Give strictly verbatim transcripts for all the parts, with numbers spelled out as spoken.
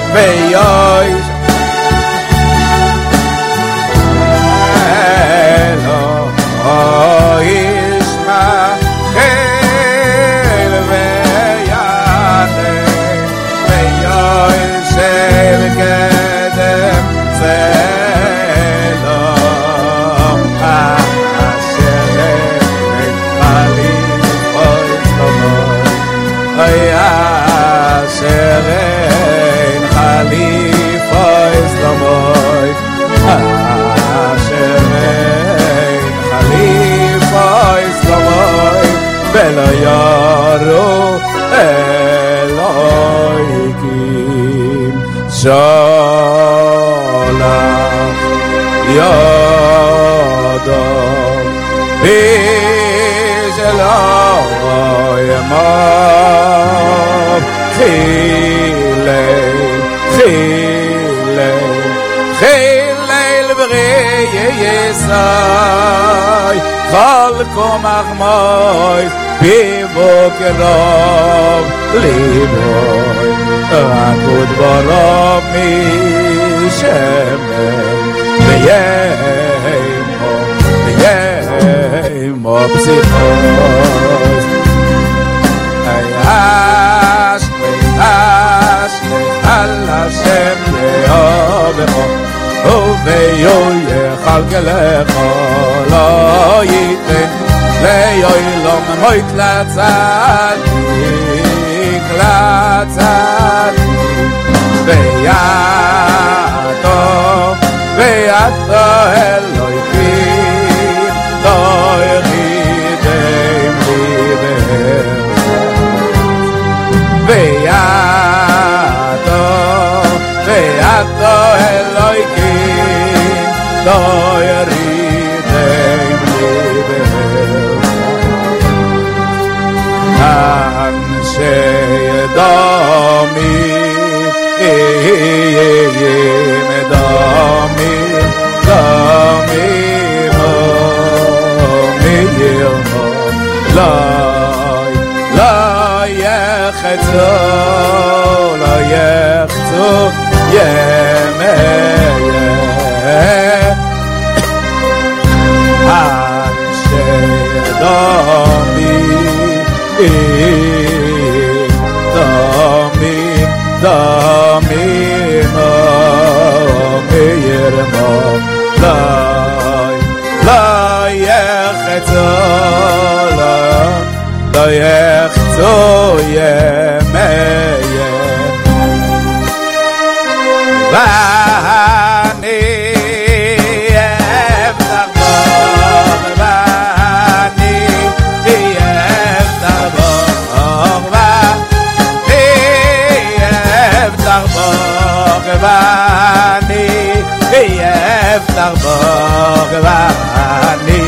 ויוי אלוהי ישמע אל ויענה ויוי של קדם צלו אשר חליף אוי שלמה אשר חליף אוי שלמה אשר חליף אוי שלמה ולא ירו אלוהיקים שולח יודו בשלו ימוב חילי חילי חילי לברי יסי חלקו מחמוי ביבו קרוב ליבוי עקוד ברוב משמן ויימו ויימו פסיכוס אש אש על השם יאהבך וביו יחלקלך לא ייתן ליוי לא ממוית לצדיק לצדיק ויעתו ויעתו אלוהים לא ירידם ליבך ויעתו ויעתו אלוהים לא ירידם ליבך אנשי דומי יאים דומי דומי מומי ירמו לא לא יחצו לא יחצו ימי אנשי דומי דומי דומי מומי ירמו לא לא יחצו לא לא יחצו ימי ואני אפתח בור ואני אפתח בור ואני אפתח בור ואני אפתח בור ואני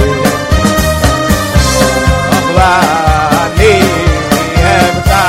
ואני אפתח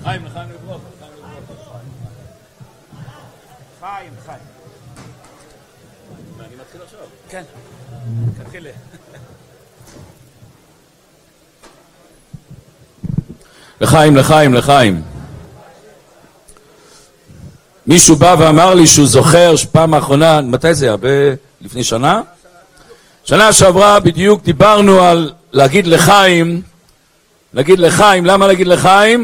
לחיים, לחיים לברוך. חיים, חיים. ואני מתחיל עכשיו. כן. תתחיל. לחיים, לחיים, לחיים. מישהו בא ואמר לי שהוא זוכר שפעם האחרונה, מתי זה היה? ב... לפני שנה? שנה שעברה בדיוק דיברנו על להגיד לחיים, להגיד לחיים, למה להגיד לחיים?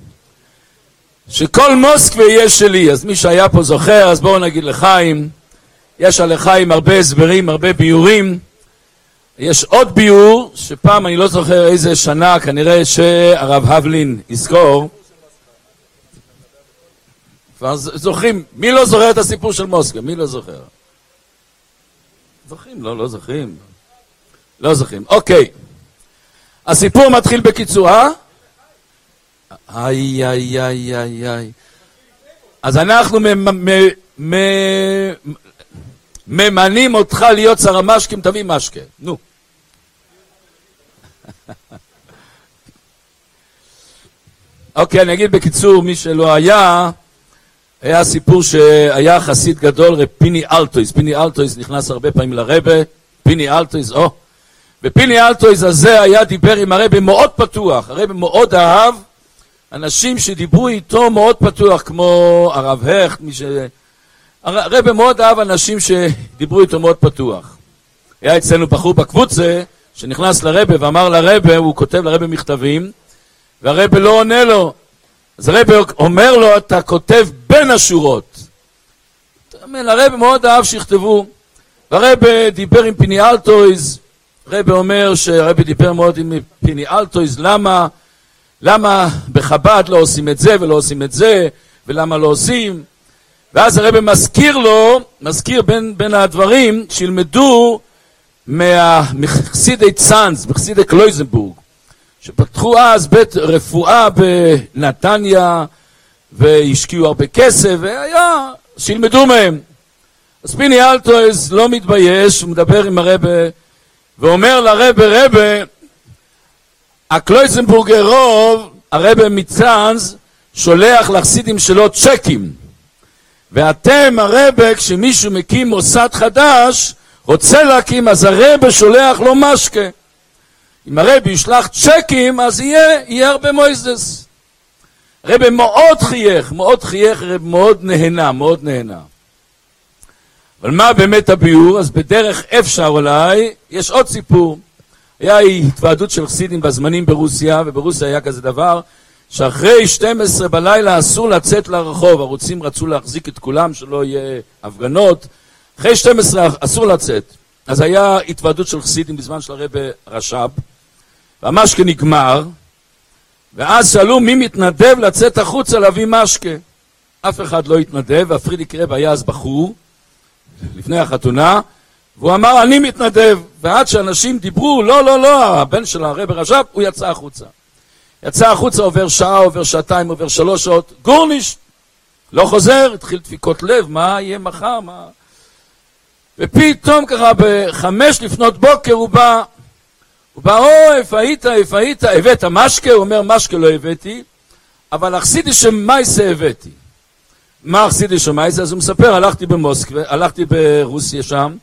שכל מוסקבה יהיה שלי, אז מי שהיה פה זוכר, אז בואו נגיד לחיים. יש על לחיים הרבה הסברים, הרבה ביורים. יש עוד ביור, שפעם אני לא זוכר איזה שנה, כנראה שהרב הבלין יזכור. כבר זוכרים, מי לא זוכר את הסיפור של מוסקבה? מי לא זוכר? זוכרים? לא, לא זוכרים. לא זוכרים. אוקיי. הסיפור מתחיל בקיצור, אה? איי, איי, איי, איי, איי. אז אנחנו ממנים אותך להיות שר המשקים, תביא משקה. נו. אוקיי, אני אגיד בקיצור, מי שלא היה, היה סיפור שהיה חסיד גדול, רב פיני אלטויז. פיני אלטויז נכנס הרבה פעמים לרבה, פיני אלטויז, או. ופיני אלטויז הזה היה דיבר עם הרבה מאוד פתוח, הרבה מאוד אהב, אנשים שדיברו איתו מאוד פתוח, כמו הרב הכט, מי ש... הרב מאוד אהב אנשים שדיברו איתו מאוד פתוח. היה אצלנו בחור בקבוצה, שנכנס לרבה ואמר לרבה, הוא כותב לרבה מכתבים, והרבה לא עונה לו. אז הרב אומר לו, אתה כותב בין השורות. הרב מאוד אהב שיכתבו. והרב דיבר עם פיני אלטויז, הרב אומר שהרב דיבר מאוד עם פיני אלטויז, למה, למה בחב"ד לא עושים את זה ולא עושים את זה, ולמה לא עושים. ואז הרב מזכיר לו, מזכיר בין, בין הדברים, שילמדו מחסידי צאנז, מחסידי קלויזנבורג. שפתחו אז בית רפואה בנתניה, והשקיעו הרבה כסף, והיה, שילמדו מהם. אז פיני אלטויז לא מתבייש, הוא מדבר עם הרבה, ואומר לרבה, רבה, הקלויזנבורגר רוב, הרבה מצאנז, שולח לחסידים שלו צ'קים. ואתם, הרבה, כשמישהו מקים מוסד חדש, רוצה להקים, אז הרבה שולח לו משקה. אם הרבי ישלח צ'קים, אז יהיה, יהיה הרבה מויזדס. הרבי מאוד חייך, מאוד חייך, הרבי מאוד נהנה, מאוד נהנה. אבל מה באמת הביור? אז בדרך אפשר אולי, יש עוד סיפור. היה התוועדות של חסידים בזמנים ברוסיה, וברוסיה היה כזה דבר, שאחרי שתים עשרה בלילה אסור לצאת לרחוב, הרוצים רצו להחזיק את כולם, שלא יהיה הפגנות, אחרי שתים עשרה אסור לצאת. אז היה התוועדות של חסידים בזמן של הרבי רש"ב, והמשקה נגמר, ואז שאלו מי מתנדב לצאת החוצה להביא משקה. אף אחד לא התנדב, והפרידיק רב היה אז בחור, לפני החתונה, והוא אמר אני מתנדב, ועד שאנשים דיברו, לא, לא, לא, הבן של הרב רש"ב, הוא יצא החוצה. יצא החוצה, עובר שעה, עובר שעתיים, עובר שלוש שעות, גורניש, לא חוזר, התחיל דפיקות לב, מה יהיה מחר, מה... ופתאום ככה בחמש לפנות בוקר הוא בא, הוא בא, או, איפה היית, איפה היית, הבאת משקה? הוא אומר, משקה לא הבאתי, אבל החסידי שמייסה הבאתי. מה החסידי שמייסה? אז הוא מספר, הלכתי במוסקבה, הלכתי ברוסיה שם,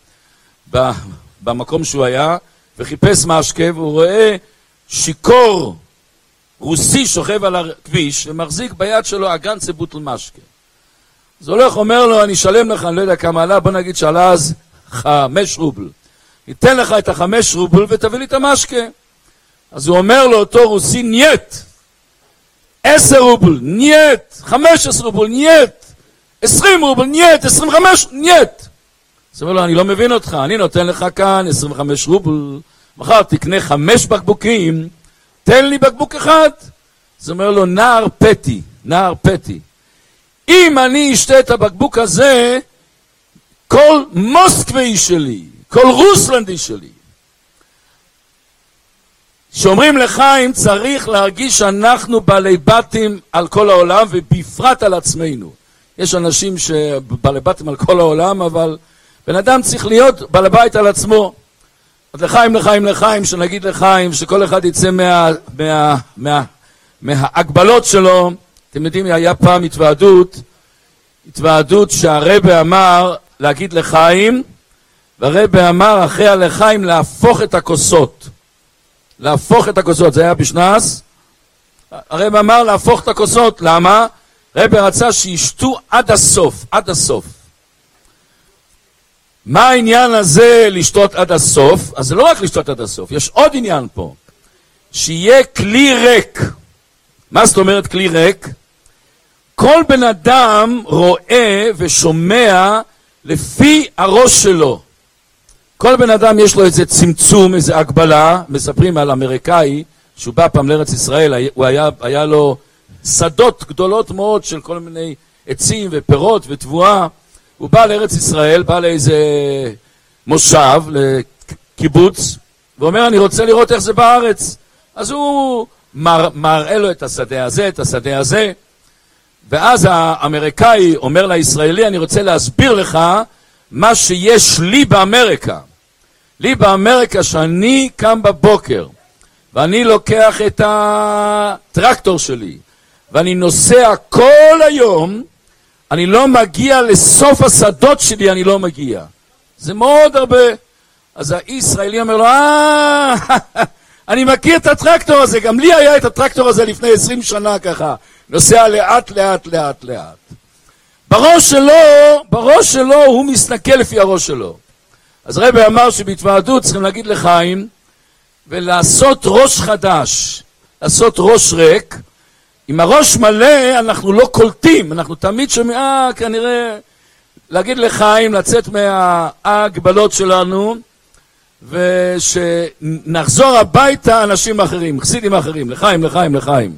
במקום שהוא היה, וחיפש משקה, והוא רואה שיקור רוסי שוכב על הכביש, ומחזיק ביד שלו אגן צבוטל משקה. אז הוא הולך, אומר לו, אני אשלם לך, אני לא יודע כמה עלה, בוא נגיד שעלה אז חמש רובל. ניתן לך את החמש רובל ותביא לי את המשקה. אז הוא אומר לו, אותו רוסי, נייט. עשר רובל, נייט. חמש עשר רובל, נייט. עשרים רובל, נייט. עשרים וחמש, נייט. אז הוא אומר לו, אני לא מבין אותך, אני נותן לך כאן עשרים וחמש רובל, מחר תקנה חמש בקבוקים, תן לי בקבוק אחד. אז הוא אומר לו, נער פטי, נער פטי. אם אני אשתה את הבקבוק הזה, כל מוסקבי שלי, כל רוסלנדי שלי. שאומרים לחיים, צריך להרגיש שאנחנו בעלי בתים על כל העולם, ובפרט על עצמנו. יש אנשים שבעלי בתים על כל העולם, אבל בן אדם צריך להיות בעל בית על עצמו. אז לחיים, לחיים, לחיים, שנגיד לחיים, שכל אחד יצא מה, מה, מה, מההגבלות שלו, אתם יודעים, היה פעם התוועדות, התוועדות שהרבא אמר להגיד לחיים, והרבא אמר אחרי הלחיים להפוך את הכוסות. להפוך את הכוסות, זה היה בשנס. הרבא אמר להפוך את הכוסות, למה? הרבא רצה שישתו עד הסוף, עד הסוף. מה העניין הזה לשתות עד הסוף? אז זה לא רק לשתות עד הסוף, יש עוד עניין פה. שיהיה כלי ריק. מה זאת אומרת כלי ריק? כל בן אדם רואה ושומע לפי הראש שלו. כל בן אדם יש לו איזה צמצום, איזה הגבלה. מספרים על אמריקאי שהוא בא פעם לארץ ישראל, הוא היה, היה לו שדות גדולות מאוד של כל מיני עצים ופירות ותבואה. הוא בא לארץ ישראל, בא לאיזה מושב, לקיבוץ, ואומר אני רוצה לראות איך זה בארץ. אז הוא מר, מראה לו את השדה הזה, את השדה הזה, ואז האמריקאי אומר לישראלי, אני רוצה להסביר לך מה שיש לי באמריקה. לי באמריקה שאני קם בבוקר, ואני לוקח את הטרקטור שלי, ואני נוסע כל היום, אני לא מגיע לסוף השדות שלי, אני לא מגיע. זה מאוד הרבה. אז הישראלי אומר לו, אה, אני מכיר את הטרקטור הזה, גם לי היה את הטרקטור הזה לפני עשרים שנה ככה. נוסע לאט לאט לאט לאט. בראש שלו, בראש שלו הוא מסתכל לפי הראש שלו. אז רבי אמר שבהתוועדות צריכים להגיד לחיים, ולעשות ראש חדש, לעשות ראש ריק. עם הראש מלא אנחנו לא קולטים, אנחנו תמיד שומעים, אה, כנראה, להגיד לחיים, לצאת מההגבלות שלנו, ושנחזור הביתה אנשים אחרים, חסידים אחרים, לחיים, לחיים, לחיים.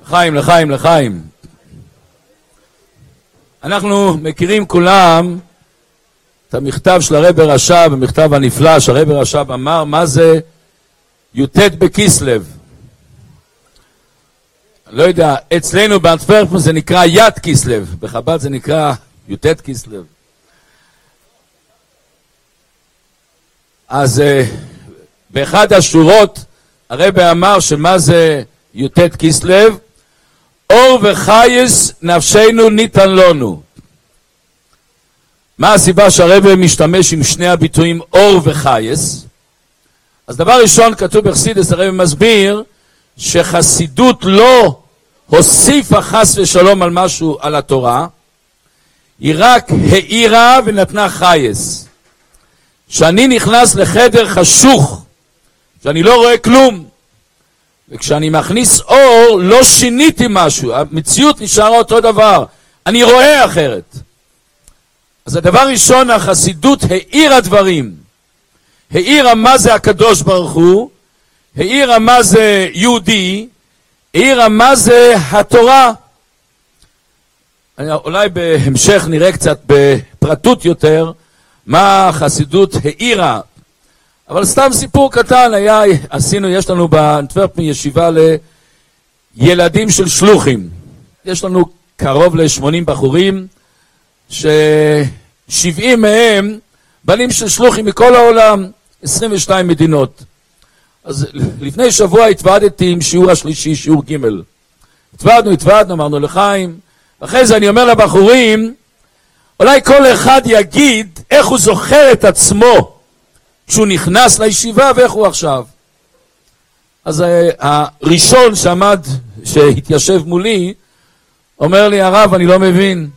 לחיים, לחיים, לחיים. אנחנו מכירים כולם את המכתב של הרב רש"ב, המכתב הנפלא שהרב רש"ב אמר, מה זה י"ט בכסלו. לא יודע, אצלנו באנטוורפן זה נקרא יד כסלו, בחב"ד זה נקרא י"ט כסלו. אז uh, באחד השורות הרב אמר שמה זה י"ט כסלו, אור וחייס נפשנו ניתן לנו. מה הסיבה שהרב משתמש עם שני הביטויים אור וחייס? אז דבר ראשון כתוב בחסידות, הרב מסביר שחסידות לא הוסיפה חס ושלום על משהו על התורה, היא רק העירה ונתנה חייס. כשאני נכנס לחדר חשוך, שאני לא רואה כלום, וכשאני מכניס אור, לא שיניתי משהו, המציאות נשארה אותו דבר, אני רואה אחרת. אז הדבר ראשון, החסידות העירה דברים, העירה מה זה הקדוש ברוך הוא, העירה מה זה יהודי, העירה מה זה התורה. אולי בהמשך נראה קצת בפרטות יותר, מה החסידות העירה. אבל סתם סיפור קטן, היה, עשינו, יש לנו באנטוורפן ישיבה לילדים של שלוחים. יש לנו קרוב ל-שמונים בחורים, ש-שבעים מהם בנים של שלוחים מכל העולם, עשרים ושתיים מדינות. אז לפני שבוע התוועדתי עם שיעור השלישי, שיעור ג'. התוועדנו, התוועדנו, אמרנו לחיים. ואחרי זה אני אומר לבחורים, אולי כל אחד יגיד איך הוא זוכר את עצמו כשהוא נכנס לישיבה ואיך הוא עכשיו. אז הראשון שעמד, שהתיישב מולי, אומר לי, הרב, אני לא מבין.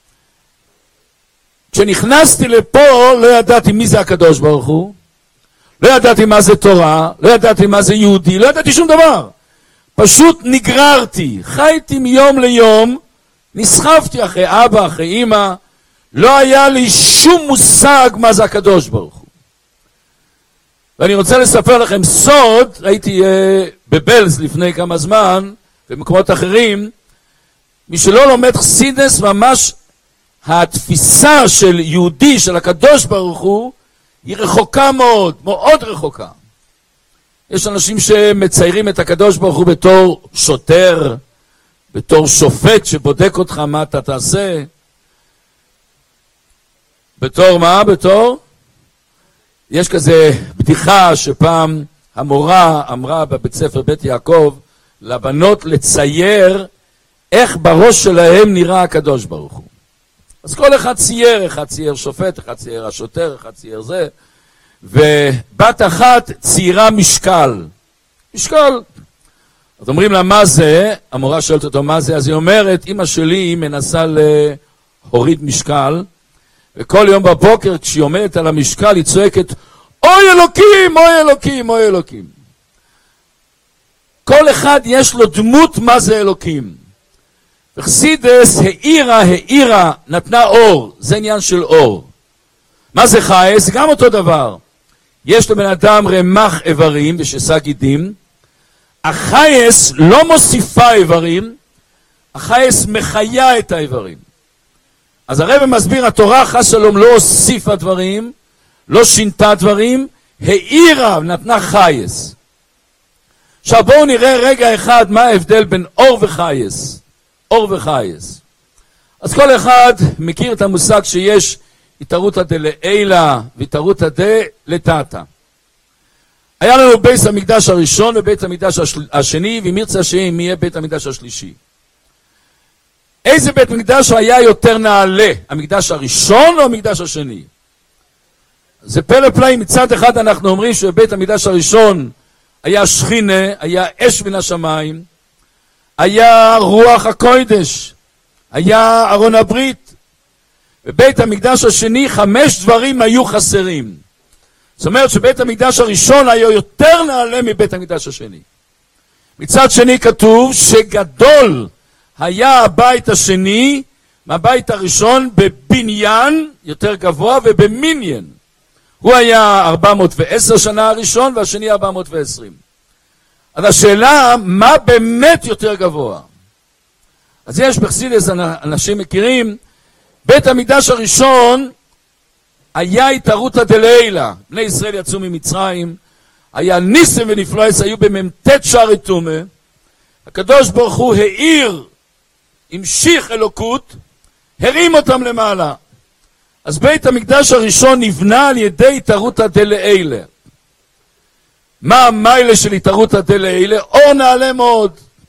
כשנכנסתי לפה לא ידעתי מי זה הקדוש ברוך הוא, לא ידעתי מה זה תורה, לא ידעתי מה זה יהודי, לא ידעתי שום דבר. פשוט נגררתי, חייתי מיום ליום, נסחפתי אחרי אבא, אחרי אמא, לא היה לי שום מושג מה זה הקדוש ברוך הוא. ואני רוצה לספר לכם סוד, הייתי uh, בבלז לפני כמה זמן, במקומות אחרים, מי שלא לומד חסידות, ממש התפיסה של יהודי, של הקדוש ברוך הוא, היא רחוקה מאוד, מאוד רחוקה. יש אנשים שמציירים את הקדוש ברוך הוא בתור שוטר, בתור שופט שבודק אותך מה אתה תעשה. בתור מה? בתור? יש כזה בדיחה שפעם המורה אמרה בבית ספר בית יעקב לבנות לצייר איך בראש שלהם נראה הקדוש ברוך הוא. אז כל אחד צייר, אחד צייר שופט, אחד צייר השוטר, אחד צייר זה, ובת אחת ציירה משקל. משקל. אז אומרים לה מה זה, המורה שואלת אותו מה זה, אז היא אומרת, אמא שלי היא מנסה להוריד משקל, וכל יום בבוקר כשהיא עומדת על המשקל היא צועקת, אוי אלוקים, אוי אלוקים, אוי אלוקים. כל אחד יש לו דמות מה זה אלוקים. וחסידס העירה, העירה, נתנה אור, זה עניין של אור. מה זה חייס? גם אותו דבר. יש לבן אדם רמח איברים ושסה גידים, החייס לא מוסיפה איברים, החייס מחיה את האיברים. אז הרב מסביר, התורה חס שלום לא הוסיפה דברים, לא שינתה דברים, העירה, נתנה חייס. עכשיו בואו נראה רגע אחד מה ההבדל בין אור וחייס. אור וחייס. אז כל אחד מכיר את המושג שיש התערותא דלעילא והתערותא דלתתא. היה לנו בית המקדש הראשון ובית המקדש השני, ואם ירצה השם יהיה בית המקדש השלישי. איזה בית מקדש היה יותר נעלה? המקדש הראשון או המקדש השני? זה פלא פלאים. מצד אחד אנחנו אומרים שבית המקדש הראשון היה שכינה, היה אש מן השמיים, היה רוח הקודש, היה ארון הברית. בבית המקדש השני חמש דברים היו חסרים. זאת אומרת שבית המקדש הראשון היה יותר נעלה מבית המקדש השני. מצד שני כתוב שגדול היה הבית השני מהבית הראשון בבניין יותר גבוה ובמיניין. הוא היה ארבע מאות ועשר שנה הראשון והשני ארבע מאות ועשרים. אז השאלה, מה באמת יותר גבוה? אז יש בחסידות, אנשים מכירים, בית המקדש הראשון היה התערותא דלעילא. בני ישראל יצאו ממצרים, היה ניסים ונפלאות, היו במ"ט שערי טומאה. הקדוש ברוך הוא האיר, המשיך אלוקות, הרים אותם למעלה. אז בית המקדש הראשון נבנה על ידי התערותא דלעילא. מה המיילה של התערותא דלעילא? אור נעלה מאוד.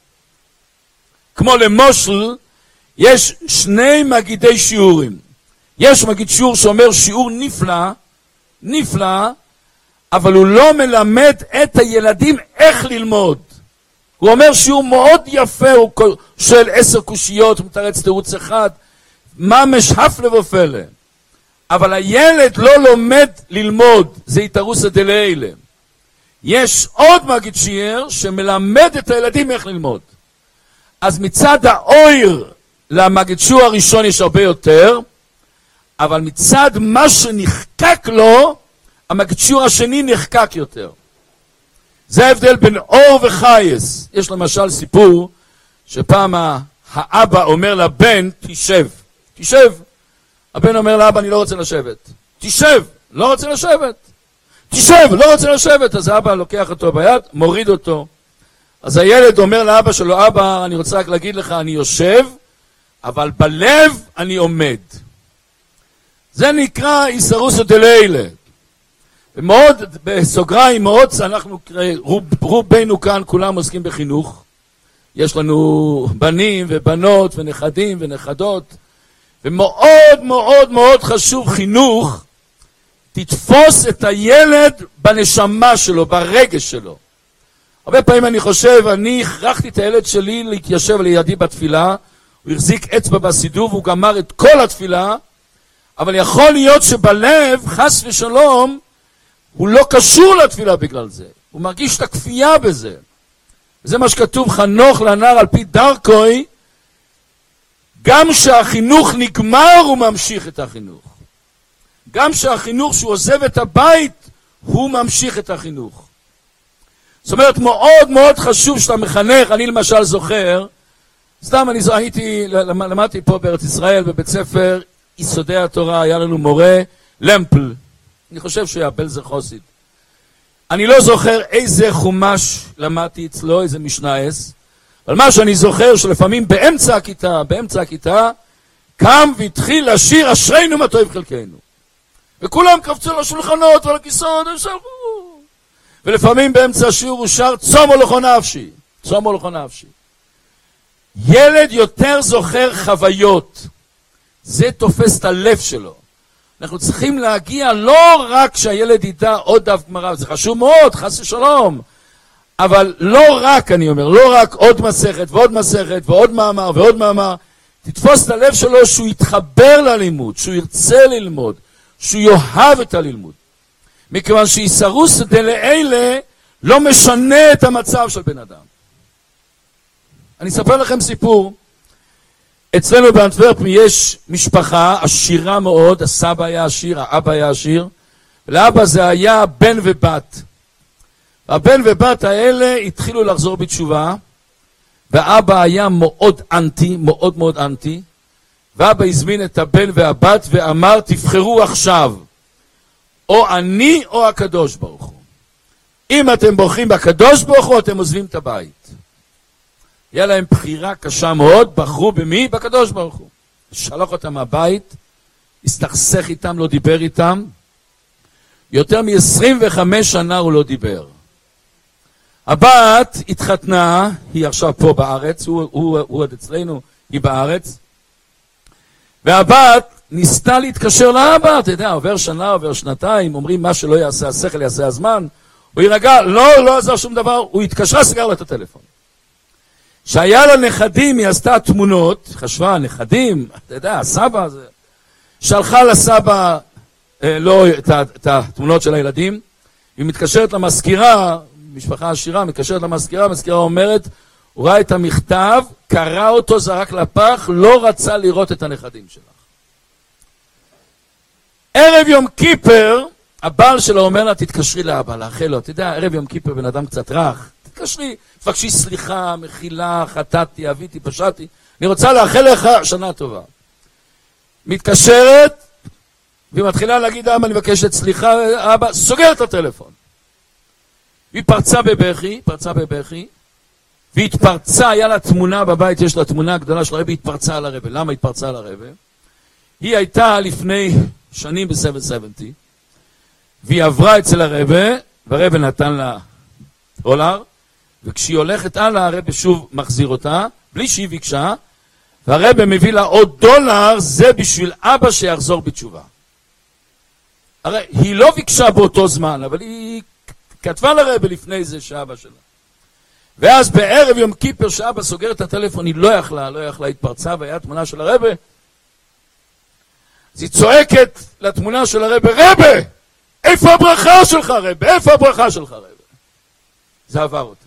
כמו למושל, יש שני מגידי שיעורים. יש מגיד שיעור שאומר שיעור נפלא, נפלא, אבל הוא לא מלמד את הילדים איך ללמוד. הוא אומר שיעור מאוד יפה, הוא שואל עשר קושיות, הוא מתרץ תירוץ אחד, ממש הפלא ופלא. אבל הילד לא לומד ללמוד, זה התערותא דלעילא. יש עוד מגיד שיעור שמלמד את הילדים איך ללמוד. אז מצד האויר למגיד שיעור הראשון יש הרבה יותר, אבל מצד מה שנחקק לו, המגיד שיעור השני נחקק יותר. זה ההבדל בין אור וחייס. יש למשל סיפור שפעם האבא אומר לבן, תשב, תשב. הבן אומר לאבא, אני לא רוצה לשבת. תשב, לא רוצה לשבת. תשב, לא רוצה לשבת. אז האבא לוקח אותו ביד, מוריד אותו. אז הילד אומר לאבא שלו, אבא, אני רוצה רק להגיד לך, אני יושב, אבל בלב אני עומד. זה נקרא איסרוסא דלעילא. ומאוד, בסוגריים, מאוד, אנחנו, רוב, רובנו כאן, כולם עוסקים בחינוך. יש לנו בנים ובנות ונכדים ונכדות. ומאוד מאוד מאוד חשוב חינוך, תתפוס את הילד בנשמה שלו, ברגש שלו. הרבה פעמים אני חושב, אני הכרחתי את הילד שלי להתיישב לידי בתפילה, הוא החזיק אצבע בסידור והוא גמר את כל התפילה, אבל יכול להיות שבלב, חס ושלום, הוא לא קשור לתפילה בגלל זה. הוא מרגיש את הכפייה בזה. וזה מה שכתוב, חנוך לנער על פי דרכוי, גם שהחינוך נגמר הוא ממשיך את החינוך. גם שהחינוך שהוא עוזב את הבית, הוא ממשיך את החינוך. זאת אומרת, מאוד מאוד חשוב שאתה מחנך. אני למשל זוכר, סתם אני הייתי, למדתי פה בארץ ישראל, בבית ספר יסודי התורה, היה לנו מורה, למפל. אני חושב שהוא היה בלזר חוסיד. אני לא זוכר איזה חומש למדתי אצלו, איזה משנייס, אבל מה שאני זוכר שלפעמים באמצע הכיתה, באמצע הכיתה, קם והתחיל לשיר אשרינו מה טוב חלקנו. וכולם קפצו לשולחנות ועל הכיסאות, ולפעמים באמצע השיעור הוא שר צומו לכו נפשי, צומו לכו נפשי. ילד יותר זוכר חוויות, זה תופס את הלב שלו. אנחנו צריכים להגיע לא רק שהילד ידע עוד דף גמרא, זה חשוב מאוד, חס ושלום, אבל לא רק, אני אומר, לא רק עוד מסכת ועוד מסכת ועוד מאמר ועוד מאמר, תתפוס את הלב שלו שהוא יתחבר ללימוד, שהוא ירצה ללמוד, שהוא יאהב את הלימוד. מכיוון שאיסרוסא דלעילא לא משנה את המצב של בן אדם. אני אספר לכם סיפור. אצלנו באנטוורפן יש משפחה עשירה מאוד, הסבא היה עשיר, האבא היה עשיר, ולאבא זה היה בן ובת. הבן ובת האלה התחילו לחזור בתשובה, ואבא היה מאוד אנטי, מאוד מאוד אנטי, ואבא הזמין את הבן והבת ואמר, תבחרו עכשיו, או אני או הקדוש ברוך הוא. אם אתם בוחרים בקדוש ברוך הוא, אתם עוזבים את הבית. היה להם בחירה קשה מאוד, בחרו במי? בקדוש ברוך הוא. שלח אותם מהבית, הסתכסך איתם, לא דיבר איתם. יותר מ-עשרים וחמש שנה הוא לא דיבר. הבת התחתנה, היא עכשיו פה בארץ, הוא, הוא, הוא עוד אצלנו, היא בארץ. והבת ניסתה להתקשר לאבא, אתה יודע, עובר שנה, עובר שנתיים, אומרים מה שלא יעשה השכל, יעשה הזמן. הוא ירגע, לא, לא עזר שום דבר, הוא התקשרה, סגר לה את הטלפון. שהיה לה נכדים, היא עשתה תמונות, חשבה, נכדים, אתה יודע, הסבא, זה... שלחה לסבא, אה, לא, את, את התמונות של הילדים, היא מתקשרת למזכירה, משפחה עשירה, מתקשרת למזכירה, המזכירה אומרת, הוא ראה את המכתב, קרא אותו, זרק לפח, לא רצה לראות את הנכדים שלך. ערב יום כיפר, הבעל שלו אומר לה, תתקשרי לאבא, לאחל לו, אתה יודע, ערב יום כיפר בן אדם קצת רך, תתקשרי, תבקשי סליחה, מחילה, חטאתי, אביתי, פשעתי, אני רוצה לאחל לך שנה טובה. מתקשרת, והיא מתחילה להגיד, אבא, אני מבקשת סליחה, אבא, סוגר את הטלפון. היא פרצה בבכי, פרצה בבכי, והיא התפרצה, היה לה תמונה בבית, יש לה תמונה גדולה של הרבי, היא התפרצה על הרבי. למה התפרצה על הרבי? היא הייתה לפני שנים ב-שבע שבעים, והיא עברה אצל הרבי, והרבי נתן לה דולר, וכשהיא הולכת הלאה, הרבי שוב מחזיר אותה, בלי שהיא ביקשה, והרבי מביא לה עוד דולר, זה בשביל אבא שיחזור בתשובה. הרי היא לא ביקשה באותו זמן, אבל היא כתבה לרבי לפני זה שאבא שלה. ואז בערב יום כיפר שאבא סוגר את הטלפון, היא לא יכלה, לא יכלה, התפרצה, והיה תמונה של הרבי. אז היא צועקת לתמונה של הרבי, רבי, איפה הברכה שלך רבי? איפה הברכה שלך רבי? זה עבר אותה.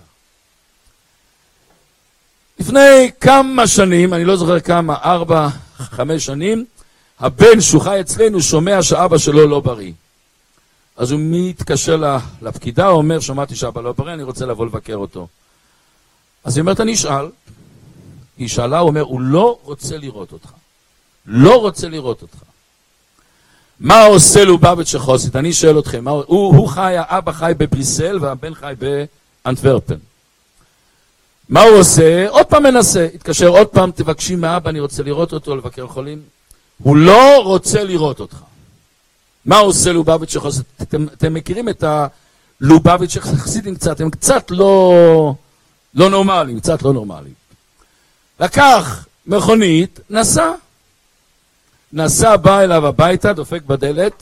לפני כמה שנים, אני לא זוכר כמה, ארבע, חמש שנים, הבן שהוא חי אצלנו שומע שאבא שלו לא בריא. אז הוא מתקשר לפקידה, הוא אומר, שמעתי שאבא לא בריא, אני רוצה לבוא לבקר אותו. אז היא אומרת, אני אשאל. היא שאלה, הוא אומר, הוא לא רוצה לראות אותך. לא רוצה לראות אותך. מה עושה לובביץ' חוסית? אני שואל אתכם, הוא, הוא חי, האבא חי בבריסל והבן חי באנטוורפן. מה הוא עושה? עוד פעם מנסה, התקשר עוד פעם, תבקשים מאבא, אני רוצה לראות אותו, לבקר חולים. הוא לא רוצה לראות אותך. מה עושה לובביץ' חוסית? אתם, אתם מכירים את הלובביץ' חסידים קצת, הם קצת לא, לא נורמליים, קצת לא נורמליים. לקח מכונית, נסע. נסע, בא אליו הביתה, דופק בדלת.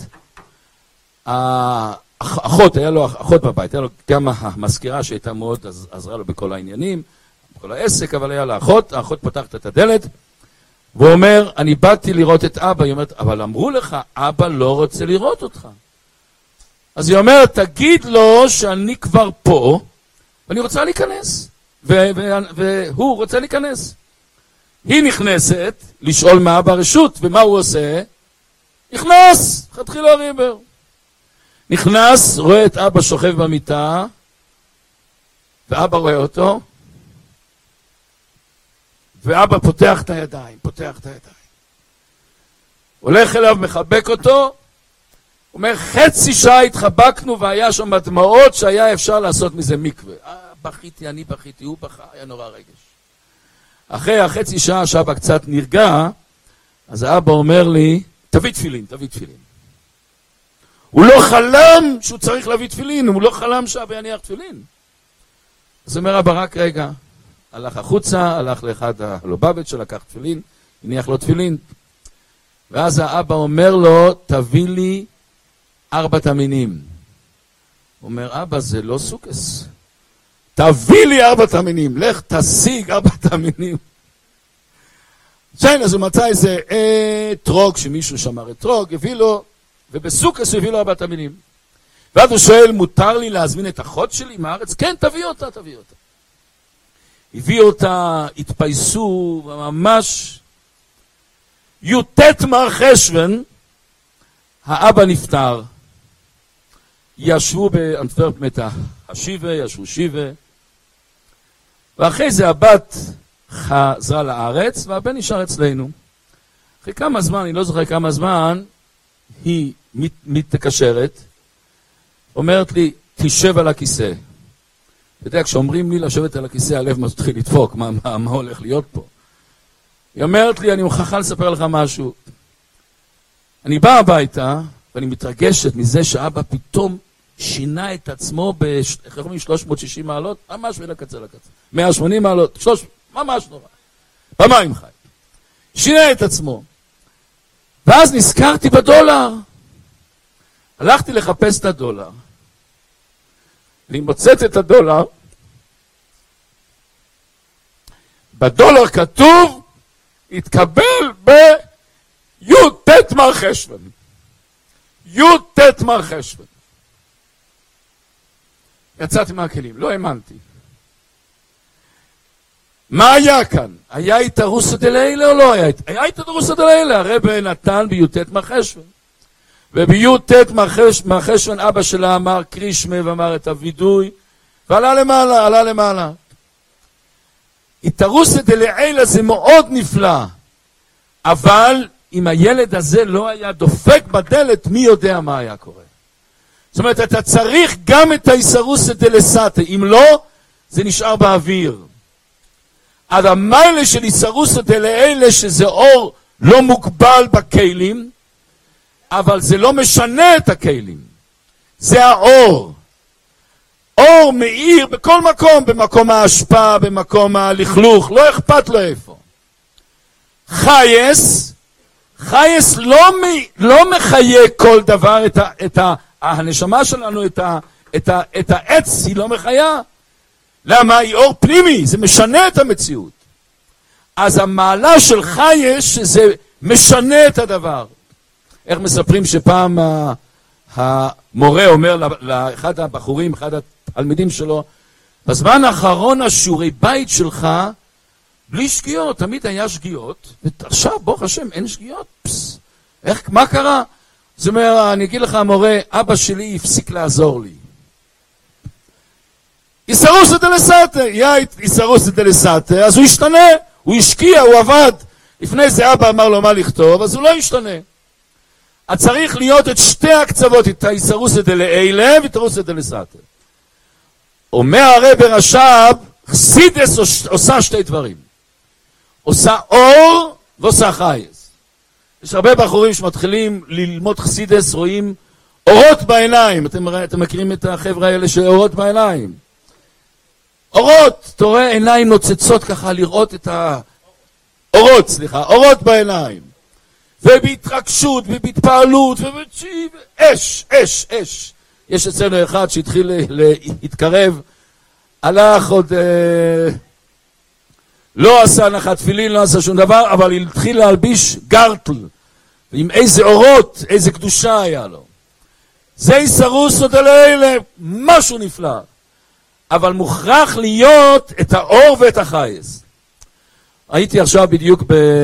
האחות, היה לו אחות בבית, היה לו גם המזכירה שהייתה מאוד, עזרה לו בכל העניינים, בכל העסק, אבל היה לה אחות, האחות פתחת את הדלת, והוא אומר, אני באתי לראות את אבא. היא אומרת, אבל אמרו לך, אבא לא רוצה לראות אותך. אז היא אומרת, תגיד לו שאני כבר פה, ואני רוצה להיכנס. והוא רוצה להיכנס. היא נכנסת לשאול מאבא רשות, ומה הוא עושה? נכנס, חתחילה ריבר. נכנס, רואה את אבא שוכב במיטה, ואבא רואה אותו, ואבא פותח את הידיים, פותח את הידיים. הולך אליו, מחבק אותו, אומר, חצי שעה התחבקנו, והיה שם דמעות שהיה אפשר לעשות מזה מקווה. אה, בכיתי, אני בכיתי, הוא בכה, היה נורא רגש. אחרי החצי שעה שאבא קצת נרגע, אז האבא אומר לי, תביא תפילין, תביא תפילין. הוא לא חלם שהוא צריך להביא תפילין, הוא לא חלם שאבא יניח תפילין. אז אומר אבא, רק רגע, הלך החוצה, הלך לאחד הלובביץ' שלקח תפילין, הניח לו תפילין. ואז האבא אומר לו, תביא לי ארבעת המינים. הוא אומר, אבא, זה לא סוכס. תביא לי ארבעת המינים, לך תשיג ארבעת המינים. אז הוא מצא איזה אתרוג, שמישהו שמר אתרוג, הביא לו, ובסוכס הוא הביא לו ארבעת המינים. ואז הוא שואל, מותר לי להזמין את אחות שלי מהארץ? כן, תביא אותה, תביא אותה. הביא אותה, התפייסו, ממש י"ט מר חשוון, האבא נפטר. ישבו באנטוורפן את השיבה, ישבו שיבה, ואחרי זה הבת חזרה לארץ, והבן נשאר אצלנו. אחרי כמה זמן, אני לא זוכר כמה זמן, היא מת, מתקשרת, אומרת לי, תשב על הכיסא. אתה יודע, כשאומרים לי לשבת על הכיסא, הלב מתחיל לדפוק, מה, מה, מה הולך להיות פה? היא אומרת לי, אני מוכרחה לספר לך משהו. אני בא הביתה, ואני מתרגשת מזה שאבא פתאום שינה את עצמו ב-שלוש מאות ושישים מעלות, ממש בין הקצה לקצה. מאה ושמונים מעלות, שלוש, ממש נורא. במים חי. שינה את עצמו. ואז נזכרתי בדולר. הלכתי לחפש את הדולר. אני מוצאת את הדולר. בדולר כתוב, התקבל ב-י"ט מר חשוון. י"ט מר חשוון. יצאתי מהכלים, לא האמנתי. מה היה כאן? היה התארוסא דלילה או לא היה? היה התארוסא דלילה, הרב נתן בי"ט מר חשוון. ובי"ט מר חשוון אבא שלה אמר קרישמה ואמר את הוידוי, ועלה למעלה, עלה למעלה. התארוסא דלעילא זה מאוד נפלא, אבל אם הילד הזה לא היה דופק בדלת, מי יודע מה היה קורה. זאת אומרת, אתה צריך גם את האיסרוסא דלסתא, אם לא, זה נשאר באוויר. עד המיילה של איסרוסא דלעילא, שזה אור לא מוגבל בכלים, אבל זה לא משנה את הכלים. זה האור. אור מאיר בכל מקום, במקום ההשפעה, במקום הלכלוך, לא אכפת לו איפה. חייס, חייס לא, לא מחיה כל דבר, את ה, את ה, הנשמה שלנו, את, ה, את, ה, את העץ, היא לא מחיה. למה? היא אור פנימי, זה משנה את המציאות. אז המעלה של חייס, שזה משנה את הדבר. איך מספרים שפעם המורה אומר לאחד הבחורים, אחד התלמידים שלו, בזמן האחרון השיעורי בית שלך, בלי שגיאות, תמיד היה שגיאות, ועכשיו, ברוך השם, אין שגיאות. פס, איך, מה קרה? זאת אומרת, אני אגיד לך, המורה, אבא שלי הפסיק לעזור לי. איסרוסא דלסתא, יא איסרוסא דלסתא, אז הוא השתנה, הוא השקיע, הוא עבד. לפני זה אבא אמר לו מה לכתוב, אז הוא לא השתנה. אז צריך להיות את שתי הקצוות, את האיסרוסא דלעילא ואיסרוסא דלסתא. אומר הרב רש"ב, חסידס עושה שתי דברים. עושה אור ועושה חייס. יש הרבה בחורים שמתחילים ללמוד חסידס, רואים אורות בעיניים. אתם, אתם מכירים את החבר'ה האלה שאורות בעיניים? אורות, אתה רואה עיניים נוצצות ככה לראות את האורות, סליחה, אורות בעיניים. ובהתרגשות ובהתפעלות ובאש, אש, אש. יש אצלנו אחד שהתחיל להתקרב, הלך עוד, אה, לא עשה נחת תפילין, לא עשה שום דבר, אבל התחיל להלביש גרטל, עם איזה אורות, איזה קדושה היה לו. זה איסרוסא דלעילא, משהו נפלא. אבל מוכרח להיות את האור ואת החייס. הייתי עכשיו בדיוק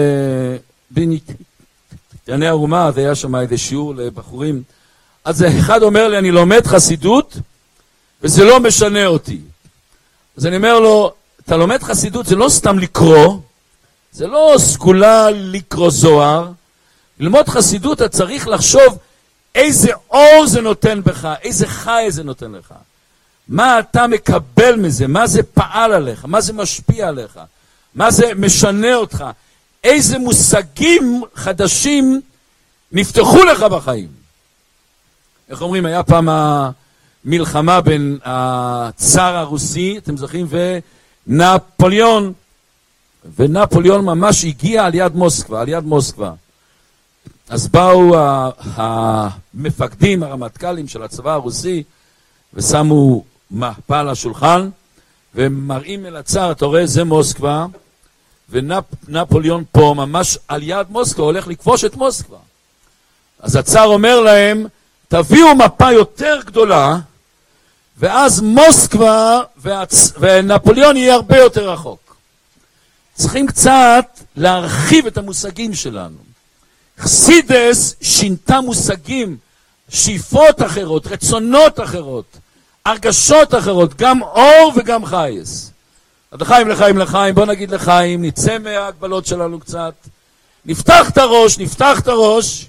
בענייני האומה, זה היה שם איזה שיעור לבחורים, אז אחד אומר לי, אני לומד חסידות, וזה לא משנה אותי. אז אני אומר לו, אתה לומד חסידות, זה לא סתם לקרוא, זה לא סגולה לקרוא זוהר, ללמוד חסידות, אתה צריך לחשוב איזה אור זה נותן בך, איזה חי זה נותן לך. מה אתה מקבל מזה, מה זה פעל עליך, מה זה משפיע עליך, מה זה משנה אותך, איזה מושגים חדשים נפתחו לך בחיים. איך אומרים, היה פעם המלחמה בין הצאר הרוסי, אתם זוכרים, ונפוליאון, ונפוליאון ממש הגיע על יד מוסקבה, על יד מוסקבה. אז באו המפקדים, הרמטכ"לים של הצבא הרוסי, ושמו מפה על השולחן, ומראים אל הצאר, אתה רואה, זה מוסקבה, ונפוליאון פה ממש על יד מוסקבה, הולך לכבוש את מוסקבה. אז הצאר אומר להם, תביאו מפה יותר גדולה, ואז מוסקבה והצ... ונפוליאון יהיה הרבה יותר רחוק. צריכים קצת להרחיב את המושגים שלנו. חסידס שינתה מושגים, שאיפות אחרות, רצונות אחרות, הרגשות אחרות, גם אור וגם חייס. לחיים, לחיים, לחיים, בוא נגיד לחיים, נצא מההגבלות שלנו קצת, נפתח את הראש, נפתח את הראש,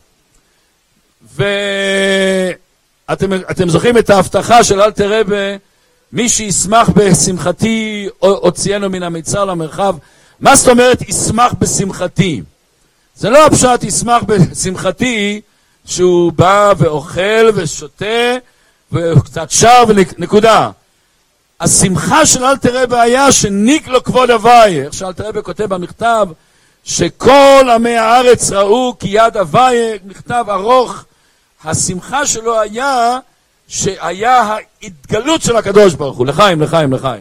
ואתם אתם זוכרים את ההבטחה של אלתר רבי, מי שישמח בשמחתי הוציאנו מן המצר למרחב. מה זאת אומרת ישמח בשמחתי? זה לא הפשט ישמח בשמחתי שהוא בא ואוכל ושותה וקצת שר ונקודה. השמחה של אלתר רבי היה שניק לו כבוד הוויה, איך שאלתר רבי כותב במכתב, שכל עמי הארץ ראו כי יד הוויה, מכתב ארוך. השמחה שלו היה שהיה ההתגלות של הקדוש ברוך הוא. לחיים, לחיים, לחיים.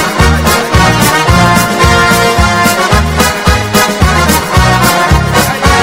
Ay,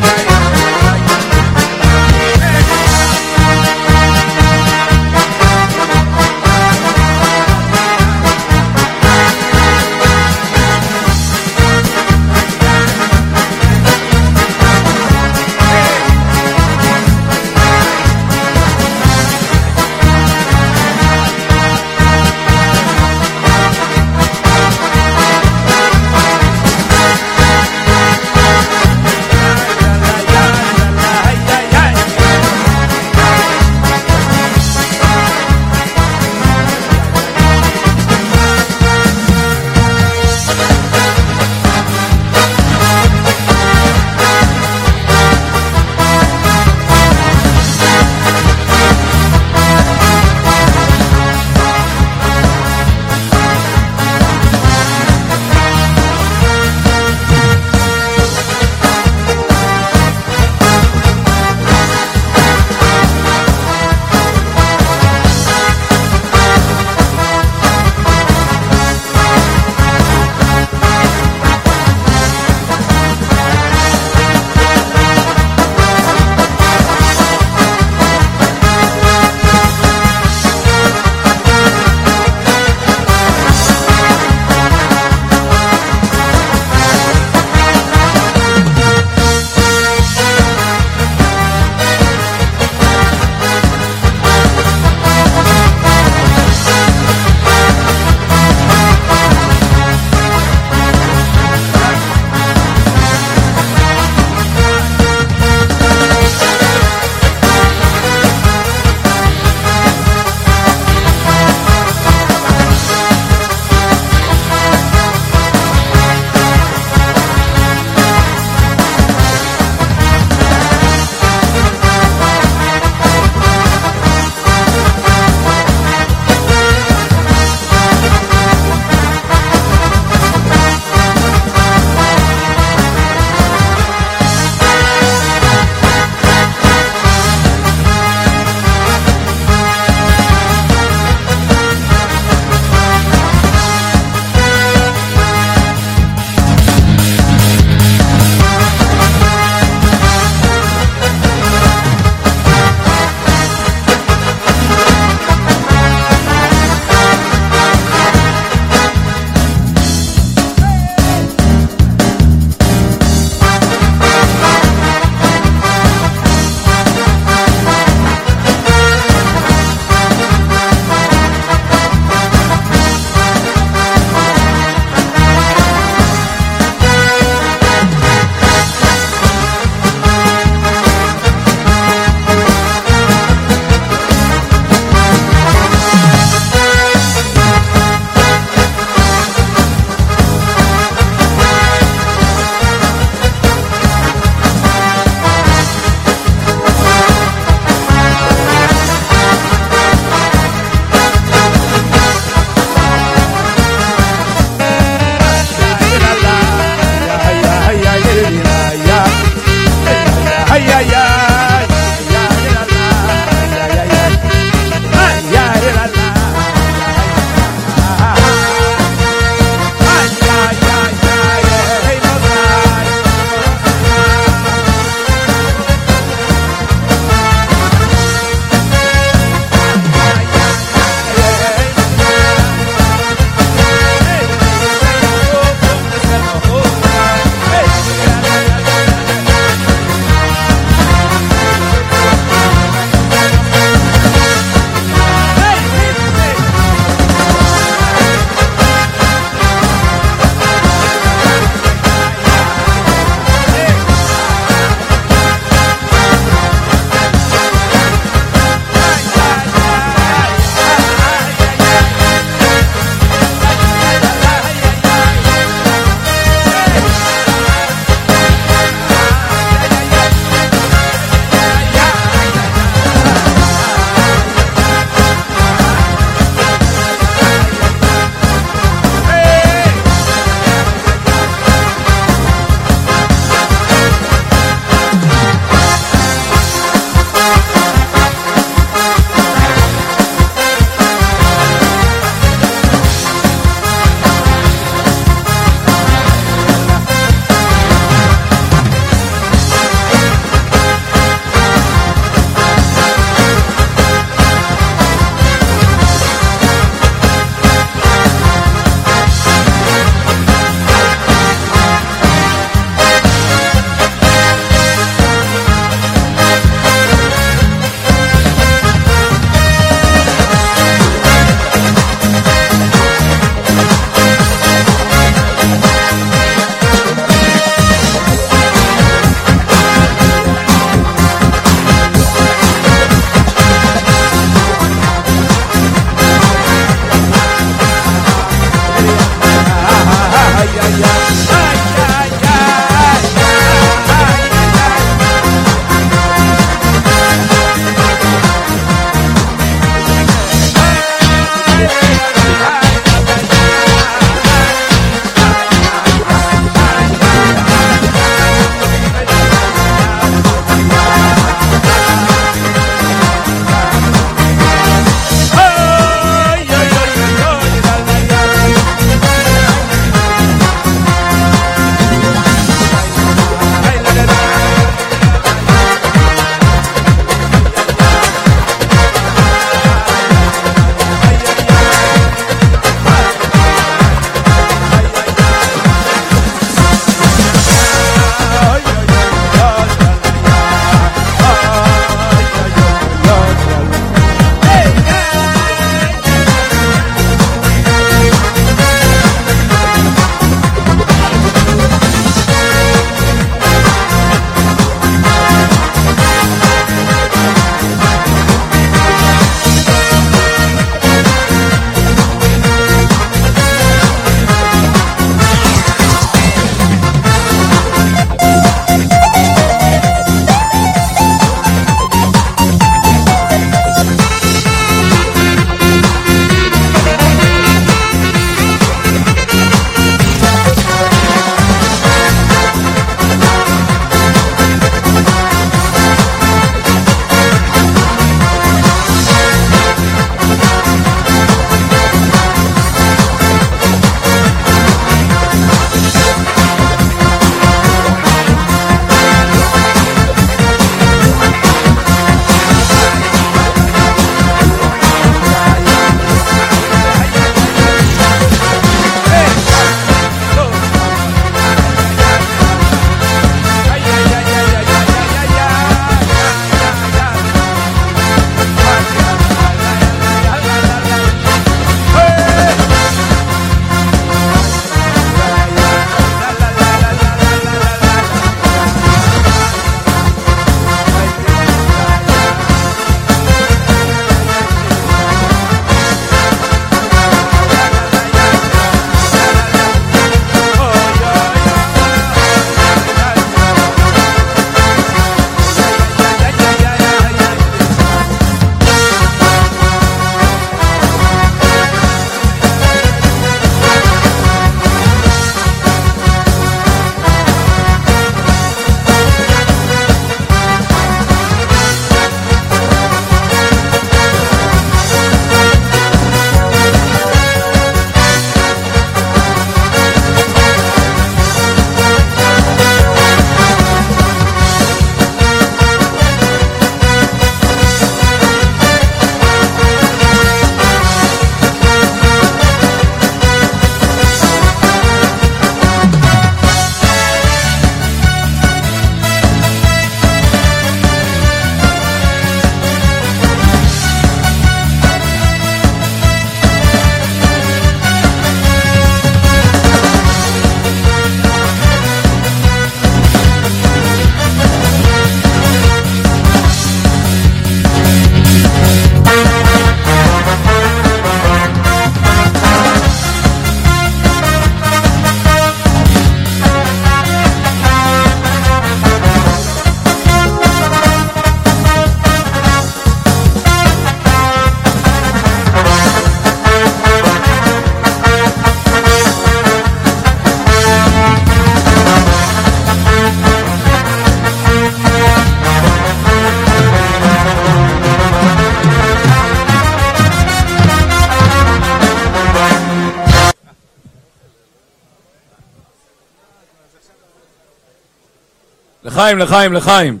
לחיים, לחיים, לחיים.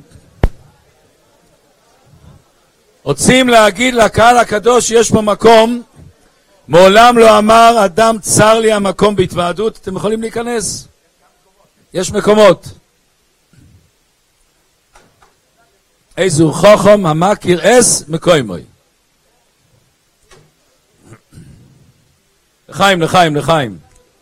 רוצים להגיד לקהל הקדוש שיש פה מקום, מעולם לא אמר אדם צר לי המקום בהתוועדות, אתם יכולים להיכנס, יש מקומות. איזו חוכם המכיר אס מקוימוי. לחיים, לחיים, לחיים.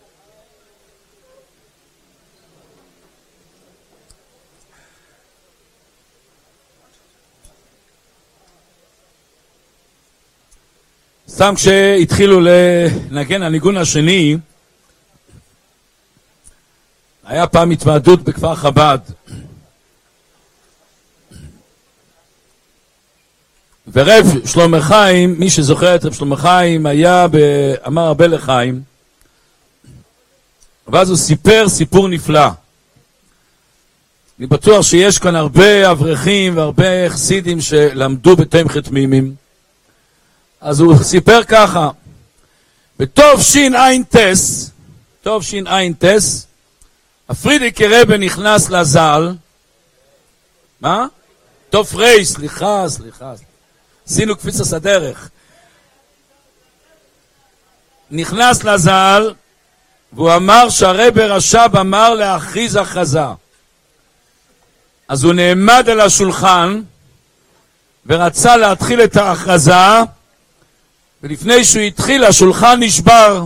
סתם כשהתחילו לנגן הניגון השני, היה פעם התוועדות בכפר חב"ד. ורב שלמה חיים, מי שזוכר את רב שלמה חיים, היה אמר הרבה לחיים, ואז הוא סיפר סיפור נפלא. אני בטוח שיש כאן הרבה אברכים והרבה חסידים שלמדו בתים חתמימים. אז הוא סיפר ככה, בטוב שין עין טס, טוב שין עין טס, הפרידיקי רבי נכנס לזל, מה? טוב פרי, סליחה, סליחה, עשינו קפיצת הדרך. נכנס לזל, והוא אמר שהרבי רש"ב אמר להכריז הכרזה. אז הוא נעמד על השולחן, ורצה להתחיל את ההכרזה, ולפני שהוא התחיל, השולחן נשבר.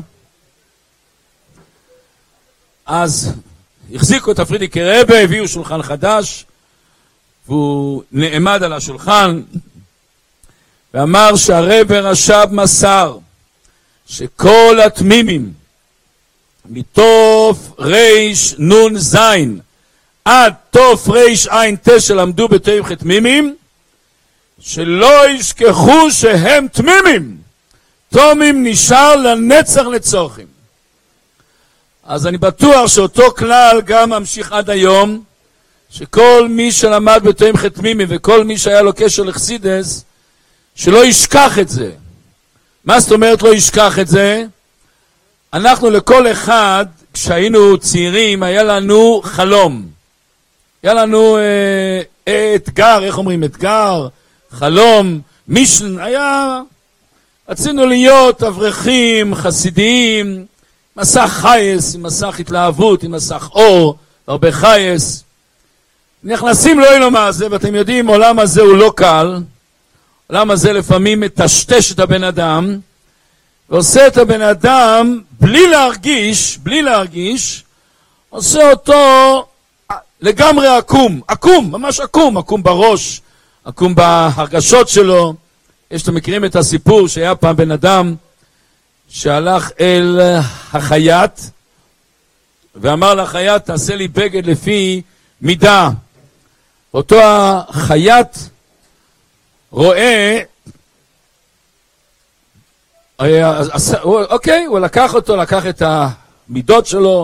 אז החזיקו את הפרידיקי רבי, הביאו שולחן חדש, והוא נעמד על השולחן, ואמר שהרבי רש"ב מסר, שכל התמימים, מתוף ריש נון זין, עד תוף ריש עין תש שלמדו בתים חתמימים, שלא ישכחו שהם תמימים. תומים נשאר לנצח לצורכים. אז אני בטוח שאותו כלל גם ממשיך עד היום, שכל מי שלמד בתים חתמימים וכל מי שהיה לו קשר לחסידס, שלא ישכח את זה. מה זאת אומרת לא ישכח את זה? אנחנו לכל אחד, כשהיינו צעירים, היה לנו חלום. היה לנו אה, אתגר, איך אומרים? אתגר, חלום, מישן, היה... רצינו להיות אברכים, חסידיים, מסך חייס, עם מסך התלהבות, עם מסך אור, הרבה חייס. נכנסים לא אלו מה זה, ואתם יודעים, עולם הזה הוא לא קל. עולם הזה לפעמים מטשטש את הבן אדם, ועושה את הבן אדם בלי להרגיש, בלי להרגיש, עושה אותו לגמרי עקום, עקום, ממש עקום, עקום בראש, עקום בהרגשות שלו. יש אתם מכירים את הסיפור שהיה פעם בן אדם שהלך אל החייט ואמר לחייט תעשה לי בגד לפי מידה. אותו החייט רואה, אוקיי, הוא לקח אותו, לקח את המידות שלו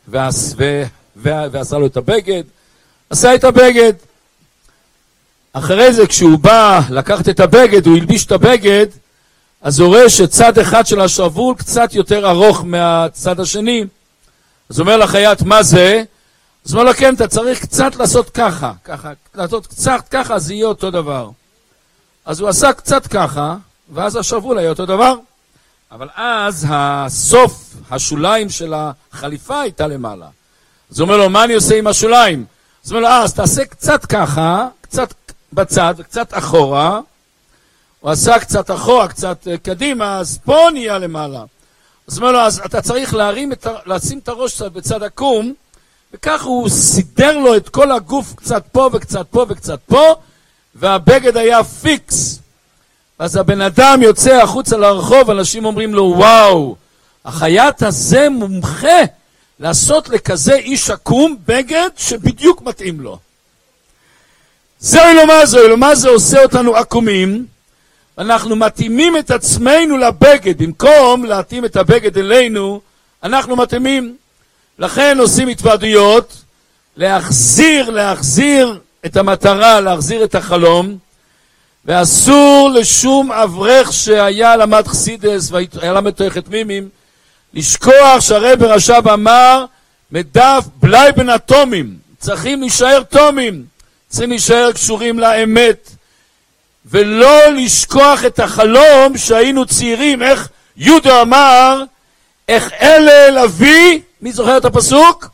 ועשה לו את הבגד, עשה את הבגד. אחרי זה כשהוא בא לקחת את הבגד, הוא ילביש את הבגד, אז הוא רואה שצד אחד של השרוול קצת יותר ארוך מהצד השני. אז הוא אומר לחייט, מה זה? אז הוא אומר לו, כן, אתה צריך קצת לעשות ככה, ככה, לעשות קצת ככה, אז יהיה אותו דבר. אז הוא עשה קצת ככה, ואז השרוול היה אותו דבר. אבל אז הסוף, השוליים של החליפה הייתה למעלה. אז הוא אומר לו, מה אני עושה עם השוליים? אז הוא אומר לו, אז תעשה קצת ככה, קצת בצד וקצת אחורה. הוא עשה קצת אחורה, קצת קדימה, אז פה נהיה למעלה. אז הוא אומר לו, אז אתה צריך להרים את, לשים את הראש קצת בצד עקום, וכך הוא סידר לו את כל הגוף קצת פה וקצת פה וקצת פה, והבגד היה פיקס. אז הבן אדם יוצא החוצה לרחוב, אנשים אומרים לו, וואו, החייט הזה מומחה לעשות לכזה איש עקום בגד שבדיוק מתאים לו. זהו אלומה זו, אלומה זה עושה אותנו עקומים, ואנחנו מתאימים את עצמנו לבגד, במקום להתאים את הבגד אלינו, אנחנו מתאימים. לכן עושים התוועדויות, להחזיר, להחזיר את המטרה, להחזיר את החלום, ואסור לשום אברך שהיה למד חסידס והיה למד תויכת חתמימים, לשכוח שהרבי רש"ב אמר, מדף בלי בין אטומים, צריכים להישאר תומים, צריכים להישאר קשורים לאמת, ולא לשכוח את החלום שהיינו צעירים, איך יהודה אמר, איך אלה לביא, מי זוכר את הפסוק?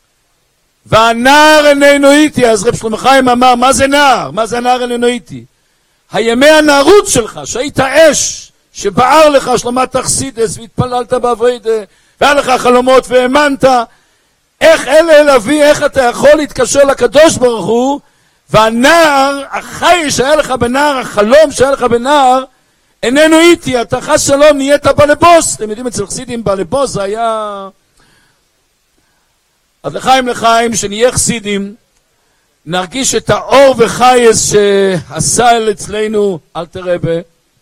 והנער איננו איתי. אז רב שלמה חיים אמר, מה זה נער? מה זה הנער איננו איתי? הימי הנערות שלך, שהיית אש, שבער לך שלמת תכסידס, והתפללת בעבודה, והיה לך חלומות והאמנת, איך אלה לביא, איך אתה יכול להתקשר לקדוש ברוך הוא, והנער, החי שהיה לך בנער, החלום שהיה לך בנער, איננו איתי, אתה חס שלום נהיית בלבוס. אתם יודעים אצל חסידים בלבוס זה היה... אז לחיים לחיים, שנהיה חסידים, נרגיש את האור וחייס שעשה אצלנו אלתר רבי,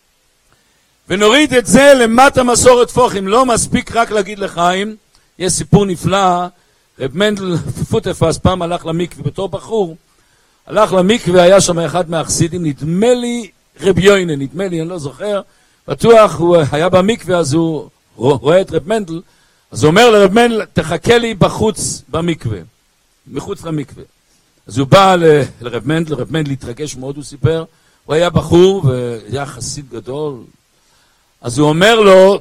ונוריד את זה למטה מסורת פוחים. לא מספיק רק להגיד לחיים. יש סיפור נפלא, רב מנדל פוטפס פעם הלך למקווה בתור בחור, הלך למקווה, היה שם אחד מהחסידים, נדמה לי רב יוינה, נדמה לי, אני לא זוכר, בטוח הוא היה במקווה, אז הוא רואה את רב מנדל, אז הוא אומר לרב מנדל, תחכה לי בחוץ במקווה, מחוץ למקווה. אז הוא בא ל- לרב מנדל, רב מנדל התרגש מאוד, הוא סיפר, הוא היה בחור והיה חסיד גדול, אז הוא אומר לו,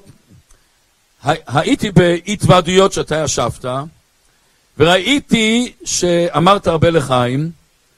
הייתי בהתוועדויות שאתה ישבת, וראיתי שאמרת הרבה לחיים,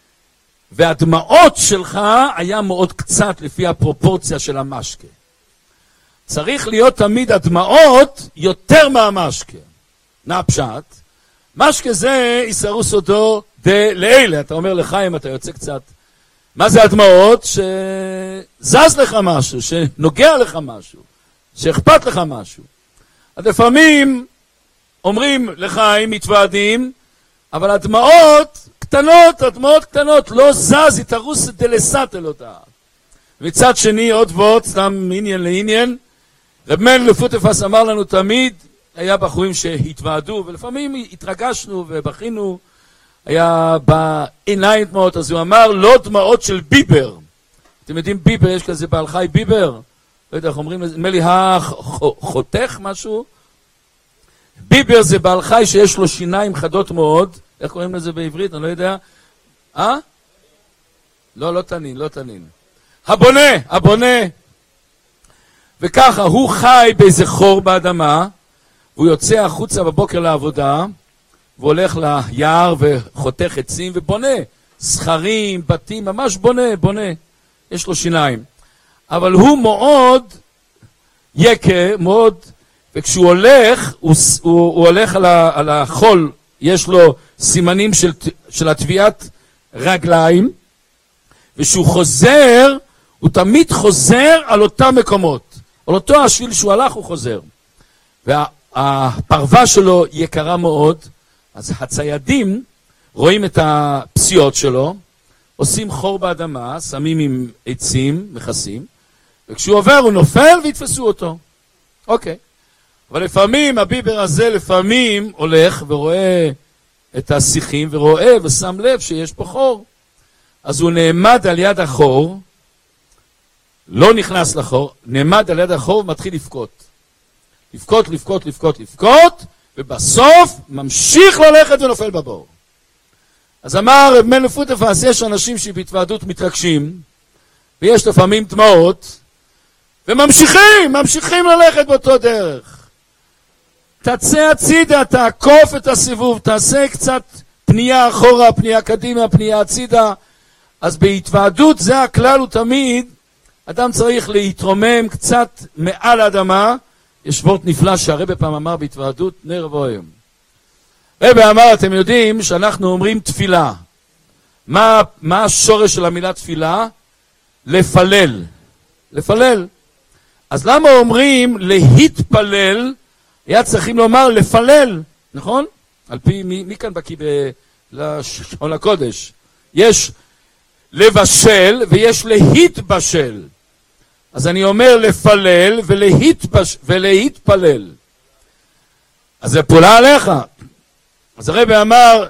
והדמעות שלך היה מאוד קצת לפי הפרופורציה של המשקה. צריך להיות תמיד הדמעות יותר מהמשקה. נע פשט. משקה זה יסרו סודו דה לאלה. אתה אומר לחיים, אתה יוצא קצת. מה זה הדמעות? שזז לך משהו, שנוגע לך משהו, שאכפת לך משהו. אז לפעמים אומרים לחיים, מתוועדים, אבל הדמעות קטנות, הדמעות קטנות, לא זז, יתרוס דלסתל אותה. מצד שני, עוד ועוד, סתם עניין לעניין, רב מנדל פוטפס אמר לנו תמיד, היה בחורים שהתוועדו, ולפעמים התרגשנו ובכינו, היה בעיניים דמעות, אז הוא אמר, לא דמעות של ביבר. אתם יודעים ביבר, יש כזה בעל חי ביבר? לא יודע, איך אומרים לזה, נדמה לי החותך משהו? ביבר זה בעל חי שיש לו שיניים חדות מאוד, איך קוראים לזה בעברית? אני לא יודע. אה? לא, לא תנין, לא תנין. הבונה, הבונה. וככה, הוא חי באיזה חור באדמה, והוא יוצא החוצה בבוקר לעבודה, והולך ליער וחותך עצים ובונה. סחרים, בתים, ממש בונה, בונה. יש לו שיניים. אבל הוא מאוד יקה, מאוד, וכשהוא הולך, הוא, הוא, הוא הולך על, ה, על החול, יש לו סימנים של, של התביעת רגליים, ושהוא חוזר, הוא תמיד חוזר על אותם מקומות. על אותו השביל שהוא הלך הוא חוזר. והפרווה שלו יקרה מאוד, אז הציידים רואים את הפסיעות שלו, עושים חור באדמה, שמים עם עצים, מכסים, וכשהוא עובר הוא נופל ויתפסו אותו. אוקיי. אבל לפעמים הביבר הזה לפעמים הולך ורואה את השיחים ורואה ושם לב שיש פה חור. אז הוא נעמד על יד החור, לא נכנס לחור, נעמד על יד החור ומתחיל לבכות. לבכות, לבכות, לבכות, לבכות, ובסוף ממשיך ללכת ונופל בבור. אז אמר רב מנדל פוטפס, יש אנשים שבהתוועדות מתרגשים, ויש לפעמים דמעות, וממשיכים, ממשיכים ללכת באותו דרך. תצא הצידה, תעקוף את הסיבוב, תעשה קצת פנייה אחורה, פנייה קדימה, פנייה הצידה. אז בהתוועדות זה הכלל הוא תמיד, אדם צריך להתרומם קצת מעל האדמה. יש וורט נפלא שהרבא פעם אמר בהתוועדות, נר ואוים. רבא אמר, אתם יודעים שאנחנו אומרים תפילה. מה, מה השורש של המילה תפילה? לפלל. לפלל. אז למה אומרים להתפלל? היה צריכים לומר לפלל, נכון? על פי מי, מי כאן בקיא בלשון הקודש? יש לבשל ויש להתבשל. אז אני אומר לפלל ולהתבש... ולהתפלל. אז זה פעולה עליך. אז הרב אמר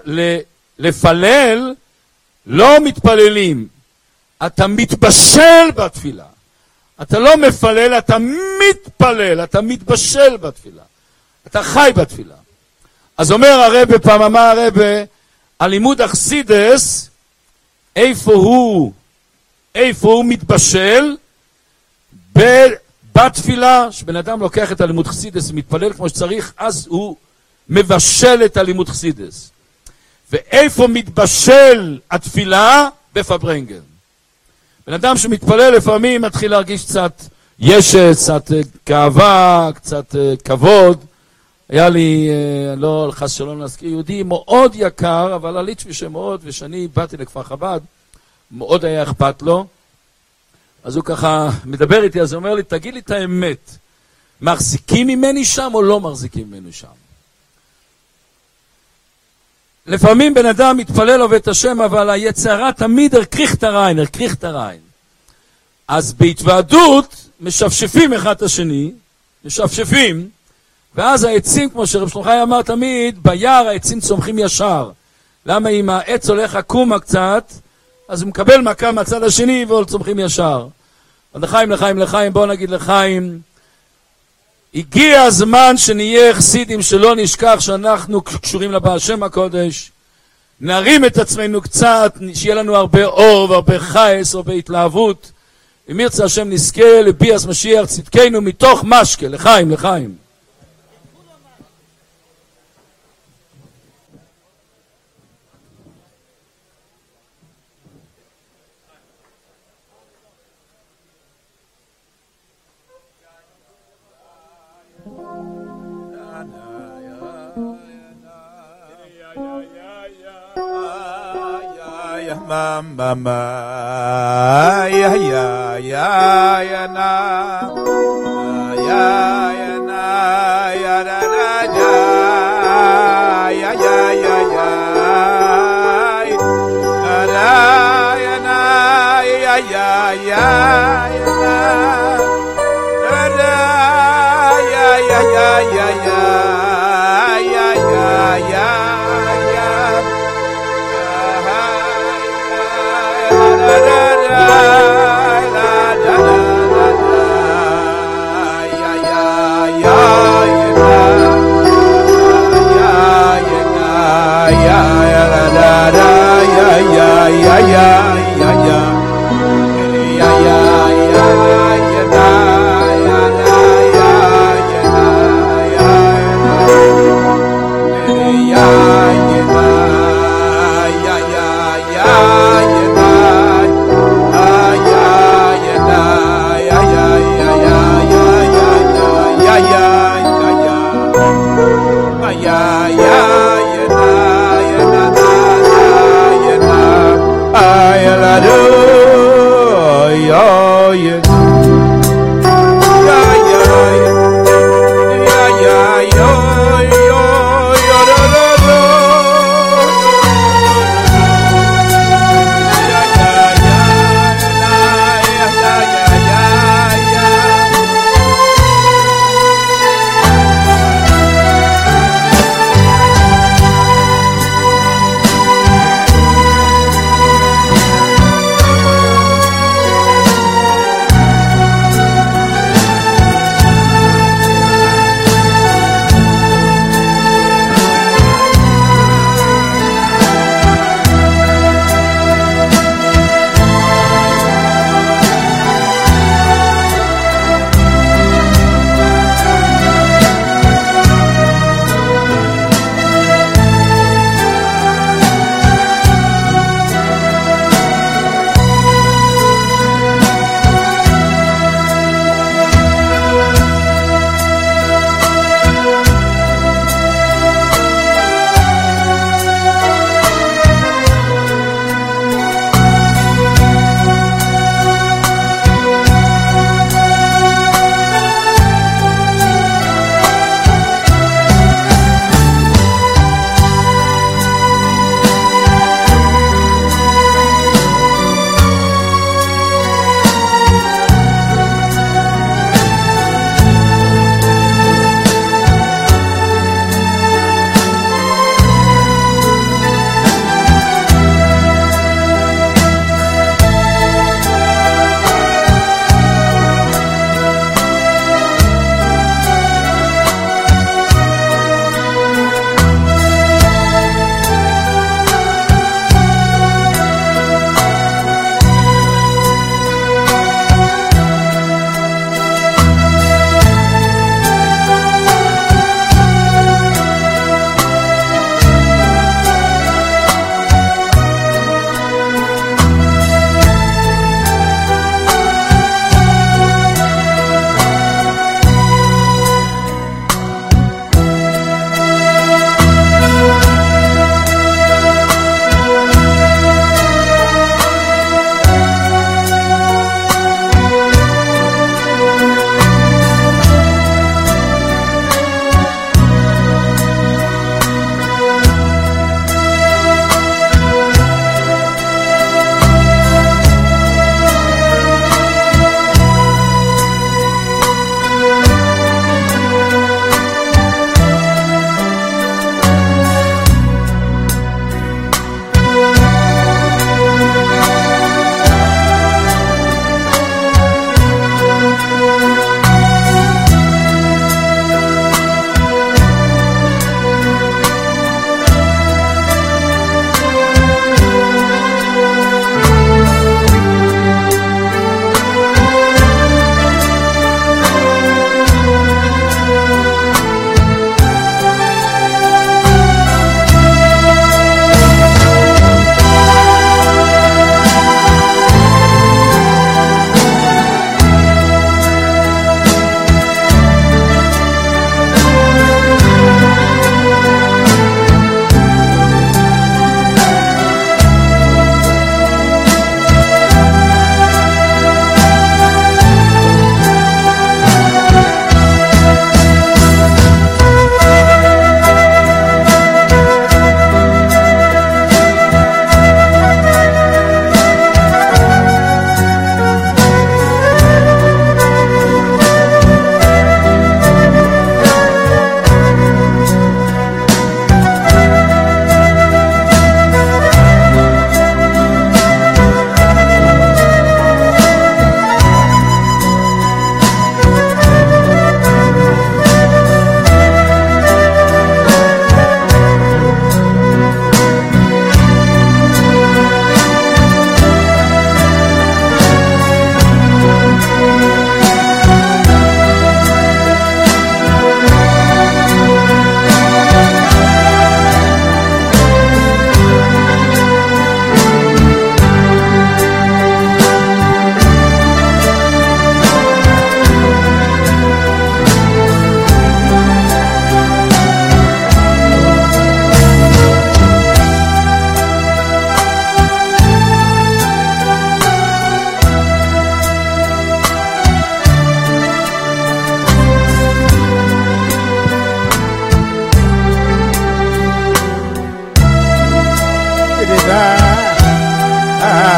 לפלל לא מתפללים, אתה מתבשל בתפילה. אתה לא מפלל, אתה מתפלל, אתה מתבשל בתפילה. אתה חי בתפילה. אז אומר הרב, פעם אמר הרב, הלימוד אכסידס, איפה הוא, איפה הוא מתבשל? בתפילה, שבן אדם לוקח את הלימוד אכסידס ומתפלל כמו שצריך, אז הוא מבשל את הלימוד אכסידס. ואיפה מתבשל התפילה? בפברנגל. בן אדם שמתפלל לפעמים מתחיל להרגיש קצת ישת, קצת גאווה, קצת כבוד. היה לי, לא חס שלום להזכיר, יהודי מאוד יקר, אבל הליצ'בי שמאוד, ושאני באתי לכפר חב"ד, מאוד היה אכפת לו. אז הוא ככה מדבר איתי, אז הוא אומר לי, תגיד לי את האמת, מחזיקים ממני שם או לא מחזיקים ממנו שם? לפעמים בן אדם מתפלל עובד את השם, אבל היצרה תמיד הרקריך את הריין, הרקריך את הריין. אז בהתוועדות משפשפים אחד את השני, משפשפים, ואז העצים, כמו שרב שלוחי אמר תמיד, ביער העצים צומחים ישר. למה אם העץ הולך עקומה קצת, אז הוא מקבל מכה מהצד השני והוא צומחים ישר. לחיים, לחיים, לחיים, בואו נגיד לחיים, הגיע הזמן שנהיה חסידים שלא נשכח שאנחנו קשורים לבעל שם הקודש, נרים את עצמנו קצת, שיהיה לנו הרבה אור והרבה חייס, הרבה התלהבות, אם ירצה השם נזכה לביאס משיח צדקנו מתוך משקה, לחיים, לחיים. Mama, ma, ya, ya, ya, ya, na, ya, ya, na, ya, da, da, ya, ya, ya, ya, ya, da, ya, na, ya, ya, ya, ya, na, da, ya, ya, ya, ya, ya, ya, ya, ya. Yeah, yeah, yeah, yeah, yeah, yeah, yeah, yeah.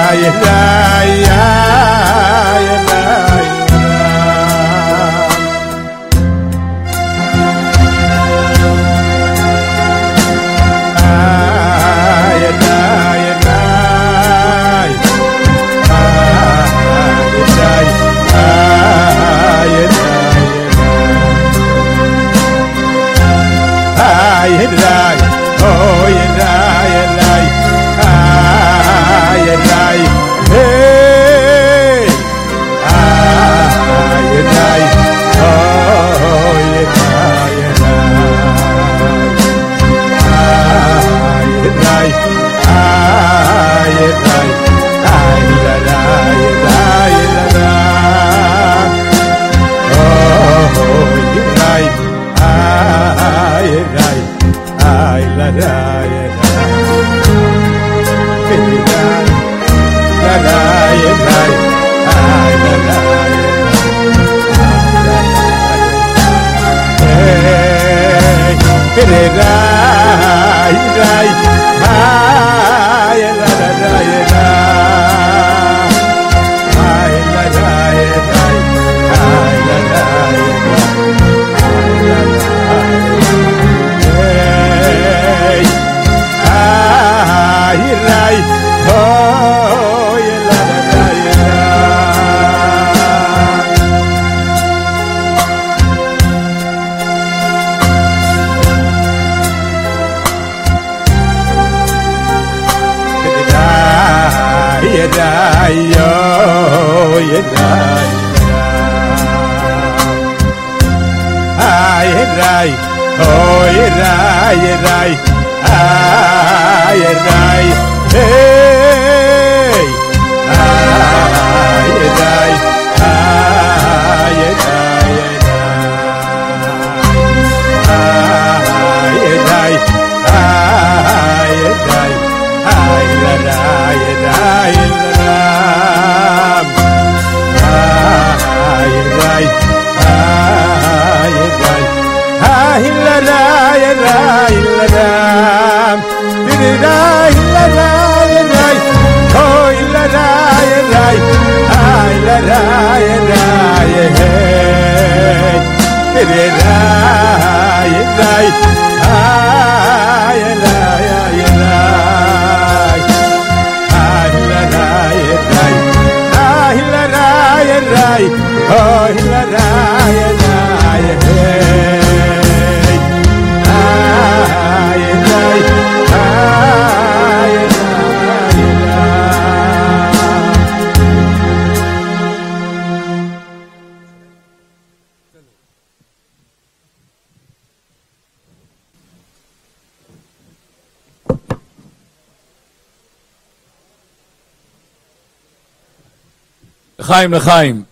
לחיים, לחיים.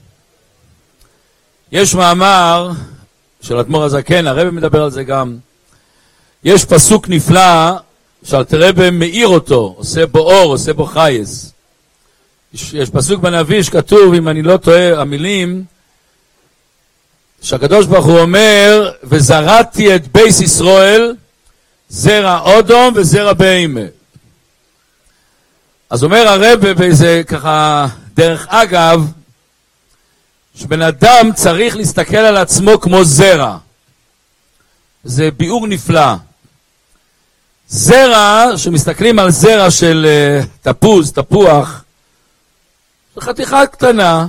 יש מאמר של אדמו"ר הזקן, הרב מדבר על זה גם. יש פסוק נפלא שאלתר רבי מאיר אותו, עושה בו אור, עושה בו חייס. יש, יש פסוק בנביא שכתוב, אם אני לא טועה, המילים, שהקדוש ברוך הוא אומר, וזרעתי את בייס ישראל, זרע אודום וזרע בהמה. אז אומר הרב באיזה ככה, דרך אגב, שבן אדם צריך להסתכל על עצמו כמו זרע. זה ביאור נפלא. זרע, שמסתכלים על זרע של uh, תפוז, תפוח, זו חתיכה קטנה.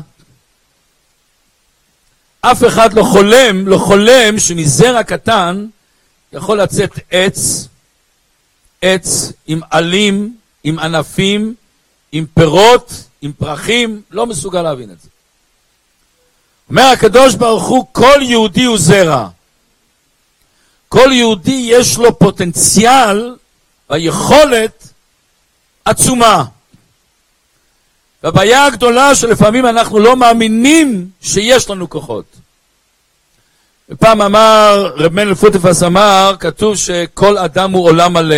אף אחד לא חולם, לא חולם שמזרע קטן יכול לצאת עץ, עץ עם עלים, עם ענפים, עם פירות, עם פרחים, לא מסוגל להבין את זה. אומר הקדוש ברוך הוא, כל יהודי הוא זרע. כל יהודי יש לו פוטנציאל והיכולת עצומה. והבעיה הגדולה שלפעמים אנחנו לא מאמינים שיש לנו כוחות. ופעם אמר, רב מנהל פוטפס אמר, כתוב שכל אדם הוא עולם מלא.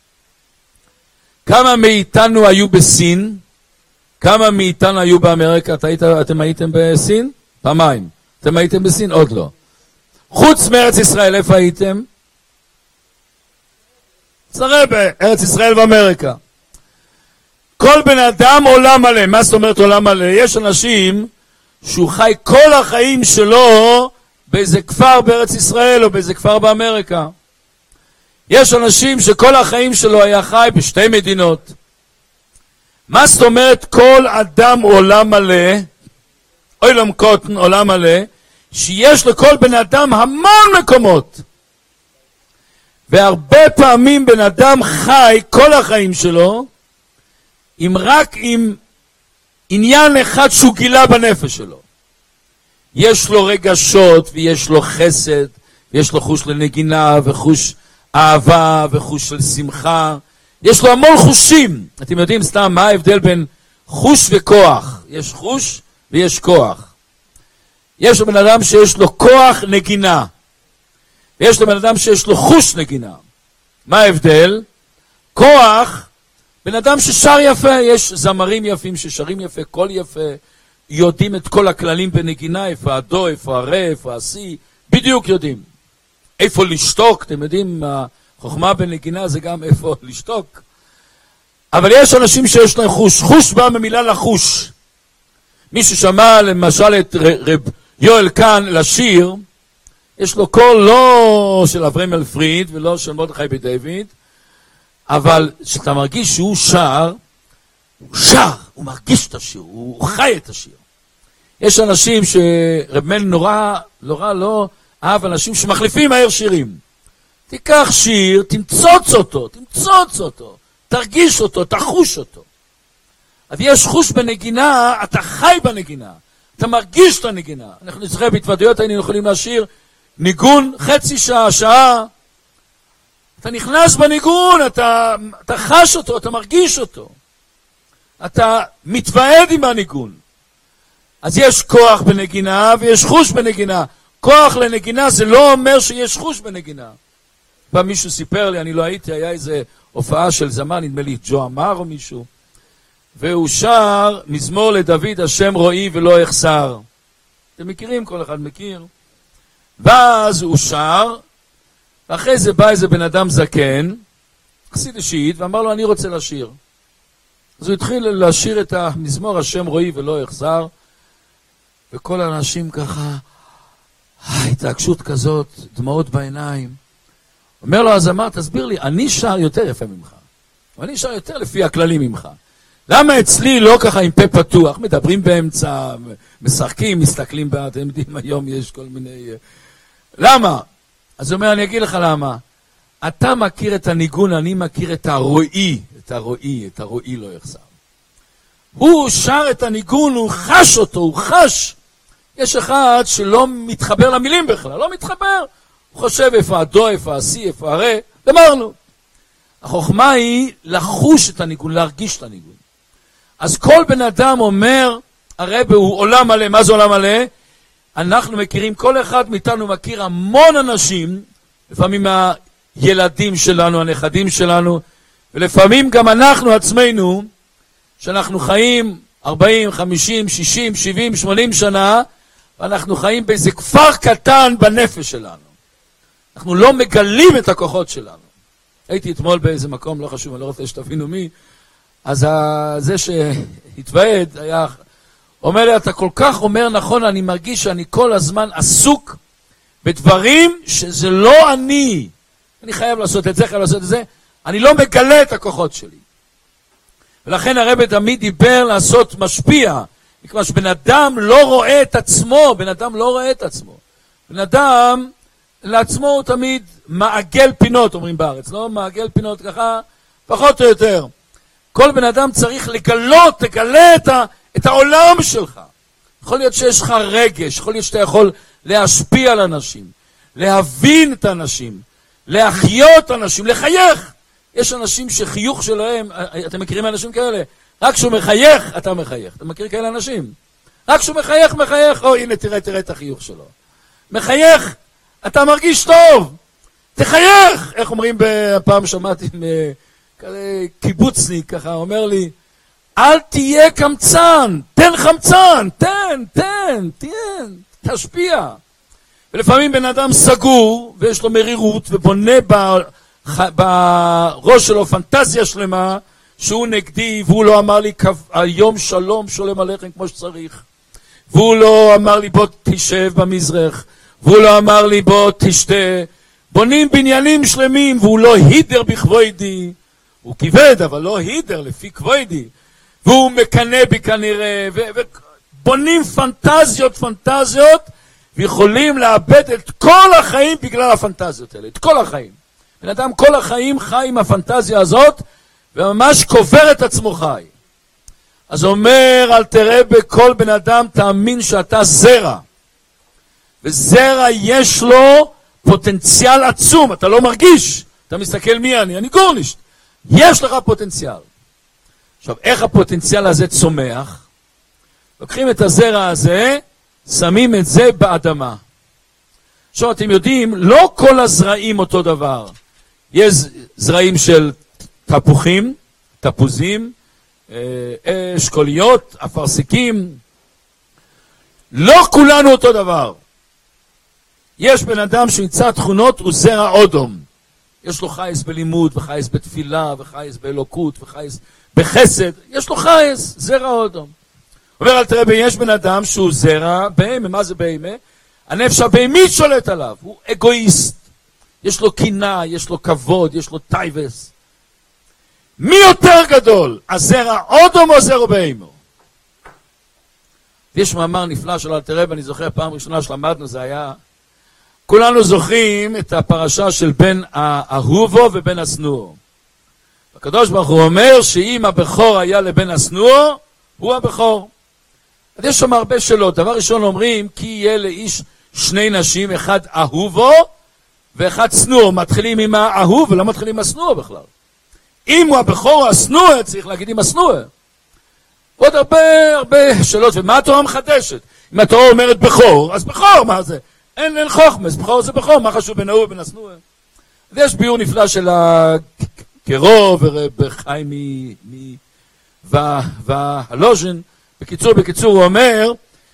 כמה מאיתנו היו בסין? כמה מאיתנו היו באמריקה? את היית, אתם הייתם בסין? פעמיים. אתם הייתם בסין? עוד לא. חוץ מארץ ישראל, איפה הייתם? צרה בארץ ישראל ואמריקה. כל כל בן אדם עולם מלא. מה זאת אומרת עולם מלא? יש אנשים שהוא חי כל החיים שלו באיזה כפר בארץ ישראל או באיזה כפר באמריקה. יש אנשים שכל החיים שלו היה חי בשתי מדינות. מה זאת אומרת כל אדם עולם מלא? עולם קוטן עולם מלא, שיש לכל בן אדם המון מקומות. והרבה פעמים בן אדם חי כל החיים שלו עם רק עם עניין אחד שהוא גילה בנפש שלו. יש לו רגשות ויש לו חסד, ויש לו חוש לנגינה וחוש אהבה וחוש של שמחה. יש לו המון חושים. אתם יודעים סתם מה ההבדל בין חוש וכוח? יש חוש ויש כוח. יש לבן אדם שיש לו כוח נגינה, ויש לבן אדם שיש לו חוש נגינה. מה ההבדל? כוח, בן אדם ששר יפה, יש זמרים יפים ששרים יפה, קול יפה, יודעים את כל הכללים בנגינה, איפה הדו, איפה הרה, איפה הסי, בדיוק יודעים. איפה לשתוק, אתם יודעים, החוכמה בנגינה זה גם איפה לשתוק. אבל יש אנשים שיש להם חוש, חוש בא ממילה לחוש. מי ששמע למשל את רב יואל כאן לשיר, יש לו קול לא של אברהם אלפריד ולא של מרדכי בן דוד, אבל כשאתה מרגיש שהוא שר, הוא שר, הוא מרגיש את השיר, הוא חי את השיר. יש אנשים שרב מל נורא, נורא לא אהב אנשים שמחליפים מהר שירים. תיקח שיר, תמצוץ אותו, תמצוץ אותו, תרגיש אותו, תחוש אותו. אז יש חוש בנגינה, אתה חי בנגינה, אתה מרגיש את הנגינה. אנחנו נצטרך בהתוודעויות, היינו יכולים לשיר ניגון חצי שעה, שעה. אתה נכנס בניגון, אתה, אתה חש אותו, אתה מרגיש אותו. אתה מתוועד עם הניגון. אז יש כוח בנגינה ויש חוש בנגינה. כוח לנגינה זה לא אומר שיש חוש בנגינה. פעם מישהו סיפר לי, אני לא הייתי, היה איזה הופעה של זמן, נדמה לי ג'ו אמר או מישהו, והוא שר מזמור לדוד, השם רואי ולא אחסר. אתם מכירים, כל אחד מכיר. ואז הוא שר, ואחרי זה בא איזה בן אדם זקן, חסיד אישית, ואמר לו, אני רוצה לשיר. אז הוא התחיל לשיר את המזמור, השם רואי ולא אחסר, וכל האנשים ככה, התרגשות כזאת, דמעות בעיניים. אומר לו הזמר, תסביר לי, אני שר יותר יפה ממך. ואני שר יותר לפי הכללים ממך. למה אצלי לא ככה עם פה פתוח, מדברים באמצע, משחקים, מסתכלים בה, אתם יודעים, היום יש כל מיני... למה? אז הוא אומר, אני אגיד לך למה. אתה מכיר את הניגון, אני מכיר את הרואי, את הרואי, את הרואי לא יחסר. הוא שר את הניגון, הוא חש אותו, הוא חש. יש אחד שלא מתחבר למילים בכלל, לא מתחבר. הוא חושב איפה הדו, איפה הסי, איפה הרה, אמרנו. החוכמה היא לחוש את הניגון, להרגיש את הניגון. אז כל בן אדם אומר, הרב הוא עולם מלא. מה זה עולם מלא? אנחנו מכירים, כל אחד מאיתנו מכיר המון אנשים, לפעמים הילדים שלנו, הנכדים שלנו, ולפעמים גם אנחנו עצמנו, שאנחנו חיים ארבעים, חמישים, שישים, שבעים, שמונים שנה, ואנחנו חיים באיזה כפר קטן בנפש שלנו. אנחנו לא מגלים את הכוחות שלנו. הייתי אתמול באיזה מקום, לא חשוב, אני לא רוצה שתבינו מי, אז זה שהתוועד היה, אומר לי, אתה כל כך אומר נכון, אני מרגיש שאני כל הזמן עסוק בדברים שזה לא אני. אני חייב לעשות את זה, חייב לעשות את זה. אני לא מגלה את הכוחות שלי. ולכן הרב תמיד דיבר לעשות משפיע. מכיוון שבן אדם לא רואה את עצמו, בן אדם לא רואה את עצמו. בן אדם לעצמו הוא תמיד מעגל פינות, אומרים בארץ, לא? מעגל פינות ככה, פחות או יותר. כל בן אדם צריך לגלות, תגלה את, ה, את העולם שלך. יכול להיות שיש לך רגש, יכול להיות שאתה יכול להשפיע על אנשים, להבין את האנשים, להחיות אנשים, לחייך. יש אנשים שחיוך שלהם, אתם מכירים אנשים כאלה? רק כשהוא מחייך, אתה מחייך. אתה מכיר כאלה אנשים? רק כשהוא מחייך, מחייך, או הנה תראה, תראה את החיוך שלו. מחייך, אתה מרגיש טוב. תחייך! איך אומרים, הפעם שמעתי כזה קיבוצניק, ככה, אומר לי, אל תהיה קמצן, תן חמצן, תן, תן, תן, תשפיע. ולפעמים בן אדם סגור, ויש לו מרירות, ובונה בראש שלו פנטזיה שלמה, שהוא נגדי, והוא לא אמר לי היום שלום שולם עליכם כמו שצריך, והוא לא אמר לי בוא תשב במזרח, והוא לא אמר לי בוא תשתה, בונים בניינים שלמים, והוא לא הידר בכבוידי, הוא כיבד אבל לא הידר לפי כבוידי, והוא מקנה בי כנראה, ובונים פנטזיות פנטזיות, ויכולים לאבד את כל החיים בגלל הפנטזיות האלה, את כל החיים. בן אדם כל החיים חי עם הפנטזיה הזאת, וממש קובר את עצמו חי. אז אומר, אל תראה בכל בן אדם, תאמין שאתה זרע. וזרע יש לו פוטנציאל עצום, אתה לא מרגיש. אתה מסתכל מי אני, אני גורנישט. יש לך פוטנציאל. עכשיו, איך הפוטנציאל הזה צומח? לוקחים את הזרע הזה, שמים את זה באדמה. עכשיו, אתם יודעים, לא כל הזרעים אותו דבר. יש זרעים של תפוחים, תפוזים, אשכוליות, אפרסיקים. לא כולנו אותו דבר. יש בן אדם שנמצא תכונות, הוא זרע אודום. יש לו חייס בלימוד, וחייס בתפילה, וחייס באלוקות, וחייס בחסד. יש לו חייס, זרע אודום. אומר, אל תראה, יש בן אדם שהוא זרע בהמה. מה זה בהמה? הנפש הבהמית שולט עליו. הוא אגואיסט. יש לו קינה, יש לו כבוד, יש לו טייבס. מי יותר גדול? הזרע אודום או זרע בהמה? יש מאמר נפלא של אל תראה, ואני זוכר פעם ראשונה שלמדנו, זה היה... כולנו זוכרים את הפרשה של בן האהובו ובן השנואו. הקדוש ברוך הוא אומר שאם הבכור היה לבן השנואו, הוא הבכור. אז יש שם הרבה שאלות. דבר ראשון אומרים, כי יהיה לאיש שני נשים, אחד אהובו ואחד שנואו. מתחילים עם האהוב ולא מתחילים עם השנואו בכלל. אם הוא הבכור או השנואו, צריך להגיד עם השנואו. עוד הרבה הרבה שאלות. ומה התורה מחדשת? אם התורה אומרת בכור, אז בכור, מה זה? אין, אין חוכמס, בכור זה בכור, מה חשוב בין האהוב ובין השנואו? ויש ביור נפלא של הקרו ורב חיים והלוז'ן. בקיצור, בקיצור, הוא אומר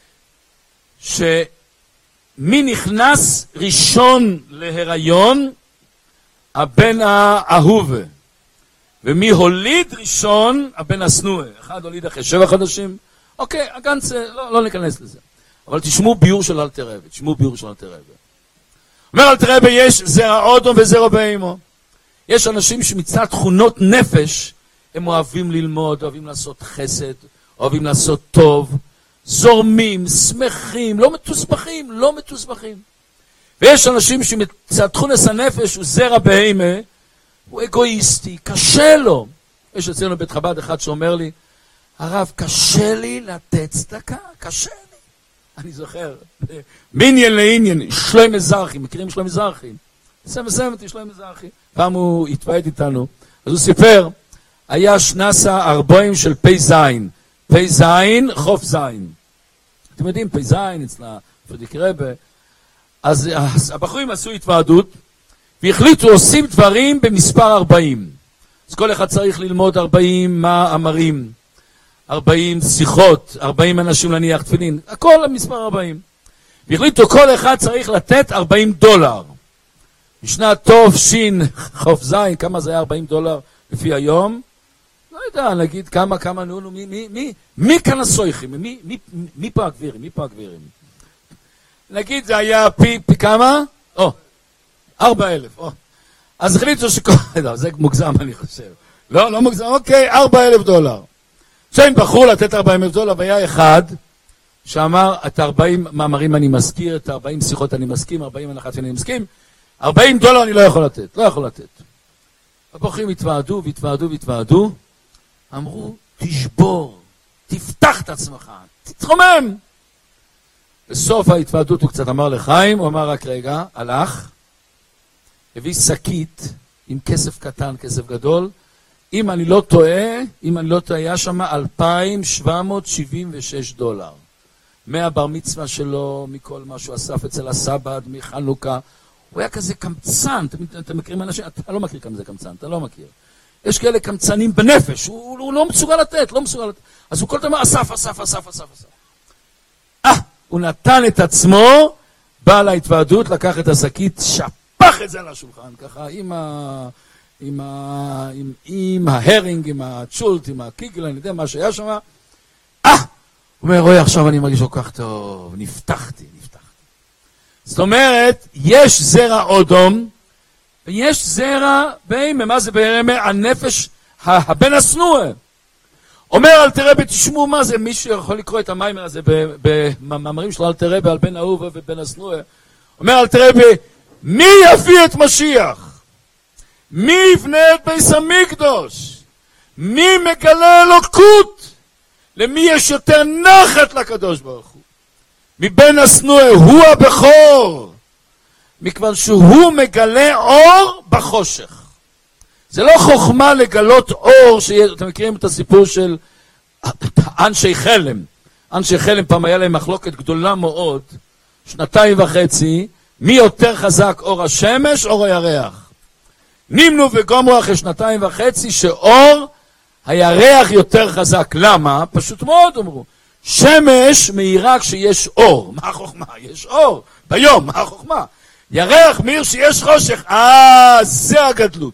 שמי נכנס ראשון להיריון? הבן האהוב. ומי הוליד ראשון? הבן השנואו. אחד הוליד אחרי שבע חודשים. אוקיי, הגנץ, לא, לא ניכנס לזה. אבל תשמעו ביור של אל תראה, תשמעו ביור של אל תראה. אומר אל תראה, יש זרע אודום וזרע בהמה. יש אנשים שמצד תכונות נפש, הם אוהבים ללמוד, אוהבים לעשות חסד, אוהבים לעשות טוב, זורמים, שמחים, לא מתוסבכים, לא מתוסבכים. ויש אנשים שמצד תכונת הנפש הוא זרע בהמה, הוא אגואיסטי, קשה לו. יש אצלנו בית חב"ד אחד שאומר לי, הרב, קשה לי לתת צדקה, קשה לי. אני זוכר, מעניין לעניין, שלמה זרחי, מכירים שלמה זרחי? סמא סמאתי שלמה זרחי. פעם הוא התוועד איתנו, אז הוא סיפר, היה שנסה ארבעים של פי זין, פי זין, חוף זין. אתם יודעים, פי זין, אצלה, פרדיק רבה. אז הבחורים עשו התוועדות, והחליטו עושים דברים במספר ארבעים. אז כל אחד צריך ללמוד ארבעים מאמרים, ארבעים שיחות, ארבעים אנשים להניח תפילין, הכל המספר ארבעים. והחליטו כל אחד צריך לתת ארבעים דולר. בשנת טוב שין חוף זין, כמה זה היה ארבעים דולר לפי היום? לא יודע, נגיד כמה, כמה, נו, נו, מי, מי, מי, מי כאן הסויכים? מי, מי, מי פה הגבירים? מי פה הגבירים? נגיד זה היה פי, פי כמה? או, ארבע אלף, או. אז החליטו שכל, לא, זה מוגזם אני חושב. לא, לא מוגזם, אוקיי, ארבע אלף דולר. שהם בחרו לתת ארבעים אלף דולר, והיה אחד שאמר, את ארבעים מאמרים אני מזכיר, את ארבעים שיחות אני מסכים, ארבעים הנחת אני מסכים, ארבעים דולר אני לא יכול לתת, לא יכול לתת. הבוחרים התוועדו והתוועדו והתוועדו, אמרו, תשבור, תפתח את עצמך, תתחומם. בסוף ההתוועדות הוא קצת אמר לחיים, הוא אמר רק רגע, הלך, הביא שקית עם כסף קטן, כסף גדול, אם אני לא טועה, אם אני לא טועה, היה שם אלפיים שבע מאות שבעים ושש דולר. מהבר מצווה שלו, מכל מה שהוא אסף אצל הסבד, מחנוכה, הוא היה כזה קמצן, אתם, אתם מכירים אנשים, אתה לא מכיר כמה זה קמצן, אתה לא מכיר. יש כאלה קמצנים בנפש, הוא, הוא, הוא לא מסוגל לתת, לא מסוגל לתת. אז הוא כל דבר אסף, אסף, אסף, אסף, אסף. אה, הוא נתן את עצמו, בא להתוועדות, לקח את השקית, שפח את זה על השולחן, ככה, עם ה... עם, ה... עם... עם ההרינג, עם הצ'ולט, עם הקיגל, אני יודע מה שהיה שם. אה! הוא אומר, רואי, עכשיו אני מרגיש כל כך טוב, נפתחתי, נפתחתי. זאת אומרת, יש זרע אודום, ויש זרע בהמה. מה זה בהמה? הנפש, הבן הסנועה. אומר אל תראה בתשמעו מה זה, מישהו יכול לקרוא את המיימר הזה במאמרים שלו, אל תראה על בן אהובה ובן הסנועה. אומר אל תראה מי יביא את משיח? מי יבנה את בית המקדש? מי מגלה אלוקות? למי יש יותר נחת לקדוש ברוך הוא? מבן הסנועה הוא הבכור, מכיוון שהוא מגלה אור בחושך. זה לא חוכמה לגלות אור, שאתם מכירים את הסיפור של אנשי חלם. אנשי חלם פעם היה להם מחלוקת גדולה מאוד, שנתיים וחצי, מי יותר חזק, אור השמש, אור הירח. נמנו וגומרו אחרי שנתיים וחצי שאור הירח יותר חזק. למה? פשוט מאוד אמרו. שמש מאירה כשיש אור. מה החוכמה? יש אור. ביום, מה החוכמה? ירח מאיר שיש חושך. אה, זה הגדלות.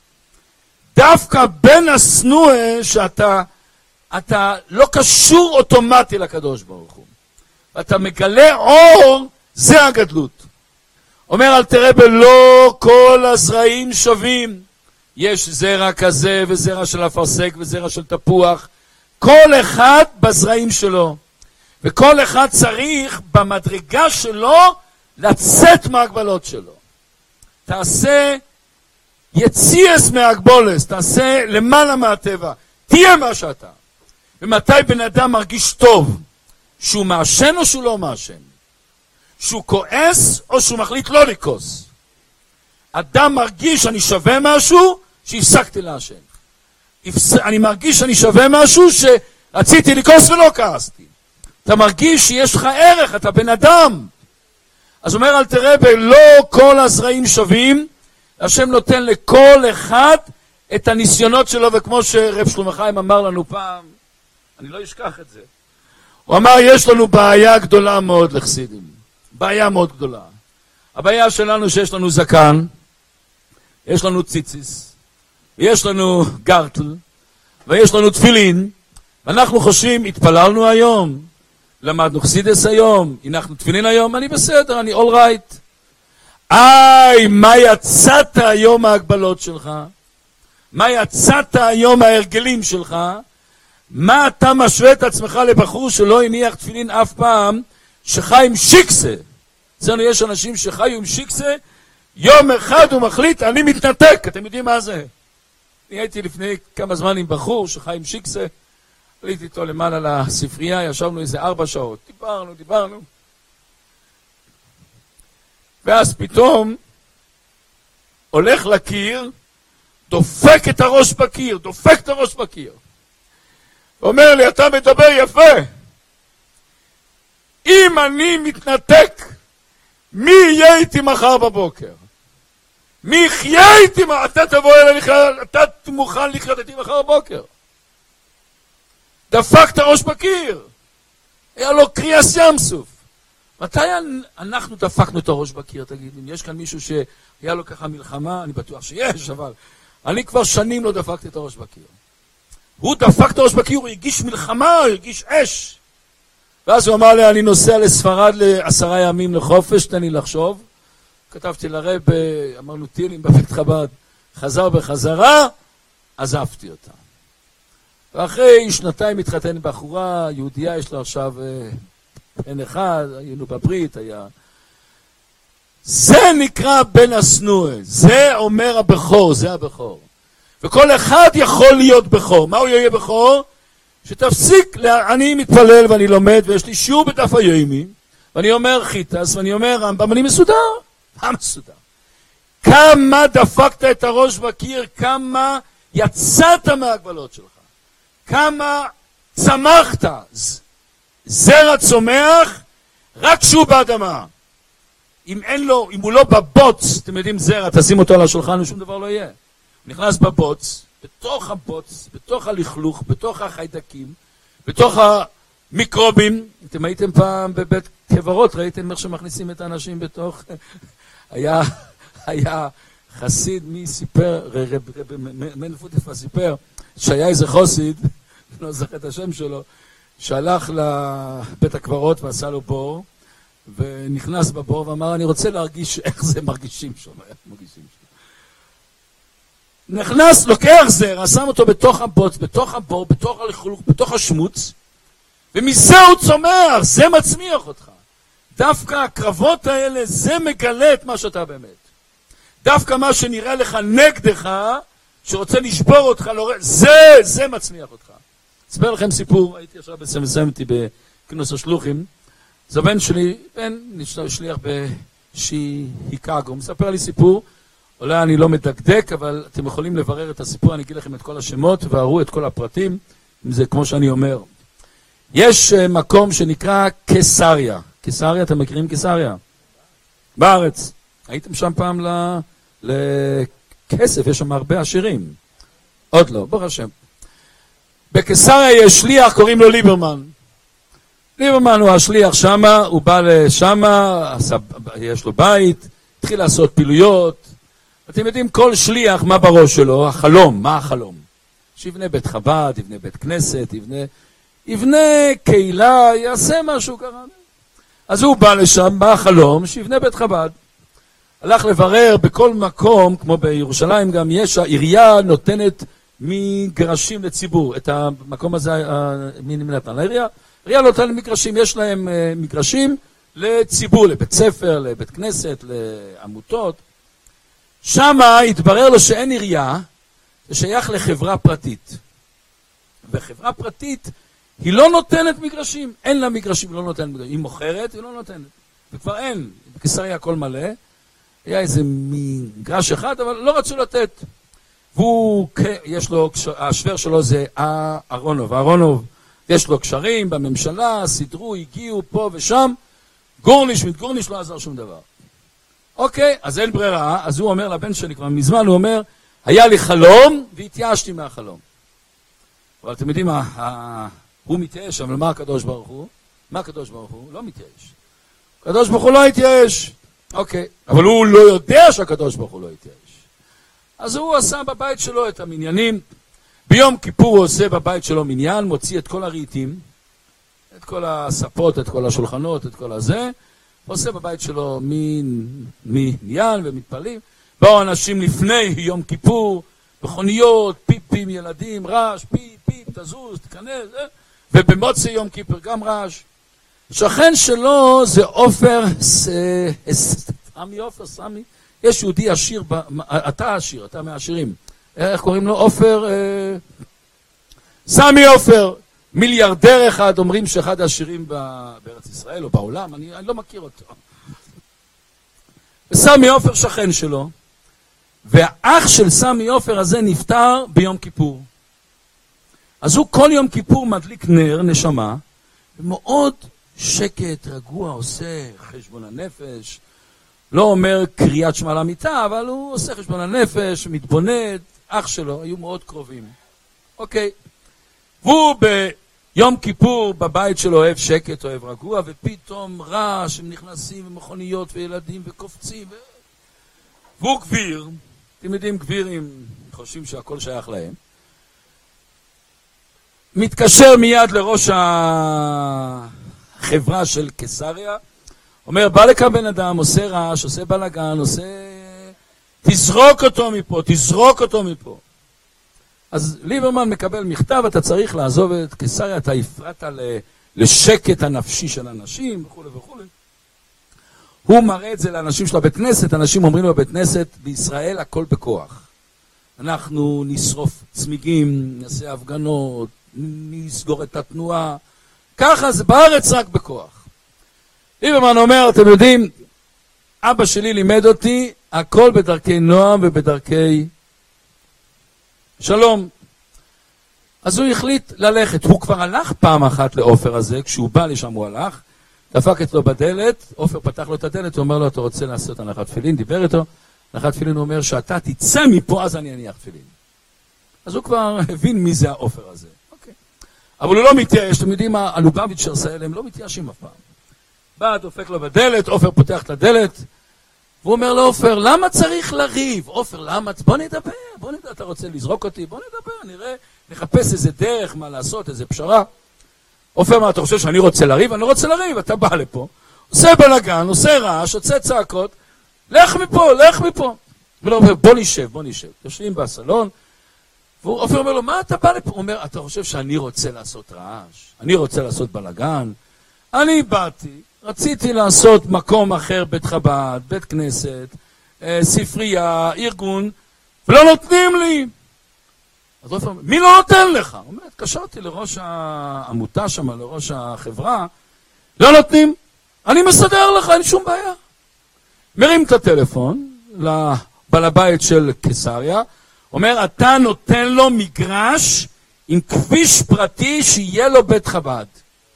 דווקא בין הסנועה שאתה אתה לא קשור אוטומטי לקדוש ברוך הוא. ואתה מגלה אור, זה הגדלות. אומר אל תראה בלא כל הזרעים שווים. יש זרע כזה וזרע של אפרסק וזרע של תפוח. כל אחד בזרעים שלו. וכל אחד צריך במדרגה שלו לצאת מהגבלות שלו. תעשה יציאס מהגבולס, תעשה למעלה מהטבע. תהיה מה שאתה. ומתי בן אדם מרגיש טוב? שהוא מעשן או שהוא לא מעשן? שהוא כועס או שהוא מחליט לא לכעוס? אדם מרגיש אני שווה משהו שהפסקתי לעשן. אני מרגיש שאני שווה משהו שרציתי לכעוס ולא כעסתי. אתה מרגיש שיש לך ערך, אתה בן אדם. אז אומר אל תראה בלא כל הזרעים שווים, השם נותן לכל אחד את הניסיונות שלו, וכמו שרב שלמה חיים אמר לנו פעם, אני לא אשכח את זה. הוא אמר, יש לנו בעיה גדולה מאוד לחסידים. בעיה מאוד גדולה. הבעיה שלנו שיש לנו זקן, יש לנו ציציס, ויש לנו גרטל, ויש לנו תפילין, ואנחנו חושבים, התפללנו היום, למדנו חסידס היום, הנחנו תפילין היום, אני בסדר, אני all right. איי, מה יצאת היום מההגבלות שלך? מה יצאת היום מההרגלים שלך? מה אתה משווה את עצמך לבחור שלא הניח תפילין אף פעם, שחי עם שיקסה? אצלנו יש אנשים שחיו עם שיקסה, יום אחד הוא מחליט, אני מתנתק. אתם יודעים מה זה? אני הייתי לפני כמה זמן עם בחור שחי עם שיקסה, עליתי איתו למעלה לספרייה, ישבנו איזה ארבע שעות, דיברנו, דיברנו. ואז פתאום הולך לקיר, דופק את הראש בקיר, דופק את הראש בקיר. אומר לי, אתה מדבר יפה. אם אני מתנתק, מי יהיה איתי מחר בבוקר? מי יחיה איתי? אתה תבוא אליי, אתה מוכן לחיות איתי מחר בבוקר. דפק את הראש בקיר. היה לו קריאס ים סוף. מתי אנחנו דפקנו את הראש בקיר? תגיד, אם יש כאן מישהו שהיה לו ככה מלחמה, אני בטוח שיש, אבל אני כבר שנים לא דפקתי את הראש בקיר. הוא דפק את הראש בקיר, הוא הגיש מלחמה, הוא הגיש אש. ואז הוא אמר לי, אני נוסע לספרד לעשרה ימים לחופש, תן לי לחשוב. כתבתי לרב, אמרנו טילים בבית חב"ד, חזר בחזרה, עזבתי אותה. ואחרי שנתיים התחתן בחורה, יהודייה, יש לה עכשיו בן אחד, היינו בברית, היה... זה נקרא בן הסנועה, זה אומר הבכור, זה הבכור. וכל אחד יכול להיות בכור. מה הוא יהיה בכור? שתפסיק, לה... אני מתפלל ואני לומד, ויש לי שיעור בדף היומי, ואני אומר חיטס, ואני אומר רמב"ם, אני מסודר. מה מסודר? כמה דפקת את הראש בקיר, כמה יצאת מהגבלות שלך, כמה צמחת. זרע צומח רק כשהוא באדמה. אם אין לו, אם הוא לא בבוץ, אתם יודעים זרע, תשים אותו על השולחן ושום דבר לא יהיה. הוא נכנס בבוץ, בתוך הבוץ, בתוך הלכלוך, בתוך החיידקים, בתוך המיקרובים. אתם הייתם פעם בבית קברות, ראיתם איך שמכניסים את האנשים בתוך... היה, היה חסיד, מי סיפר, מנפוטיפה סיפר, שהיה איזה חוסיד, לא זוכר את השם שלו, שהלך לבית הקברות ועשה לו בור, ונכנס בבור ואמר, אני רוצה להרגיש איך זה מרגישים שם, איך מרגישים שם. נכנס, לוקח זרע, שם אותו בתוך הבוץ, בתוך הבור, בתוך הלכלוך, בתוך השמוץ, ומזה הוא צומח, זה מצמיח אותך. דווקא הקרבות האלה, זה מגלה את מה שאתה באמת. דווקא מה שנראה לך נגדך, שרוצה לשבור אותך, זה, זה מצמיח אותך. אספר לכם סיפור, הייתי עכשיו בסמסמתי בכנוס השלוחים, זה בן שלי, בן שליח בשיקגו, הוא מספר לי סיפור, אולי אני לא מדקדק, אבל אתם יכולים לברר את הסיפור, אני אגיד לכם את כל השמות, והראו את כל הפרטים, אם זה כמו שאני אומר. יש מקום שנקרא קיסריה. קיסריה, אתם מכירים קיסריה? בארץ. הייתם שם פעם לכסף, יש שם הרבה עשירים. עוד לא, ברוך השם. בקיסריה יש שליח, קוראים לו ליברמן. ליברמן הוא השליח שמה, הוא בא לשמה, יש לו בית, התחיל לעשות פעילויות. אתם יודעים, כל שליח, מה בראש שלו? החלום, מה החלום? שיבנה בית חב"ד, יבנה בית כנסת, יבנה, יבנה קהילה, יעשה משהו ככה. אז הוא בא לשם, מה החלום? שיבנה בית חב"ד. הלך לברר בכל מקום, כמו בירושלים גם, יש, העירייה נותנת מגרשים לציבור. את המקום הזה, מי נתן? העירייה? העירייה נותנת מגרשים, יש להם מגרשים לציבור, לבית ספר, לבית כנסת, לעמותות. שמה התברר לו שאין עירייה, זה שייך לחברה פרטית. וחברה פרטית היא לא נותנת מגרשים, אין לה מגרשים, היא לא נותנת מגרשים. היא מוכרת, היא לא נותנת. וכבר אין, בקיסריה הכל מלא. היה איזה מגרש אחד, אבל לא רצו לתת. והוא, יש לו, השוור שלו זה אהרונוב. אהרונוב, יש לו קשרים בממשלה, סידרו, הגיעו פה ושם. גורניש, מתגורניש לא עזר שום דבר. אוקיי, אז אין ברירה, אז הוא אומר לבן שלי כבר מזמן, הוא אומר, היה לי חלום והתייאשתי מהחלום. אבל אתם יודעים מה, הוא מתייאש, אבל מה הקדוש ברוך הוא? מה הקדוש ברוך הוא? לא מתייאש. הקדוש ברוך הוא לא התייאש. אוקיי, אבל הוא לא יודע שהקדוש ברוך הוא לא התייאש. אז הוא עשה בבית שלו את המניינים. ביום כיפור הוא עושה בבית שלו מניין, מוציא את כל הרהיטים, את כל הספות, את כל השולחנות, את כל הזה, ועושה בבית שלו מניין ומתפעלים. באו אנשים לפני יום כיפור, מכוניות, פיפים, ילדים, רעש, פיפ, פיפ, תזוז, תכנס, ובמוצאי יום כיפור גם רעש. שכן שלו זה עופר, סמי עופר, סמי, יש יהודי עשיר, אתה עשיר, אתה מהעשירים, איך קוראים לו? עופר, סמי עופר, מיליארדר אחד, אומרים שאחד העשירים בארץ ישראל או בעולם, אני, אני לא מכיר אותו. וסמי עופר שכן שלו, והאח של סמי עופר הזה נפטר ביום כיפור. אז הוא כל יום כיפור מדליק נר, נשמה, ומאוד שקט, רגוע, עושה חשבון הנפש, לא אומר קריאת שמע למיטה, אבל הוא עושה חשבון הנפש, מתבונן, אח שלו, היו מאוד קרובים. אוקיי. והוא ביום כיפור בבית שלו אוהב שקט, אוהב רגוע, ופתאום רעש, הם נכנסים ומכוניות וילדים וקופצים. ו... והוא גביר, אתם יודעים, גבירים חושבים שהכל שייך להם. מתקשר מיד לראש החברה של קיסריה, אומר, בא לכאן בן אדם, עושה רעש, עושה בלגן, עושה... תזרוק אותו מפה, תזרוק אותו מפה. אז ליברמן מקבל מכתב, אתה צריך לעזוב את קיסריה, אתה הפרעת לשקט הנפשי של אנשים, וכו' וכו'. הוא מראה את זה לאנשים של הבית כנסת, אנשים אומרים לו בבית כנסת, בישראל הכל בכוח. אנחנו נשרוף צמיגים, נעשה הפגנות, נסגור את התנועה, ככה זה בארץ רק בכוח. ליברמן אומר, אתם יודעים, אבא שלי לימד אותי, הכל בדרכי נועם ובדרכי שלום. אז הוא החליט ללכת, הוא כבר הלך פעם אחת לעופר הזה, כשהוא בא לשם הוא הלך, דפק אצלו בדלת, עופר פתח לו את הדלת, הוא אומר לו, אתה רוצה לעשות הנחת תפילין? דיבר איתו, הנחת תפילין הוא אומר, שאתה תצא מפה, אז אני אניח תפילין. אז הוא כבר הבין מי זה העופר הזה. אוקיי. אבל הוא לא מתייאש, אתם יודעים מה, הלובביץ' הרסאל, הם לא מתייאשים אף פעם. בא, דופק לו בדלת, עופר פותח את הדלת, והוא אומר לו, עופר, למה צריך לריב? עופר, למה? בוא נדבר, בוא נדבר, אתה רוצה לזרוק אותי? בוא נדבר, נראה, נחפש איזה דרך, מה לעשות, איזה פשרה. עופר, מה, אתה חושב שאני רוצה לריב? אני לא רוצה לריב, אתה בא לפה, עושה בלגן, עושה רעש, עושה צעקות, לך מפה, לך מפה. ולא אומר, בוא נשב, בוא נשב. יושבים בסלון, ועופר אומר לו, מה אתה בא לפה? הוא אומר, אתה חושב שאני רוצה לעשות רעש? אני רוצה לעשות בלגן? אני באתי, רציתי לעשות מקום אחר, בית חב"ד, בית כנסת, ספרייה, ארגון, ולא נותנים לי. אז עופר אומר, מי לא נותן לך? הוא אומר, התקשרתי לראש העמותה שם, לראש החברה, לא נותנים. אני מסדר לך, אין שום בעיה. מרים את הטלפון לבעל הבית של קיסריה, אומר, אתה נותן לו מגרש עם כביש פרטי שיהיה לו בית חב"ד.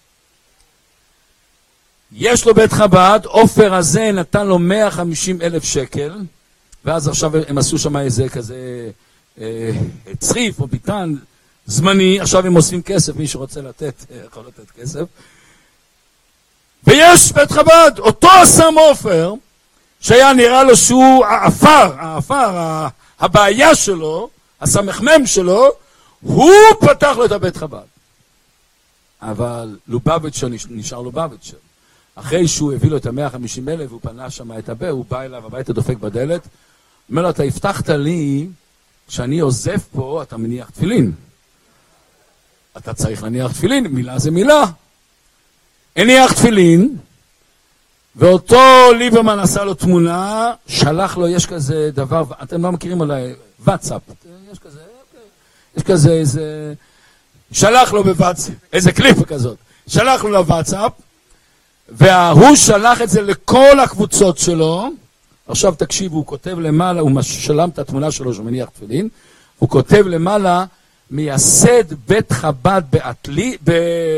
יש לו בית חב"ד, עופר הזה נתן לו מאה וחמישים אלף שקל, ואז עכשיו הם עשו שם איזה כזה אה, צריף או ביטן זמני, עכשיו הם עושים כסף, מי שרוצה לתת, יכול לתת כסף. ויש בית חב"ד, אותו עשה עופר, שהיה נראה לו שהוא האפר, האפר, הבעיה שלו, הסמ"ם שלו, הוא פתח לו את הבית חב"ד. אבל לובביץ' נשאר לובביץ'. אחרי שהוא הביא לו את ה-מאה וחמישים אלף, והוא פנה שם את הבא, הוא בא אליו הביתה, דופק בדלת, אומר לו, אתה הבטחת לי, כשאני עוזב פה, אתה מניח תפילין. אתה צריך להניח תפילין, מילה זה מילה. הניח תפילין, ואותו ליברמן עשה לו תמונה, שלח לו, יש כזה דבר, אתם לא מכירים עליי, וואטסאפ, יש כזה, יש כזה איזה, שלח לו בוואטסאפ, איזה קליפ כזאת, שלח לו לוואטסאפ, והוא שלח את זה לכל הקבוצות שלו. עכשיו תקשיבו, הוא כותב למעלה, הוא שלם את התמונה שלו שמניח תפילין, הוא כותב למעלה, מייסד בית חב"ד באטלי, ב...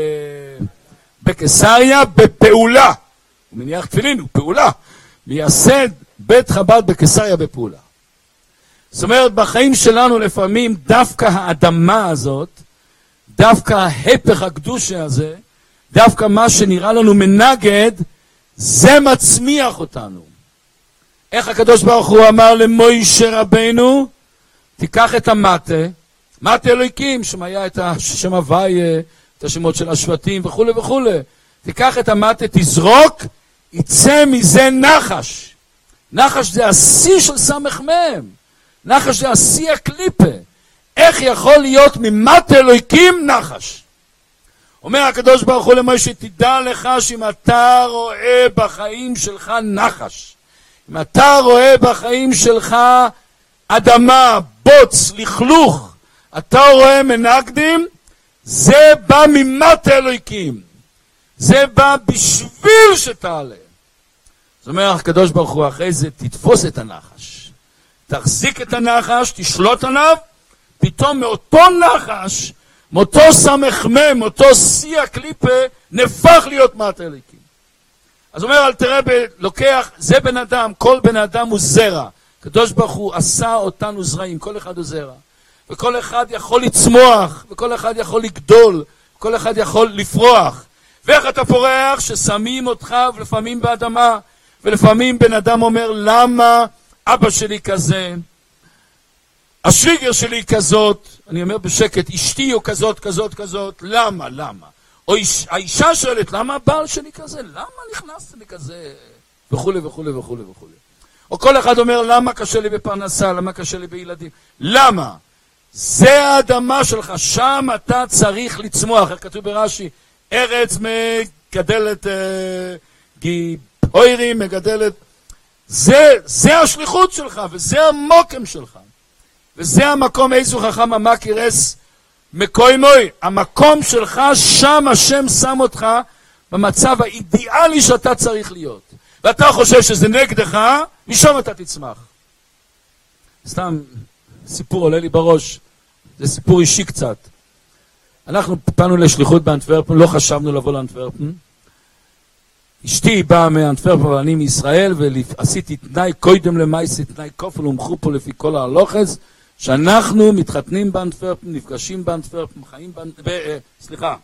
בקיסריה בפעולה. הוא מניח תפילין, הוא פעולה. מייסד בית חב"ד בקיסריה בפעולה. זאת אומרת, בחיים שלנו לפעמים דווקא האדמה הזאת, דווקא ההפך הקדושה הזה, דווקא מה שנראה לנו מנגד, זה מצמיח אותנו. איך הקדוש ברוך הוא אמר למוישה רבנו, תיקח את המטה, מטה אלוהיקים, שם היה את השם הוויה, את השמות של השבטים וכו' וכו'. תיקח את המטה, תזרוק, יצא מזה נחש. נחש זה השיא של סמ"ם. נחש זה השיא הקליפה. איך יכול להיות ממטה אלוהיקים נחש? אומר הקדוש ברוך הוא למשה, תדע לך שאם אתה רואה בחיים שלך נחש, אם אתה רואה בחיים שלך אדמה, בוץ, לכלוך, אתה רואה מנגדים, זה בא ממטה אלוהיקים. זה בא בשביל שתעלה. זאת אומרת, הקדוש ברוך הוא אחרי זה תתפוס את הנחש. תחזיק את הנחש, תשלוט עליו, פתאום מאותו נחש, מאותו סמ"ם, מאותו שיא הקליפה, נפח להיות מטה אלוהיקים. אז אומר, אל תראה, לוקח, זה בן אדם, כל בן אדם הוא זרע. הקדוש ברוך הוא עשה אותנו זרעים, כל אחד הוא זרע. וכל אחד יכול לצמוח, וכל אחד יכול לגדול, וכל אחד יכול לפרוח. ואיך אתה פורח? ששמים אותך ולפעמים באדמה, ולפעמים בן אדם אומר, למה אבא שלי כזה? השוויגר שלי כזאת, אני אומר בשקט, אשתי הוא כזאת, כזאת, כזאת, למה, למה? או איש, האישה שואלת, למה הבעל שלי כזה? למה נכנסת לי כזה? וכו' וכו' וכו' וכו'. או כל אחד אומר, למה קשה לי בפרנסה? למה קשה לי בילדים? למה? זה האדמה שלך, שם אתה צריך לצמוח. איך כתוב ברש"י? ארץ מגדלת אה, גיבורים, מגדלת... זה, זה השליחות שלך, וזה המוקם שלך. וזה המקום, איזו חכם המכיר אס מקוימוי. המקום שלך, שם השם שם אותך במצב האידיאלי שאתה צריך להיות. ואתה חושב שזה נגדך, משם אתה תצמח. סתם סיפור עולה לי בראש, זה סיפור אישי קצת. אנחנו פנו לשליחות באנטוורפן, לא חשבנו לבוא לאנטוורפן. אשתי באה מאנטוורפן ואני מישראל, ועשיתי תנאי קודם למייסי, תנאי כופל ומחו פה לפי כל ההלוכס, שאנחנו מתחתנים באנטוורפן, נפגשים באנטוורפן, חיים באנטוורפן, אה, סליחה,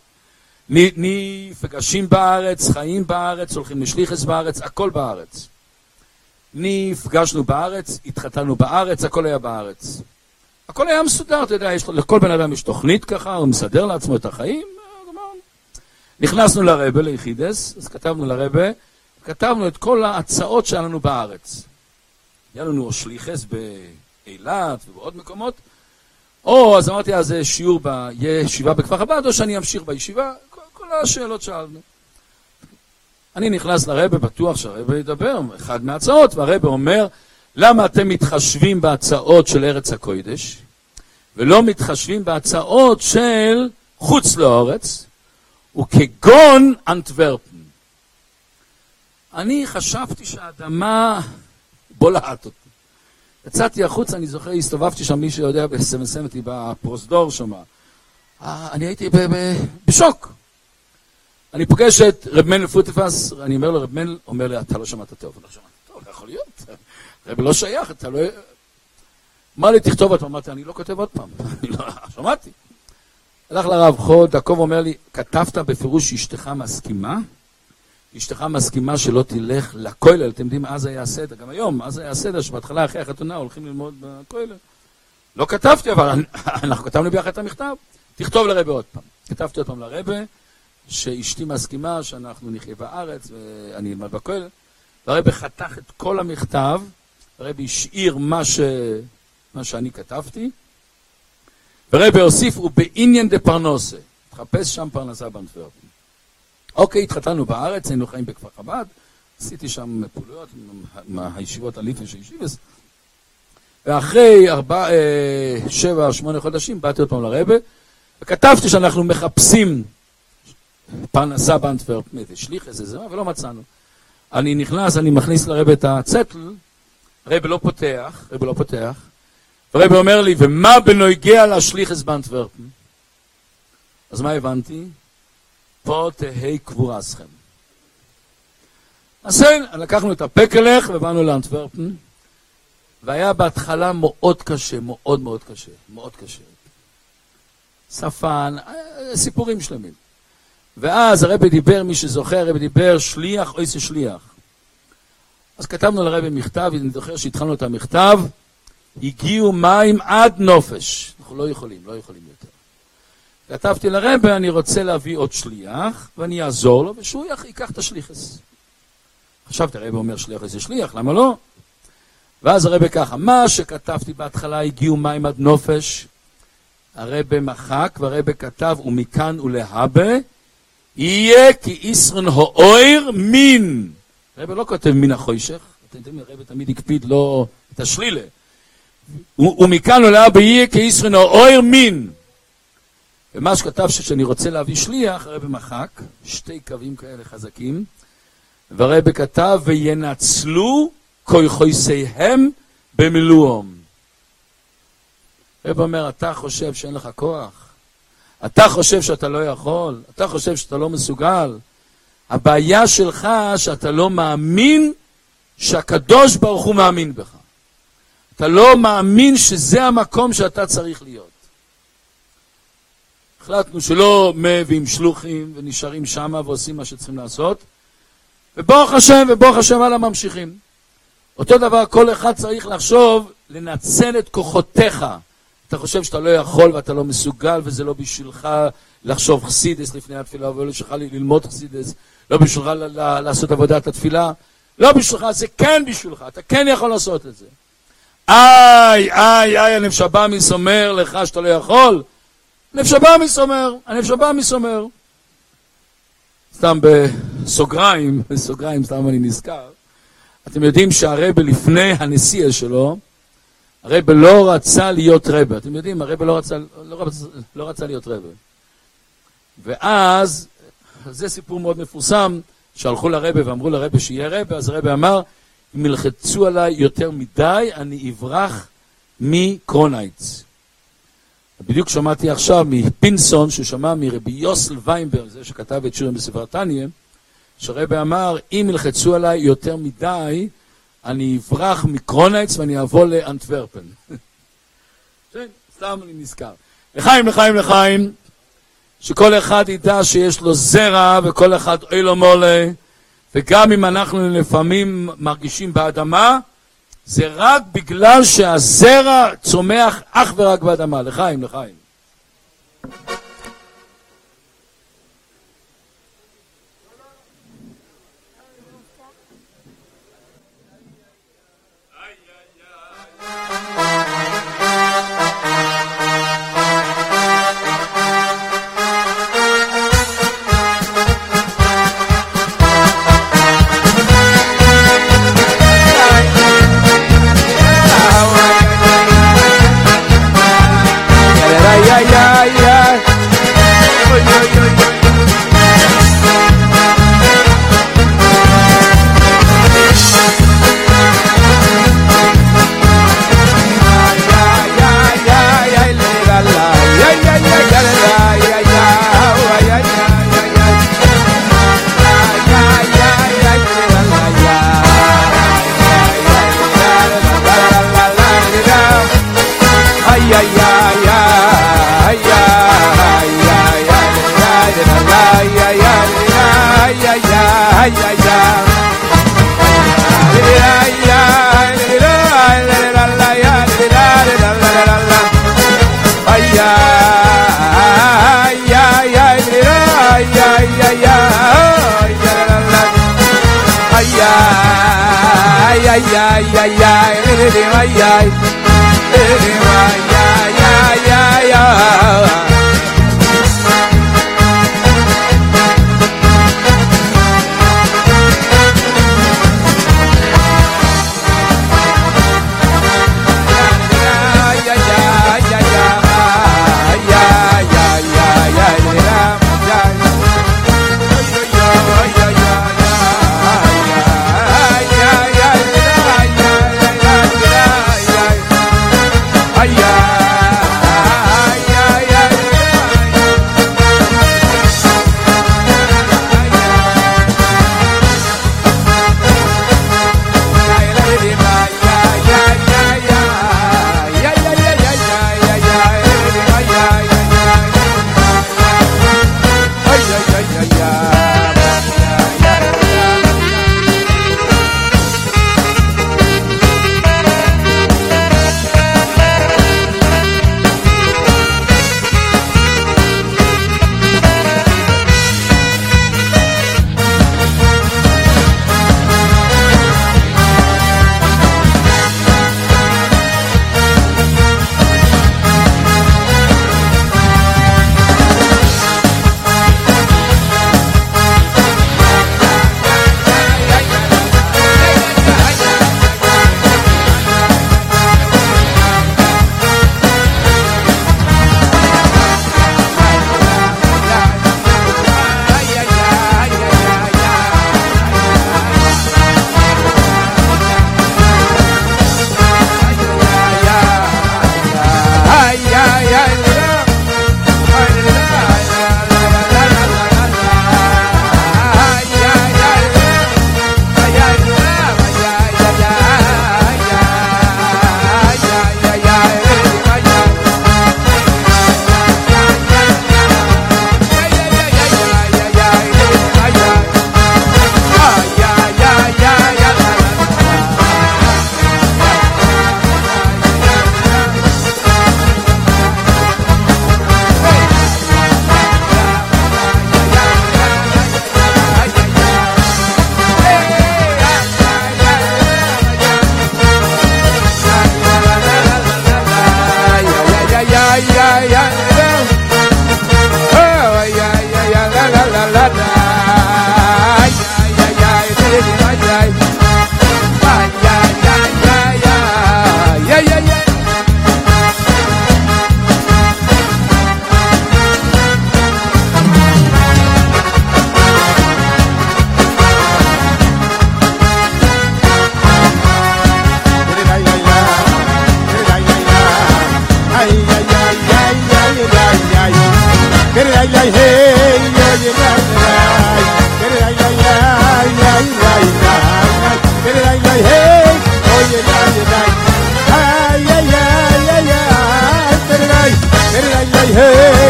נפגשים בארץ, חיים בארץ, הולכים לשליחס בארץ, הכל בארץ. נפגשנו בארץ, התחתנו בארץ, הכל היה בארץ. הכל היה מסודר, אתה יודע, יש, לכל בן אדם יש תוכנית ככה, הוא מסדר לעצמו את החיים. נכנסנו לרבה, ליחידס, אז כתבנו לרבה, כתבנו את כל ההצעות שלנו בארץ. היה לנו שליחס באילת ובעוד מקומות, או, אז אמרתי, אז שיעור ב... יהיה ישיבה בכפר חב"ד, או שאני אמשיך בישיבה, כל, כל השאלות שאלנו. אני נכנס לרבה, בטוח שהרבה ידבר, אחד מההצעות, והרבה אומר, למה אתם מתחשבים בהצעות של ארץ הקודש, ולא מתחשבים בהצעות של חוץ לארץ, וכגון אנטוורפן. אני חשבתי שהאדמה בולעת אותי. יצאתי החוץ, אני זוכר, הסתובבתי שם, מי שיודע, בסמסם אותי בפרוסדור שם. אני הייתי בשוק. אני פוגש את רב מנל פוטפס, אני אומר לו, רב מנל, אומר לי, אתה לא שמעת טוב, לא שמעת טוב, לא יכול להיות. רב לא שייך, אתה לא... אמר לי, תכתוב עוד פעם, אמרתי, אני לא כותב עוד פעם. אני לא... שמעתי. הלך לרב חוד, יעקב אומר לי, כתבת בפירוש שאשתך מסכימה? אשתך מסכימה שלא תלך לכולל, אתם יודעים, אז היה הסדר, גם היום, אז היה הסדר שבהתחלה אחרי החתונה הולכים ללמוד בכולל. לא כתבתי, אבל אנחנו כתבנו ביחד את המכתב. תכתוב לרבה עוד פעם. כתבתי עוד פעם לרבה, שאשתי מסכימה שאנחנו נחיה בארץ ואני אלמד בכולל. והרבה חתך את כל המכתב, הרבה השאיר מה, ש... מה שאני כתבתי, ורבה הוסיף, הוא בעניין דה פרנוסה. תחפש שם פרנסה באנטוורפן. אוקיי, התחתנו בארץ, היינו חיים בכפר חב"ד, עשיתי שם פעילויות מהישיבות הליפן של ישיבס, ואחרי ארבע, אה, שבע, שמונה חודשים, באתי עוד פעם לרבה, וכתבתי שאנחנו מחפשים פרנסה באנטוורפן, שליח איזה זה, ולא מצאנו. אני נכנס, אני מכניס לרבה את הצטל, הרבה לא פותח, הרבה לא פותח, והרבה אומר לי, ומה בנוגע לשליחס באנטוורפן? אז מה הבנתי? פה תהי קבורסכם. אז לקחנו את הפקלך ובאנו לאנטוורפן, והיה בהתחלה מאוד קשה, מאוד מאוד קשה, מאוד קשה. שפן, סיפורים שלמים. ואז הרבי דיבר, מי שזוכר, הרבי דיבר שליח או איזה שליח. אז כתבנו לרבי מכתב, אני זוכר שהתחלנו את המכתב, הגיעו מים עד נופש. אנחנו לא יכולים, לא יכולים יותר. כתבתי לרבי, אני רוצה להביא עוד שליח, ואני אעזור לו, ושהוא ייקח את השליחס. חשבתי, הרבי אומר שליח איזה שליח, למה לא? ואז הרבי ככה, מה שכתבתי בהתחלה, הגיעו מים עד נופש, הרבי מחק, והרבי כתב, ומכאן ולהבה, יהיה כי ישרן האויר מין. הרבי לא כותב מן החוישך, אתם יודעים, הרבי תמיד הקפיד לא את השלילה. ומכאן ולהבה, יהיה כי ישרן האויר מין. ומה שכתב שאני רוצה להביא שליח, הרבי מחק, שתי קווים כאלה חזקים, והרבי כתב, וינצלו כוחותיהם במילואם. הרבי אומר, אתה חושב שאין לך כוח? אתה חושב שאתה לא יכול? אתה חושב שאתה לא מסוגל? הבעיה שלך שאתה לא מאמין שהקדוש ברוך הוא מאמין בך. אתה לא מאמין שזה המקום שאתה צריך להיות. החלטנו שלא מביאים שלוחים ונשארים שם ועושים מה שצריכים לעשות. וברוך השם וברוך השם הלאה ממשיכים. אותו דבר כל אחד צריך לחשוב, לנצל את כוחותיך. אתה חושב שאתה לא יכול ואתה לא מסוגל וזה לא בשבילך לחשוב חסידס לפני התפילה ולא בשבילך ללמוד חסידס, לא בשבילך לעשות עבודת התפילה, לא בשבילך, זה כן בשבילך, אתה כן יכול לעשות את זה. איי, איי, איי, הנפש הבאמיס אומר לך שאתה לא יכול. הנפש הבאמיס אומר, הנפש הבאמיס אומר. סתם בסוגריים, בסוגריים, סתם אני נזכר. אתם יודעים שהרבי לפני הנסיעה שלו, הרבי לא רצה להיות רבי. אתם יודעים, הרבי לא רצה, לא רצה, לא רצה להיות רבי. ואז, זה סיפור מאוד מפורסם, שהלכו לרבי ואמרו לרבי שיהיה רבי, אז הרבי אמר, אם ילחצו עליי יותר מדי, אני אברח מקרונייץ. בדיוק שמעתי עכשיו מפינסון, ששמע מרבי יוסל ויינברג, זה שכתב את שירים בספר תניא, שהרבי אמר, אם ילחצו עליי יותר מדי, אני אברח מקרונייץ ואני אבוא לאנטוורפן. סתם אני נזכר. לחיים, לחיים, לחיים, שכל אחד ידע שיש לו זרע, וכל אחד אילו מולה, וגם אם אנחנו לפעמים מרגישים באדמה, זה רק בגלל שהזרע צומח אך ורק באדמה. לחיים, לחיים.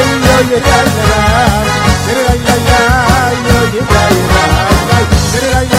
Hey,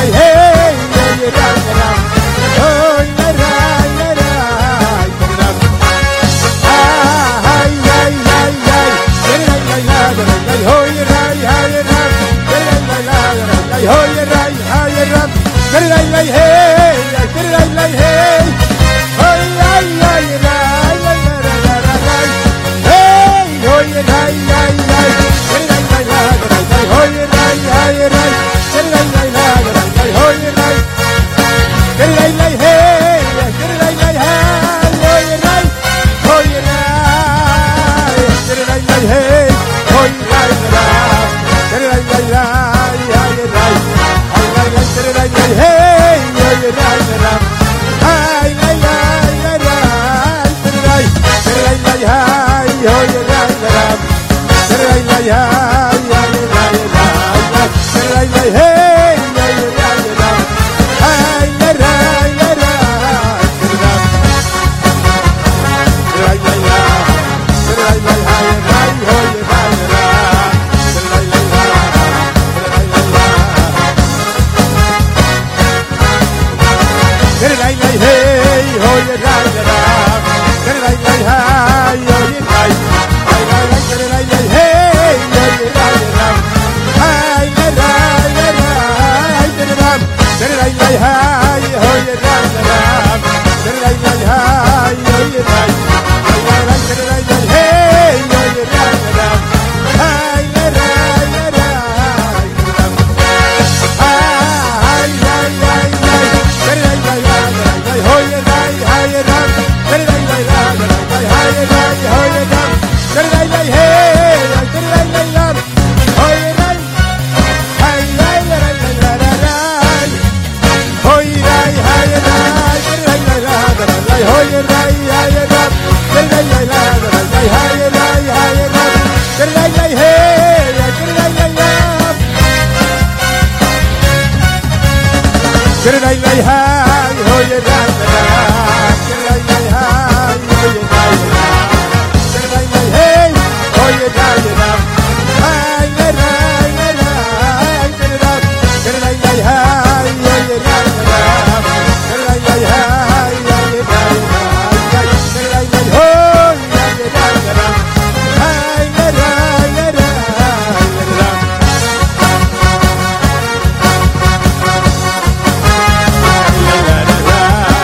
la la la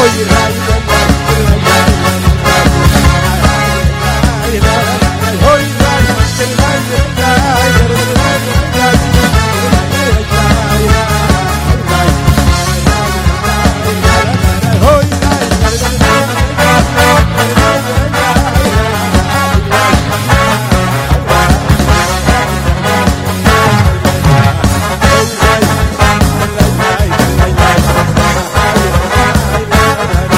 Hey,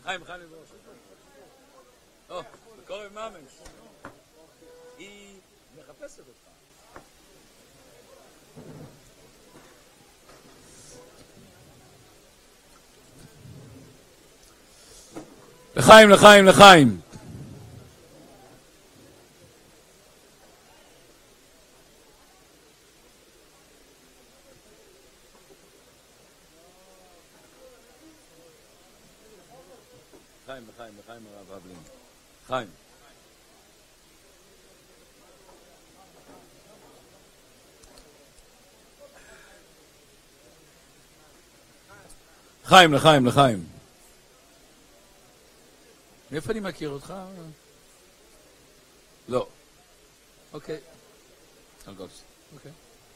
חיים, חיים לברוש. או, קורא ממש. היא מחפשת אותך. לחיים, לחיים, לחיים. לחיים, לחיים, לחיים הרב אבלין. חיים. לחיים, לחיים, לחיים. מאיפה אני מכיר אותך? לא. אוקיי. אלגוס. אוקיי.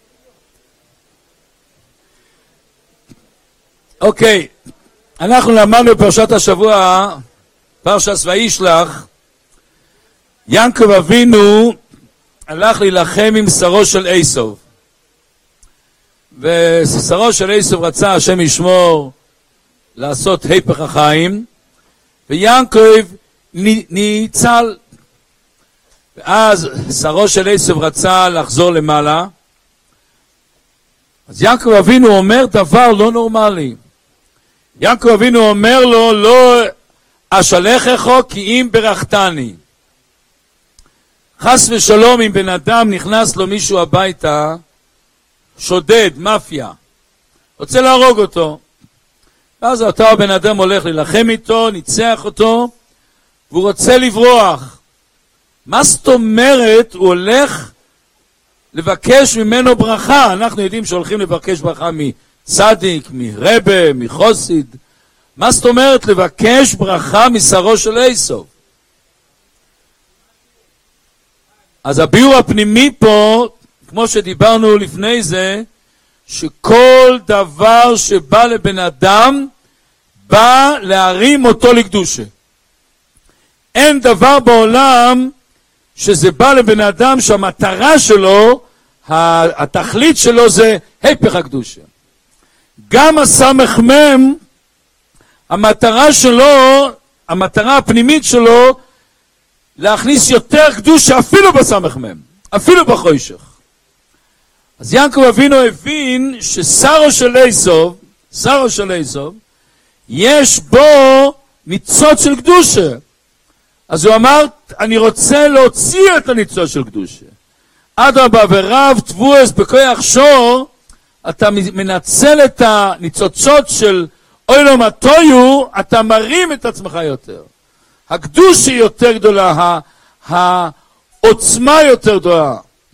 אוקיי. אנחנו למדנו בפרשת השבוע, פרשת וישלח, יעקב אבינו הלך להילחם עם שרו של עשו. ושרו של עשו רצה, השם ישמור, לעשות היפך החיים, ויעקב ניצל. ואז שרו של עשו רצה לחזור למעלה. אז יעקב אבינו אומר דבר לא נורמלי. יעקב אבינו אומר לו, לא אשלחך כי אם ברכתני. חס ושלום אם בן אדם נכנס לו מישהו הביתה, שודד, מאפיה, רוצה להרוג אותו. ואז אותו הבן אדם הולך ללחם איתו, ניצח אותו, והוא רוצה לברוח. מה זאת אומרת הוא הולך לבקש ממנו ברכה? אנחנו יודעים שהולכים לבקש ברכה מצדיק, מרבה, מחוסיד. מה זאת אומרת לבקש ברכה משרו של עשו? אז הביאור הפנימי פה, כמו שדיברנו לפני זה, שכל דבר שבא לבן אדם, בא להרים אותו לקדושה. אין דבר בעולם שזה בא לבן אדם שהמטרה שלו, התכלית שלו זה היפך הקדושה. גם הסמך מם, המטרה שלו, המטרה הפנימית שלו, להכניס יותר קדושה אפילו בסמך מם, אפילו בחושך. אז יעקב אבינו הבין ששרו של עשו, שרו של עשו, יש בו ניצוץ של קדושה. אז הוא אמר, אני רוצה להוציא את הניצוץ של קדושה. אדרבה ורב תבואס בכוח שור, אתה מנצל את הניצוצות של אוילום הטויו, אתה מרים את עצמך יותר. הקדושה יותר גדולה, העוצמה יותר גדולה.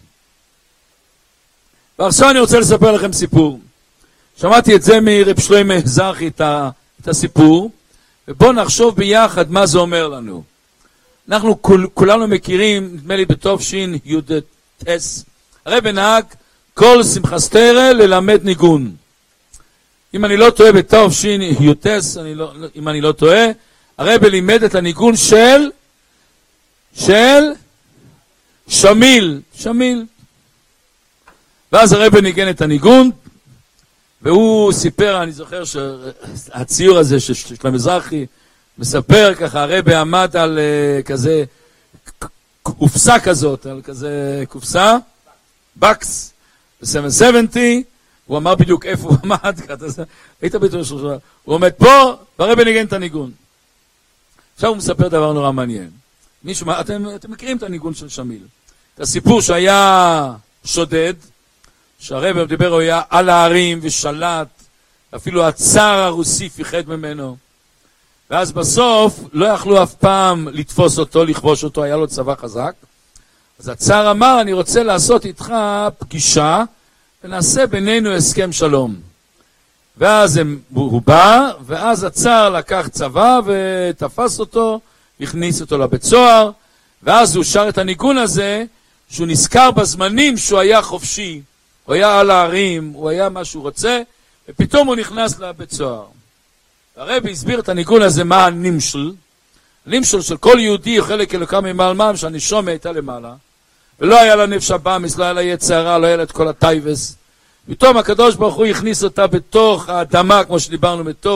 ועכשיו אני רוצה לספר לכם סיפור. שמעתי את זה מרב שלמה זרחי, את, את הסיפור, ובואו נחשוב ביחד מה זה אומר לנו. אנחנו כול, כולנו מכירים, נדמה לי בתוף שין יודטס, הרב נהג כל שמחסתרה ללמד ניגון. אם אני לא טועה בתוף שין יודטס, אני לא, אם אני לא טועה, הרב לימד את הניגון של, של שמיל, שמיל. ואז הרב ניגן את הניגון, והוא סיפר, אני זוכר שהציור הזה של המזרחי, מספר ככה, הרב עמד על uh, כזה קופסה כזאת, על כזה קופסה, בקס, ב-שבע שבעים, הוא אמר בדיוק איפה הוא עמד, היית בטוח שלושה, הוא עומד פה, והרב ניגן את הניגון. עכשיו הוא מספר דבר נורא מעניין. מישהו, אתם, אתם מכירים את הניגון של שמיל. את הסיפור שהיה שודד, שהרב דיבר, הוא היה על הערים ושלט, אפילו הצאר הרוסי פיחד ממנו. ואז בסוף לא יכלו אף פעם לתפוס אותו, לכבוש אותו, היה לו צבא חזק. אז הצאר אמר, אני רוצה לעשות איתך פגישה, ונעשה בינינו הסכם שלום. ואז הם, הוא בא, ואז הצאר לקח צבא ותפס אותו, הכניס אותו לבית סוהר, ואז הוא שר את הניגון הזה, שהוא נזכר בזמנים שהוא היה חופשי, הוא היה על הערים, הוא היה מה שהוא רוצה, ופתאום הוא נכנס לבית סוהר. הרבי הסביר את הניגון הזה, מה הנמשל. הנמשל של כל יהודי, חלק אלוקם ממעלמם, שהנשמה הייתה למעלה, ולא היה לה נפש הבאמיס, לא היה לה יצרה, לא היה לה את כל הטייבס. פתאום הקדוש ברוך הוא הכניס אותה בתוך האדמה, כמו שדיברנו, בתוך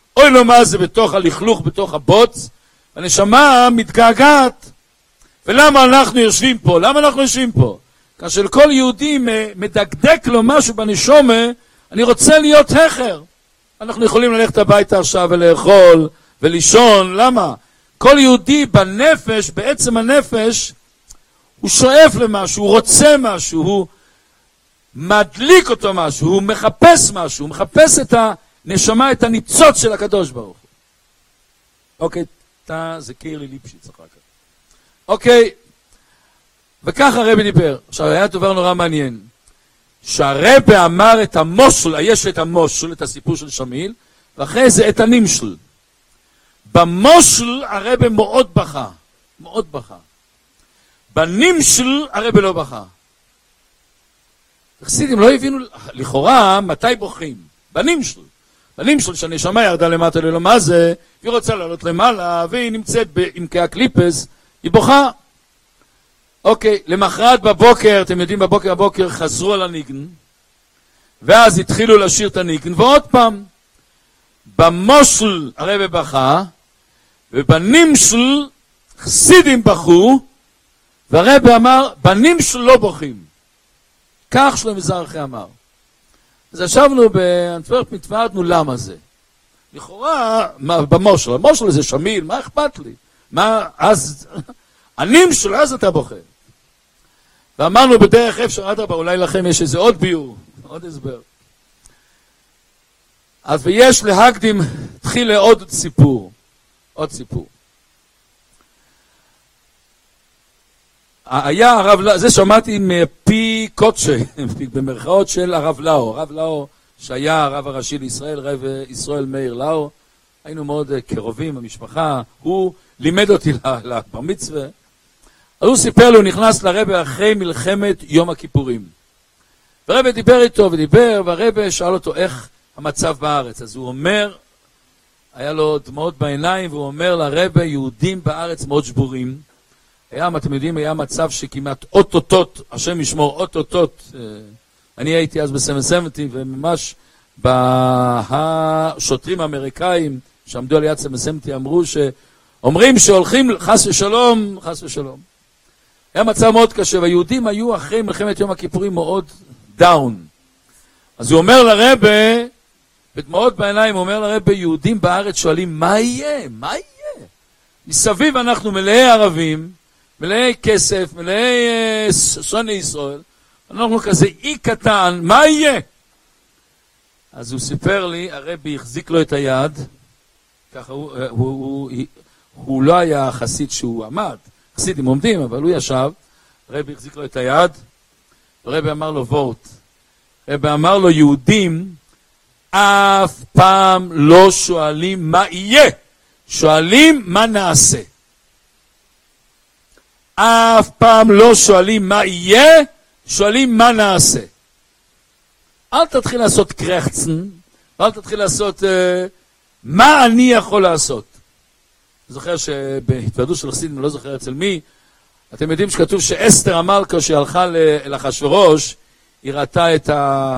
אוי לו מה זה בתוך הלכלוך, בתוך הבוץ, הנשמה מתגעגעת. ולמה אנחנו יושבים פה? למה אנחנו יושבים פה? כאשר כל יהודי מדקדק לו משהו בנשומה, אני רוצה להיות החר. אנחנו יכולים ללכת הביתה עכשיו ולאכול ולישון, למה? כל יהודי בנפש, בעצם הנפש, הוא שואף למשהו, הוא רוצה משהו, הוא מדליק אותו משהו, הוא מחפש משהו, הוא מחפש את הנשמה, את הניצוץ של הקדוש ברוך הוא. אוקיי, אתה זכיר לי ליפשיץ אחר כך. אוקיי, וככה הרבי דיבר. עכשיו, היה דבר נורא מעניין. שהרבי אמר את המושל, יש את המושל, את הסיפור של שמיל, ואחרי זה את הנמשל. במושל הרבי מאוד בכה, מאוד בכה. בנמשל הרבי לא בכה. חסידים לא הבינו, לכאורה, מתי בוכים? בנמשל. בנמשל שהנשמה ירדה למטה ללא מה זה, והיא רוצה לעלות למעלה, והיא נמצאת עם כהקליפס, היא בוכה. אוקיי, למחרת בבוקר, אתם יודעים, בבוקר בבוקר חזרו על הניגן, ואז התחילו לשיר את הניגן, ועוד פעם, במושל הרבי בכה, ובנמשל חסידים בכו, והרבי אמר, בנמשל לא בוכים. כך שלמה זרחי אמר. אז ישבנו באנטוורפ, מתוועדנו למה זה. לכאורה, במושל, המושל זה שמיל, מה אכפת לי? מה, אז, הנמשל, אז אתה בוכה. ואמרנו בדרך אפשר, אדרבה, אולי לכם יש איזה עוד ביור, עוד הסבר. אז ויש להקדים, תחיל לעוד סיפור, עוד סיפור. היה הרב, זה שמעתי מפי קודשי, במרכאות של הרב לאו, הרב לאו שהיה הרב הראשי לישראל, רב ישראל מאיר לאו, היינו מאוד קרובים במשפחה, הוא לימד אותי לבר מצווה, אז הוא סיפר לי, הוא נכנס לרבי אחרי מלחמת יום הכיפורים. והרבי דיבר איתו ודיבר, והרבי שאל אותו איך המצב בארץ. אז הוא אומר, היה לו דמעות בעיניים, והוא אומר לרבי, יהודים בארץ מאוד שבורים. היה, אתם יודעים, היה מצב שכמעט אוטוטות, השם ישמור, אוטוטות. אני הייתי אז ב-שבע שבעים, וממש השוטרים האמריקאים שעמדו על יד שבע שבעים אמרו שאומרים שהולכים חס ושלום, חס ושלום. היה מצב מאוד קשה, והיהודים היו אחרי מלחמת יום הכיפורים מאוד דאון. אז הוא אומר לרבי, בדמעות בעיניים, הוא אומר לרבי, יהודים בארץ שואלים, מה יהיה? מה יהיה? מסביב אנחנו מלאי ערבים, מלאי כסף, מלאי שונאי ישראל, אנחנו כזה אי קטן, מה יהיה? אז הוא סיפר לי, הרבי החזיק לו את היד, ככה הוא, הוא, הוא, הוא, הוא לא היה חסיד שהוא עמד, חסידים עומדים, אבל הוא ישב, הרבי החזיק לו את היד, הרבי אמר לו וורט, הרבי אמר לו, יהודים אף פעם לא שואלים מה יהיה, שואלים מה נעשה. אף פעם לא שואלים מה יהיה, שואלים מה נעשה. אל תתחיל לעשות קרחצן, אל תתחיל לעשות uh, מה אני יכול לעשות. אני זוכר שבהתוועדות של חסידים, אני לא זוכר אצל מי, אתם יודעים שכתוב שאסתר המלכה שהלכה לאחשוורוש, היא ראתה את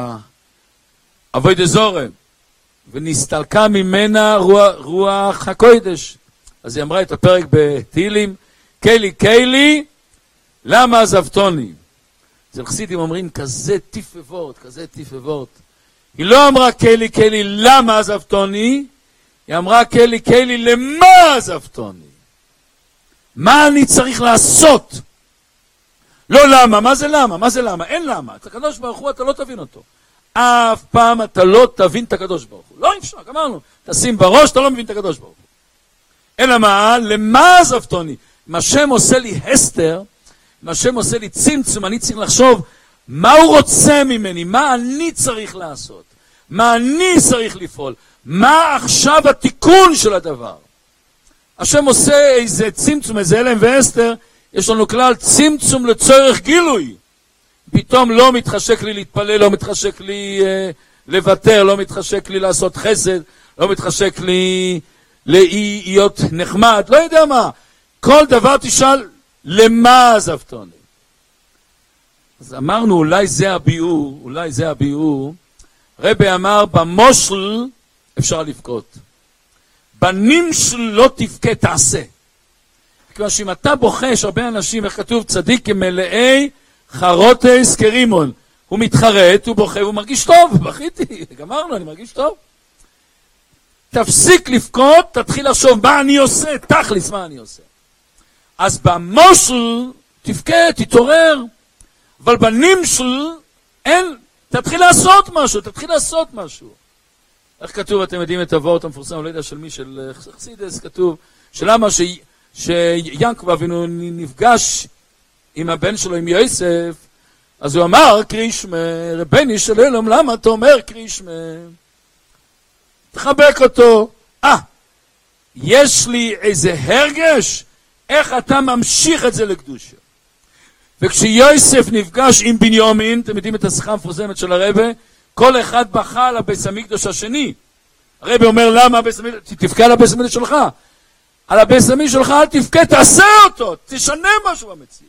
אבוי דזורם, ונסתלקה ממנה רוח, רוח הקודש. אז היא אמרה את הפרק בתהילים, קיילי קיילי, למה עזבתוני? אצל חסידים אומרים כזה טיפה וורט, כזה טיפה וורט. היא לא אמרה קיילי קיילי, למה עזבתוני? היא אמרה קיילי קיילי, למה עזבתוני? מה אני צריך לעשות? לא למה, מה זה למה? מה זה למה? אין למה. את הקדוש ברוך הוא אתה לא תבין אותו. אף פעם אתה לא תבין את הקדוש ברוך הוא. לא אפשר, אמרנו, תשים בראש, אתה לא מבין את הקדוש ברוך הוא. אלא מה? למה עזבתוני? אם השם עושה לי הסתר, אם השם עושה לי צמצום, אני צריך לחשוב מה הוא רוצה ממני, מה אני צריך לעשות, מה אני צריך לפעול, מה עכשיו התיקון של הדבר. השם עושה איזה צמצום, איזה אלם והסתר, יש לנו כלל צמצום לצורך גילוי. פתאום לא מתחשק לי להתפלל, לא מתחשק לי אה, לוותר, לא מתחשק לי לעשות חסד, לא מתחשק לי להיות נחמד, לא יודע מה. כל דבר תשאל, למה עזבתוני? אז אמרנו, אולי זה הביאור, אולי זה הביאור. רבי אמר, במושל אפשר לבכות. בנים שלא תבכה תעשה. כיוון שאם אתה בוחש, הרבה אנשים, איך כתוב, צדיק כמלאי חרוטס כרימון. הוא מתחרט, הוא בוכה, הוא מרגיש טוב, בכיתי, גמרנו, אני מרגיש טוב. תפסיק לבכות, תתחיל לחשוב מה אני עושה, תכלס מה אני עושה. אז במושל תבכה, תתעורר, אבל בנמשל אין, תתחיל לעשות משהו, תתחיל לעשות משהו. איך כתוב, אתם יודעים את הוורט המפורסם, לא יודע של מי, של חסידס, כתוב, שלמה ש... שיעקב אבינו נפגש עם הבן שלו, עם יוסף, אז הוא אמר, קרישמה, רבני של אלום, למה אתה אומר קרישמה? תחבק אותו. אה, יש לי איזה הרגש, איך אתה ממשיך את זה לקדושה. וכשיוסף נפגש עם בנימין, אתם יודעים את השיחה המפורסמת של הרבי, כל אחד בכה על הבית המקדש השני. הרבי אומר, למה הבית המקדש? תבכה על הבית המקדש שלך. על הבית המקדש שלך אל תבכה, תעשה אותו, תשנה משהו במציאות.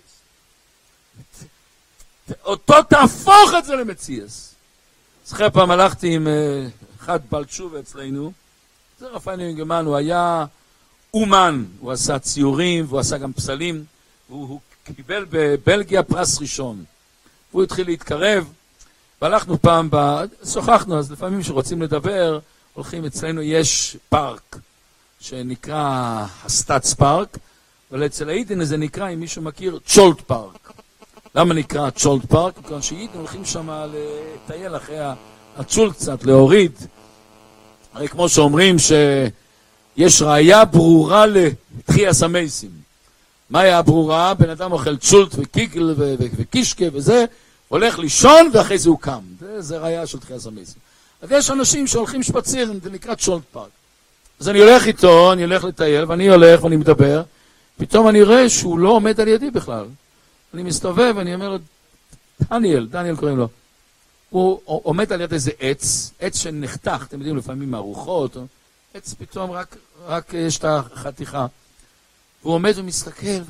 אותו תהפוך את זה למציאס. אז אחרי פעם הלכתי עם אחד בעל תשובה אצלנו, זה רפאל מגרמן, הוא היה אומן, הוא עשה ציורים, והוא עשה גם פסלים, והוא קיבל בבלגיה פרס ראשון. הוא התחיל להתקרב, והלכנו פעם, שוחחנו, אז לפעמים שרוצים לדבר, הולכים אצלנו, יש פארק, שנקרא הסטאצ פארק, אבל אצל האידן זה נקרא, אם מישהו מכיר, צ'ולט פארק. למה נקרא צ'ולט פארק? כי שאיתנו הולכים שם לטייל אחרי הצ'ולט קצת, להוריד. הרי כמו שאומרים שיש ראייה ברורה לתחיית המייסים. מה היה ברורה? בן אדם אוכל צ'ולט וקיגל וקישקה וזה, הולך לישון ואחרי זה הוא קם. זה, זה ראייה של תחיית המייסים. אז יש אנשים שהולכים שפציר, זה נקרא צ'ולט פארק. אז אני הולך איתו, אני הולך לטייל, ואני הולך ואני מדבר, פתאום אני רואה שהוא לא עומד על ידי בכלל. אני מסתובב, אני אומר לו, דניאל, דניאל קוראים לו, הוא עומד על יד איזה עץ, עץ שנחתך, אתם יודעים, לפעמים מהרוחות, עץ פתאום רק, רק יש את החתיכה. הוא עומד ומסתכל, אני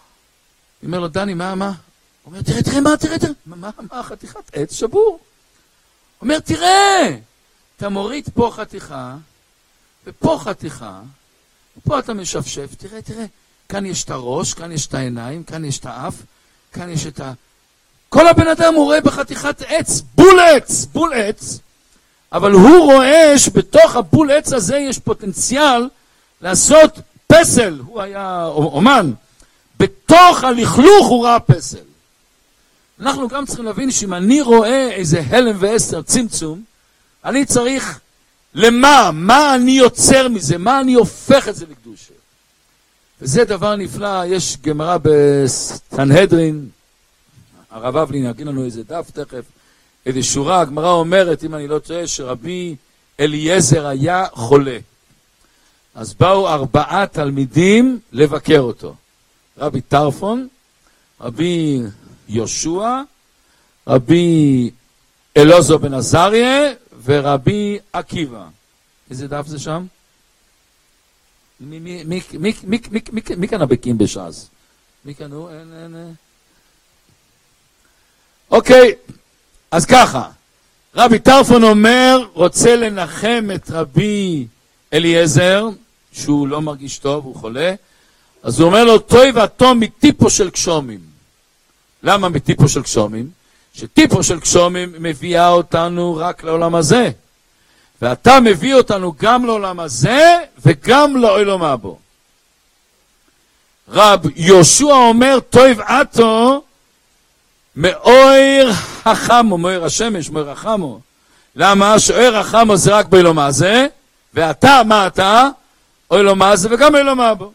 אומר לו, דני, מה, מה? הוא אומר, תראה, תראה, מה, תראה, תראה, מה, מה, מה, חתיכת עץ שבור? הוא אומר, תראה, אתה מוריד פה חתיכה, ופה חתיכה, ופה אתה משפשף, תראה, תראה, כאן יש את הראש, כאן יש את העיניים, כאן יש את האף, כאן יש את ה... כל הבן אדם הוא רואה בחתיכת עץ, בול עץ, בול עץ, אבל הוא רואה שבתוך הבול עץ הזה יש פוטנציאל לעשות פסל, הוא היה אומן, בתוך הלכלוך הוא ראה פסל. אנחנו גם צריכים להבין שאם אני רואה איזה הלם ועשר צמצום, אני צריך למה? מה אני יוצר מזה? מה אני הופך את זה לקדושה? וזה דבר נפלא, יש גמרא בסנהדרין, הרב אבלין יגיד לנו איזה דף תכף, איזה שורה, הגמרא אומרת, אם אני לא טועה, שרבי אליעזר היה חולה. אז באו ארבעה תלמידים לבקר אותו. רבי טרפון, רבי יהושע, רבי אלעזר בן עזריה, ורבי עקיבא. איזה דף זה שם? מי, מי, מי, מי, מי, מי, מי, מי כאן הבקים בש"ס? מי כאן הוא? אין, אין, אין. אוקיי, אז ככה. רבי טרפון אומר, רוצה לנחם את רבי אליעזר, שהוא לא מרגיש טוב, הוא חולה, אז הוא אומר לו, טוי ואתו מטיפו של קשומים. למה מטיפו של קשומים? שטיפו של קשומים מביאה אותנו רק לעולם הזה. ואתה מביא אותנו גם לעולם הזה וגם לעולם הבא. רב יהושע אומר, טוב אתו מאויר החמו, מאויר השמש, מאויר החמו. למה? שאויר החמו זה רק בעולם הזה, ואתה, מה אתה? עולם הזה וגם לעולם הבא.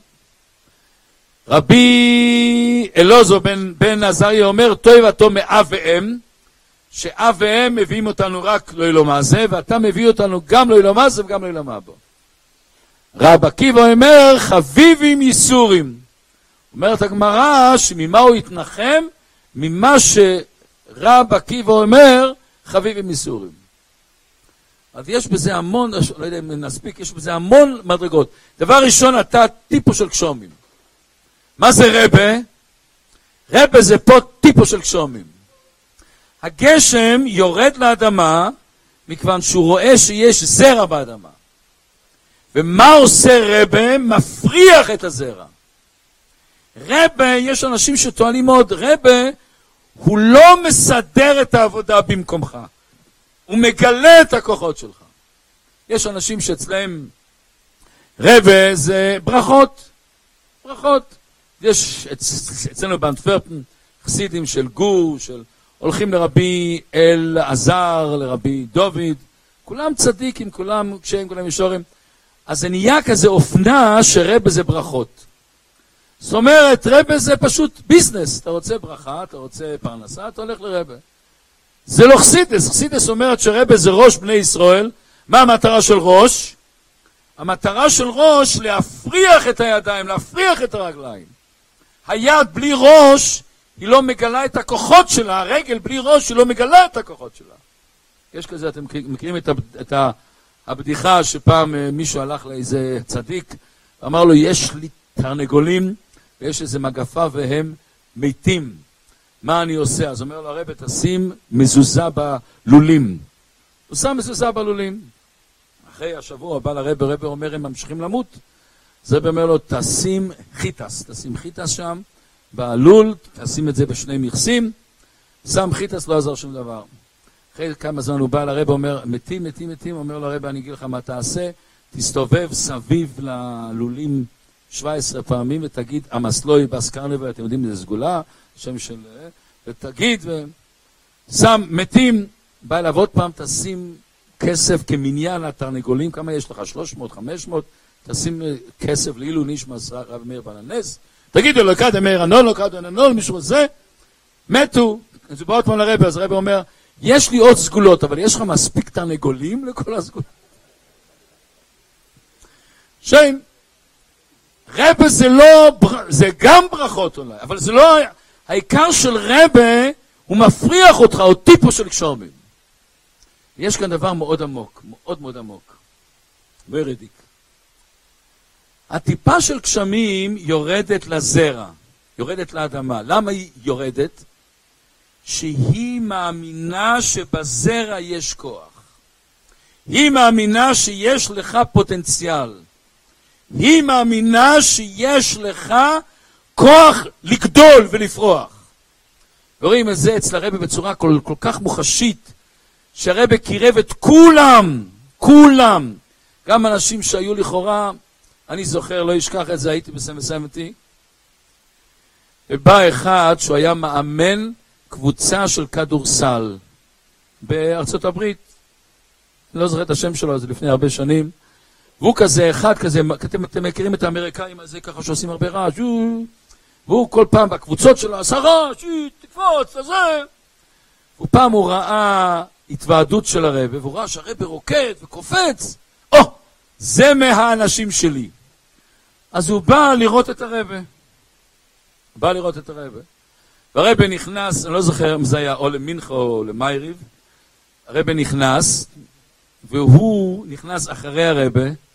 רבי אלעזר בן, בן עזריה אומר, טוב אתו מאב ואם, שאב ואם מביאים אותנו רק לעולם הזה, ואתה מביא אותנו גם לעולם הזה וגם לעולם הבא. רב עקיבא אומר, חביבים ייסורים. אומרת הגמרא, שממה הוא יתנחם? ממה שרב עקיבא אומר, חביבים ייסורים. אז יש בזה המון, לא יודע אם נספיק, יש בזה המון מדרגות. דבר ראשון, אתה טיפו של קשומים. מה זה רבה? רבה זה פה טיפו של קשומים. הגשם יורד לאדמה מכיוון שהוא רואה שיש זרע באדמה. ומה עושה רבה? מפריח את הזרע. רבה, יש אנשים שטוענים מאוד, רבה הוא לא מסדר את העבודה במקומך. הוא מגלה את הכוחות שלך. יש אנשים שאצלהם רבה זה ברכות. ברכות. יש אצלנו באנטוורפן חסידים של גור, של הולכים לרבי אלעזר, לרבי דוד, כולם צדיקים, כולם קשיים, כולם ישורים. אז זה נהיה כזה אופנה שרבה זה ברכות. זאת אומרת, רבה זה פשוט ביזנס. אתה רוצה ברכה, אתה רוצה פרנסה, אתה הולך לרבה. זה לא חסידס. חסידס אומרת שרבה זה ראש בני ישראל. מה המטרה של ראש? המטרה של ראש להפריח את הידיים, להפריח את הרגליים. היד בלי ראש, היא לא מגלה את הכוחות שלה. הרגל בלי ראש, היא לא מגלה את הכוחות שלה. יש כזה, אתם מכירים את, את הבדיחה שפעם מישהו הלך לאיזה צדיק, ואמר לו, יש לי תרנגולים, ויש איזה מגפה והם מתים. מה אני עושה? אז אומר לו הרב, תשים מזוזה בלולים. הוא שם מזוזה בלולים. אחרי השבוע בא לרב, הרב אומר, הם ממשיכים למות. אז הרב אומר לו, תשים חיטס, תשים חיטס שם, בלול, תשים את זה בשני מכסים, שם חיטס, לא עזר שום דבר. אחרי כמה זמן הוא בא לרב, אומר, מתים, מתים, מתים, אומר לרב, אני אגיד לך מה תעשה, תסתובב סביב ללולים שבע עשרה פעמים, ותגיד, המסלוי בסקרנבל, אתם יודעים, זה סגולה, שם של... ותגיד, ושם מתים, בא אליו עוד פעם, תשים כסף כמניין התרנגולים, כמה יש לך? שלוש מאות, חמש מאות, תשים כסף לאילו נשמע רב מאיר בן הנס, תגידו לו, כד מאיר הנול, לא כד הנול, מישהו הזה, מתו, אז הוא בא עוד פעם לרב, אז הרב אומר, יש לי עוד סגולות, אבל יש לך מספיק תרנגולים לכל הסגולות? שם, רבה זה לא, זה גם ברכות אולי, אבל זה לא, העיקר של רבה, הוא מפריח אותך, הוא טיפו של קשומים. יש כאן דבר מאוד עמוק, מאוד מאוד עמוק. ורדיק. הטיפה של גשמים יורדת לזרע, יורדת לאדמה. למה היא יורדת? שהיא מאמינה שבזרע יש כוח. היא מאמינה שיש לך פוטנציאל. היא מאמינה שיש לך כוח לגדול ולפרוח. ורואים את זה אצל הרבי בצורה כל, כל כך מוחשית, שהרבי קירב את כולם, כולם, גם אנשים שהיו לכאורה, אני זוכר, לא אשכח את זה, הייתי בסמסמתי, ובא אחד שהוא היה מאמן קבוצה של כדורסל בארצות הברית, אני לא זוכר את השם שלו, זה לפני הרבה שנים, והוא כזה, אחד כזה, אתם, אתם מכירים את האמריקאים הזה ככה שעושים הרבה רעש, והוא כל פעם בקבוצות שלו עשה רעש, תקפוץ, לזה. ופעם הוא ראה התוועדות של הרב, והוא ראה שהרב רוקד וקופץ, או, oh, זה מהאנשים שלי. אז הוא בא לראות את הרב. בא לראות את הרב. והרב נכנס, אני לא זוכר אם זה היה או למינכה או למייריב, הרב נכנס, והוא נכנס אחרי הרב,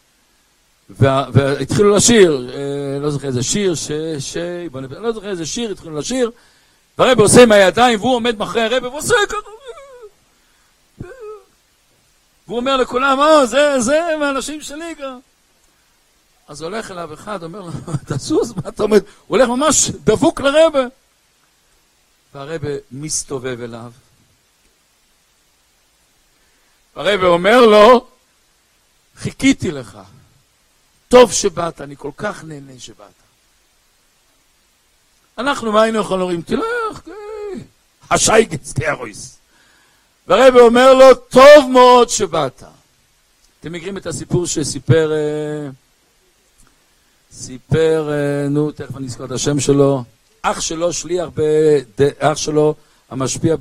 והתחילו לשיר, לא זוכר איזה שיר, ש... ש... לא זוכר איזה שיר, התחילו לשיר, והרב עושה עם הידיים, והוא עומד מאחורי הרב, ועושה ככה, והוא אומר לכולם, אה, זה, זה, מהאנשים שלי גם. אז הולך אליו אחד, אומר לו, תזוז, מה אתה אומר? הוא הולך ממש דבוק לרב. והרב מסתובב אליו. והרב אומר לו, חיכיתי לך. טוב שבאת, אני כל כך נהנה שבאת. אנחנו מה היינו יכולים לומר? תלך, השייגץ תארויס. והרב אומר לו, טוב מאוד שבאת. אתם מכירים את הסיפור שסיפר, סיפר, נו, תכף אני אזכור את השם שלו, אח שלו שליח, אח שלו המשפיע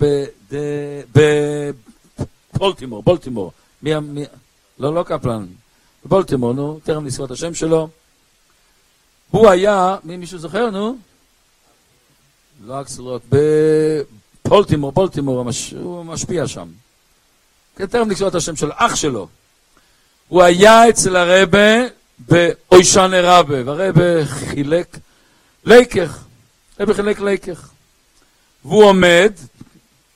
בבולטימור, בולטימור, מי, מי, לא, לא קפלן, בבולטימור, נו, תכף אני אזכור את השם שלו. הוא היה, מי מישהו זוכר, נו? לא אקסלרוט, בבולטימור, בולטימור, המש, הוא משפיע שם. תכף נקשור את השם שלו, אח שלו. הוא היה אצל הרבה באוישן הרבה, והרבה חילק ליקח, הרבה חילק ליקח. והוא עומד,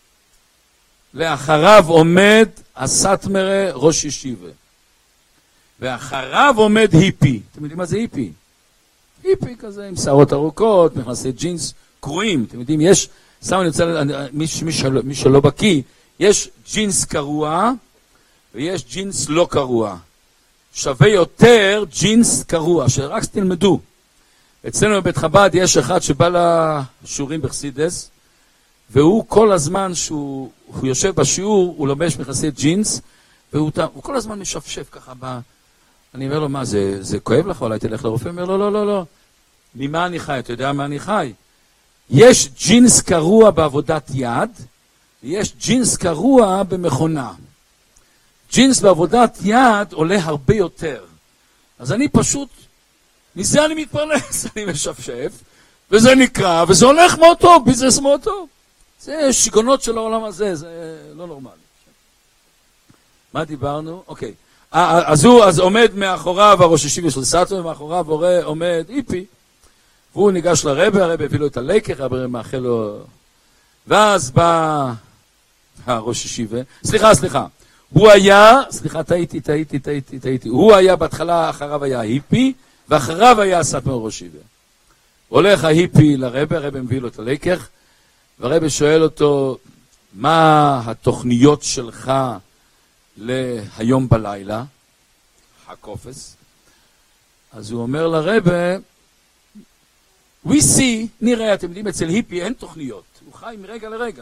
לאחריו עומד הסטמרה ראש ישיבה. ואחריו עומד היפי. אתם יודעים מה זה היפי? היפי כזה עם שערות ארוכות, מכנסי ג'ינס קרועים. אתם יודעים, יש, סתם אני רוצה, מי, מי, שלא, מי שלא בקיא, יש ג'ינס קרוע ויש ג'ינס לא קרוע. שווה יותר ג'ינס קרוע, שרק תלמדו. אצלנו בבית חב"ד יש אחד שבא לשיעורים בחסידס, והוא כל הזמן שהוא יושב בשיעור, הוא לובש מכנסי ג'ינס, והוא הוא כל הזמן משפשף ככה ב... אני אומר לו, מה, זה, זה כואב לך? אולי תלך לרופא? אומר לו, לא, לא, לא. ממה אני חי? אתה יודע מה אני חי? יש ג'ינס קרוע בעבודת יד, ויש ג'ינס קרוע במכונה. ג'ינס בעבודת יד עולה הרבה יותר. אז אני פשוט, מזה אני מתפרנס, אני משפשף, וזה נקרא, וזה הולך מאוד טוב, ביזנס מאוד טוב. זה שיגונות של העולם הזה, זה לא נורמלי. מה דיברנו? אוקיי. אז הוא, אז עומד מאחוריו הראש ישיבה של סאטמר, ומאחוריו עומד היפי, והוא ניגש לרבא, הרבא הביא לו את הלקח, הרבא מאחל לו, ואז בא הראש ישיבה, סליחה, סליחה, הוא היה, סליחה, טעיתי, טעיתי, טעיתי, טעיתי, הוא היה בהתחלה, אחריו היה היפי, ואחריו היה סאטמר ראש ישיבה. הולך ההיפי לרבא, הרבא מביא לו את הלקח, והרבא שואל אותו, מה התוכניות שלך להיום בלילה, הקופס? אז הוא אומר לרבא, we see, נראה, אתם יודעים, אצל היפי אין תוכניות, הוא חי מרגע לרגע.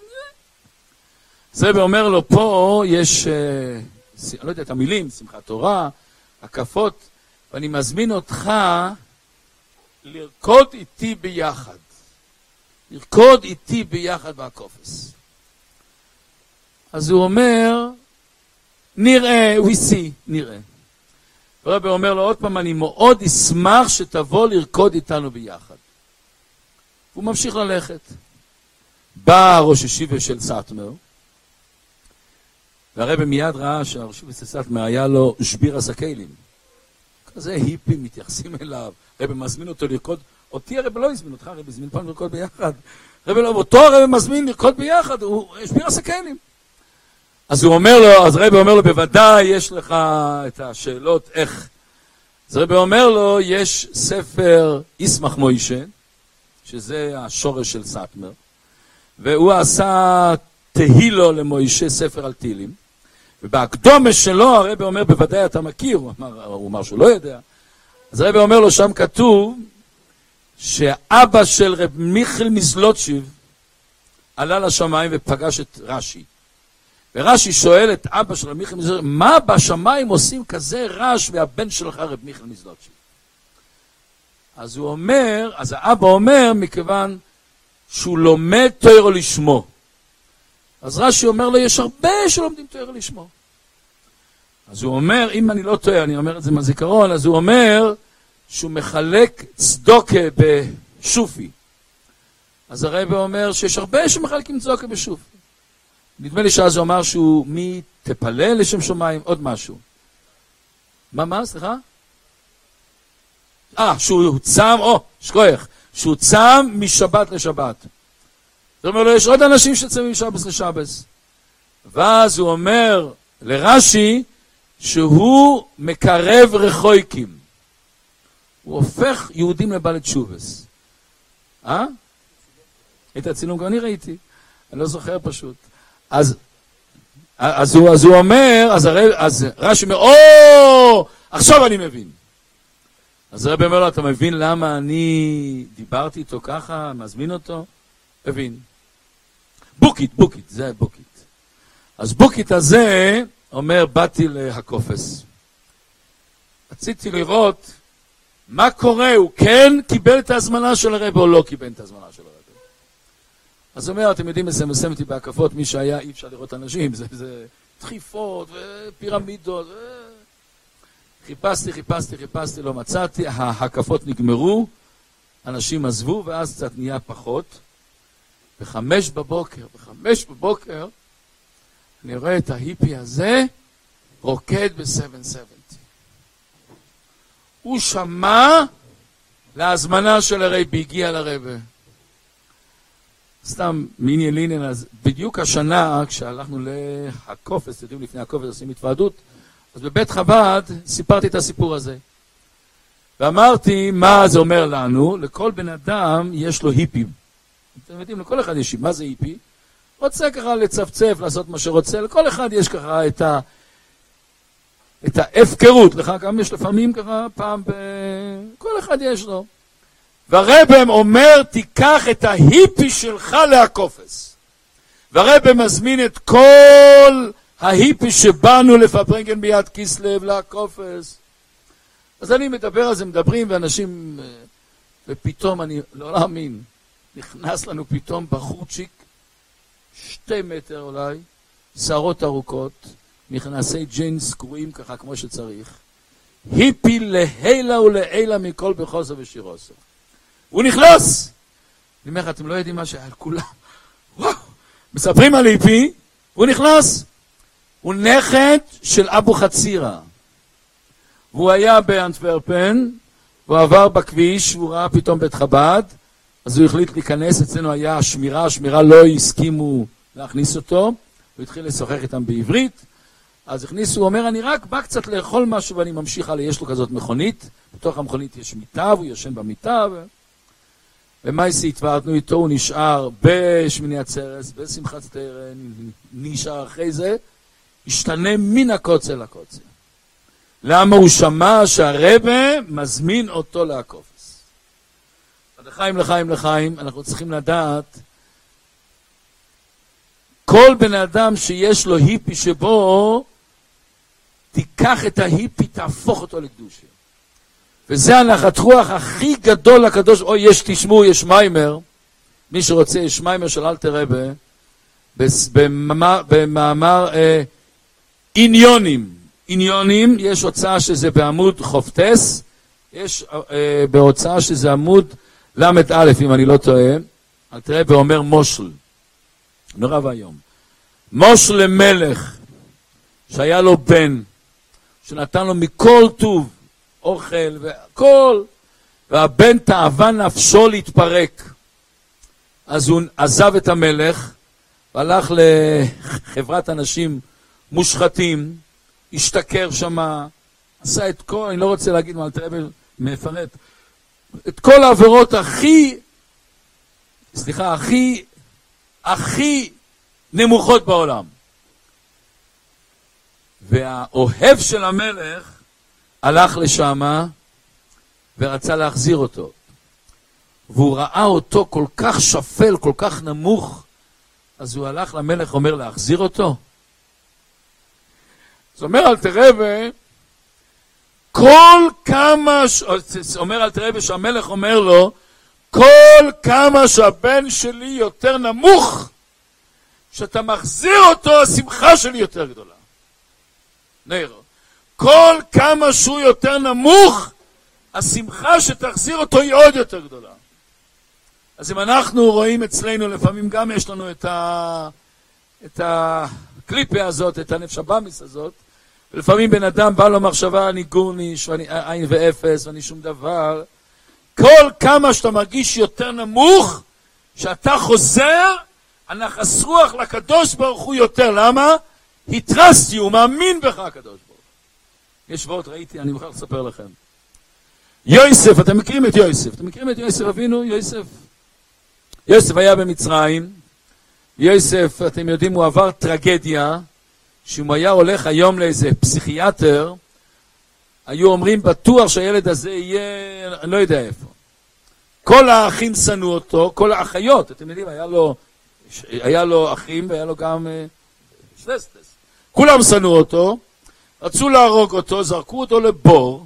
אז רבא אומר לו, פה יש, אני לא יודע את המילים, שמחת תורה, הקפות, ואני מזמין אותך לרקוד איתי ביחד. לרקוד איתי ביחד בקופס. אז הוא אומר, נראה, we see, נראה. הרבי אומר לו עוד פעם, אני מאוד אשמח שתבוא לרקוד איתנו ביחד. הוא ממשיך ללכת. בא ראש ישיבה של סאטמר, והרבי מיד ראה שהראש ישיבה של סאטמר היה לו שביר הסקלים. כזה היפים מתייחסים אליו. הרבי מזמין אותו לרקוד, אותי הרבי לא הזמין אותך, הרבי הזמין פעם לרקוד ביחד. הרבי לא, אותו הרבי מזמין לרקוד ביחד, הוא שביר הסקלים. אז הוא אומר לו, אז רבי אומר לו, בוודאי יש לך את השאלות איך. אז רבי אומר לו, יש ספר ישמח מוישה, שזה השורש של סאטמר, והוא עשה תהילו למוישה, ספר על תהילים, ובהקדומה שלו הרבי אומר, בוודאי אתה מכיר, הוא אמר, הוא אמר שהוא לא יודע, אז הרבי אומר לו, שם כתוב, שאבא של רב מיכל מזלוטשיב, עלה לשמיים ופגש את רש"י. ורש"י שואל את אבא של רב מיכל מזלוטשיב, מה בשמיים עושים כזה רעש והבן שלך רב מיכל מזלוטשיב? אז הוא אומר, אז האבא אומר, מכיוון שהוא לומד תורה לשמו. אז רש"י אומר לו, יש הרבה שלומדים תורה לשמו. אז הוא אומר, אם אני לא טועה, אני אומר את זה מהזיכרון, אז הוא אומר שהוא מחלק צדוקה בשופי. אז הרב אומר שיש הרבה שמחלקים צדוקה בשופי. נדמה לי שאז הוא אמר שהוא מי תפלל לשם שמיים, עוד משהו. מה, מה, סליחה? אה, שהוא צם, או, שכוח, שהוא צם משבת לשבת. זאת אומרת לו, יש עוד אנשים שצמים משבת לשבת. ואז הוא אומר לרש"י, שהוא מקרב רחוקים. הוא הופך יהודים לבעלי תשובס. אה? את הצילום גם אני ראיתי. אני לא זוכר פשוט. אז, אז, הוא, אז הוא אומר, אז, הרב, אז רש"י אומר, או, עכשיו אני מבין. אז הרב אומר לו, אתה מבין למה אני דיברתי איתו ככה, מזמין אותו? מבין. בוקית, בוקית, זה בוקית. אז בוקית הזה, אומר, באתי להקופס. רציתי לראות מה קורה, הוא כן קיבל את ההזמנה של הרב או לא קיבל את ההזמנה של הרב. אז הוא אומר, אתם יודעים, מסיים אותי בהקפות, מי שהיה, אי אפשר לראות אנשים, זה, זה דחיפות ופירמידות. ו... חיפשתי, חיפשתי, חיפשתי, לא מצאתי, ההקפות נגמרו, אנשים עזבו, ואז קצת נהיה פחות. בחמש בבוקר, בחמש בבוקר, אני רואה את ההיפי הזה, רוקד ב-שבע שבעים. הוא שמע להזמנה של הרבי, הגיע לרבי. סתם מיני לינן, אז בדיוק השנה, כשהלכנו להקופס, יודעים לפני הקופס, עושים התוועדות, אז בבית חב"ד סיפרתי את הסיפור הזה. ואמרתי, מה זה אומר לנו? לכל בן אדם יש לו היפים. אתם יודעים, לכל אחד יש היפים. מה זה היפי? רוצה ככה לצפצף, לעשות מה שרוצה. לכל אחד יש ככה את ה... את ההפקרות. לך גם יש לפעמים ככה פעם ב... כל אחד יש לו. והרבם אומר, תיקח את ההיפי שלך להקופס. והרבם מזמין את כל ההיפי שבאנו לפברנגן ביד כיסלב להקופס. אז אני מדבר על זה, מדברים, ואנשים, ופתאום אני לא להאמין, נכנס לנו פתאום בחורצ'יק, שתי מטר אולי, שערות ארוכות, מכנסי ג'ינס קרועים ככה כמו שצריך, היפי להילה ולעילה מכל בחוסר ושירוסו. הוא נכנס! אני אומר, אתם לא יודעים מה שהיה על כולם. וואו! מספרים על היפי, הוא נכנס. הוא נכד של אבו חצירה. והוא היה באנטוורפן, הוא עבר בכביש, הוא ראה פתאום בית חב"ד, אז הוא החליט להיכנס, אצלנו היה השמירה, השמירה לא הסכימו להכניס אותו, הוא התחיל לשוחח איתם בעברית, אז הכניסו, הוא אומר, אני רק בא קצת לאכול משהו ואני ממשיך הלאה, יש לו כזאת מכונית, בתוך המכונית יש מיטה, והוא יושן במיטה, ו... ומייסי התוועדנו איתו, הוא נשאר בשמיני עצרת, בשמחת תרא, נשאר אחרי זה, השתנה מן הקוצה לקוצה. למה הוא שמע שהרבא מזמין אותו להקופס? לחיים, לחיים, לחיים, אנחנו צריכים לדעת, כל בן אדם שיש לו היפי שבו, תיקח את ההיפי, תהפוך אותו לקדושה. וזה הנחת רוח הכי גדול לקדוש, או יש תשמעו, יש מיימר, מי שרוצה, יש מיימר של אלתר רבה, במאמר, במאמר אה, עניונים, עניונים, יש הוצאה שזה בעמוד חופטס, יש אה, בהוצאה שזה עמוד למד א', אם אני לא טועה, אלתר רבה אומר מושל, נורא והיום, מושל למלך, שהיה לו בן, שנתן לו מכל טוב, אוכל והכל, והבן תאווה נפשו להתפרק. אז הוא עזב את המלך, והלך לחברת אנשים מושחתים, השתכר שמה, עשה את כל, אני לא רוצה להגיד מה, אלתר רבה מפרט, את כל העבירות הכי, סליחה, הכי, הכי נמוכות בעולם. והאוהב של המלך, הלך לשם ורצה להחזיר אותו. והוא ראה אותו כל כך שפל, כל כך נמוך, אז הוא הלך למלך, אומר להחזיר אותו. זאת אומרת, אלתר רבה, כל כמה, אומר אלתר רבה שהמלך אומר לו, כל כמה שהבן שלי יותר נמוך, שאתה מחזיר אותו, השמחה שלי יותר גדולה. נראה. כל כמה שהוא יותר נמוך, השמחה שתחזיר אותו היא עוד יותר גדולה. אז אם אנחנו רואים אצלנו, לפעמים גם יש לנו את, ה... את הקליפה הזאת, את הנפש הבאמיס הזאת, ולפעמים בן אדם בא לו מחשבה, אני גורניש, ואני עין ואפס, ואני שום דבר. כל כמה שאתה מרגיש יותר נמוך, שאתה חוזר, הנחס רוח לקדוש ברוך הוא יותר. למה? התרסתי, הוא מאמין בך הקדוש ברוך הוא. יש שבועות, ראיתי, אני מוכרח לספר לכם. יוסף, אתם מכירים את יוסף? אתם מכירים את יוסף אבינו? יוסף. יוסף היה במצרים. יוסף, אתם יודעים, הוא עבר טרגדיה, שאם היה הולך היום לאיזה פסיכיאטר, היו אומרים בטוח שהילד הזה יהיה, אני לא יודע איפה. כל האחים שנאו אותו, כל האחיות, אתם יודעים, היה לו, היה לו אחים והיה לו גם שלסטס. כולם שנאו אותו, רצו להרוג אותו, זרקו אותו לבור,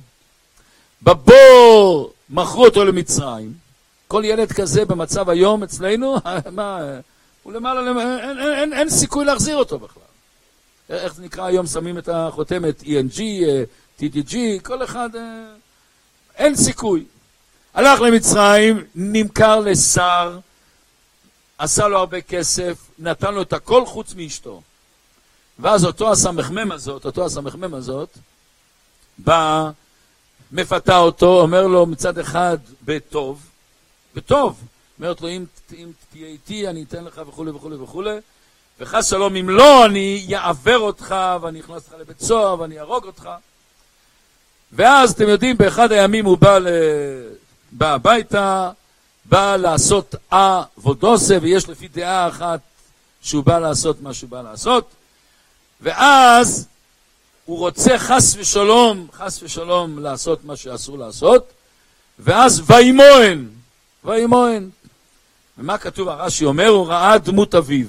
בבור מכרו אותו למצרים. כל ילד כזה במצב היום אצלנו, מה, הוא למעלה, אין, אין, אין, אין סיכוי להחזיר אותו בכלל. איך זה נקרא היום, שמים את החותמת אי אן ג'י, טי טי ג'י, כל אחד, אין סיכוי. הלך למצרים, נמכר לשר, עשה לו הרבה כסף, נתן לו את הכל חוץ מאשתו. ואז אותו הסמכמם הזאת, אותו הסמכמם הזאת, בא, מפתה אותו, אומר לו מצד אחד בטוב, בטוב, אומרת לו אם, אם תהיה איתי אני אתן לך וכו' וכו' וכו', וחס שלום אם לא, אני יעבר אותך, ואני אכנס אותך לבית סוהר, ואני ארוג אותך. ואז אתם יודעים, באחד הימים הוא בא, ל... בא הביתה, בא לעשות עבודוסה, ויש לפי דעה אחת שהוא בא לעשות מה שהוא בא לעשות, ואז הוא רוצה חס ושלום, חס ושלום לעשות מה שאסור לעשות, ואז וימוהן, וימוהן. ומה כתוב? הרש"י אומר, הוא ראה דמות אביו.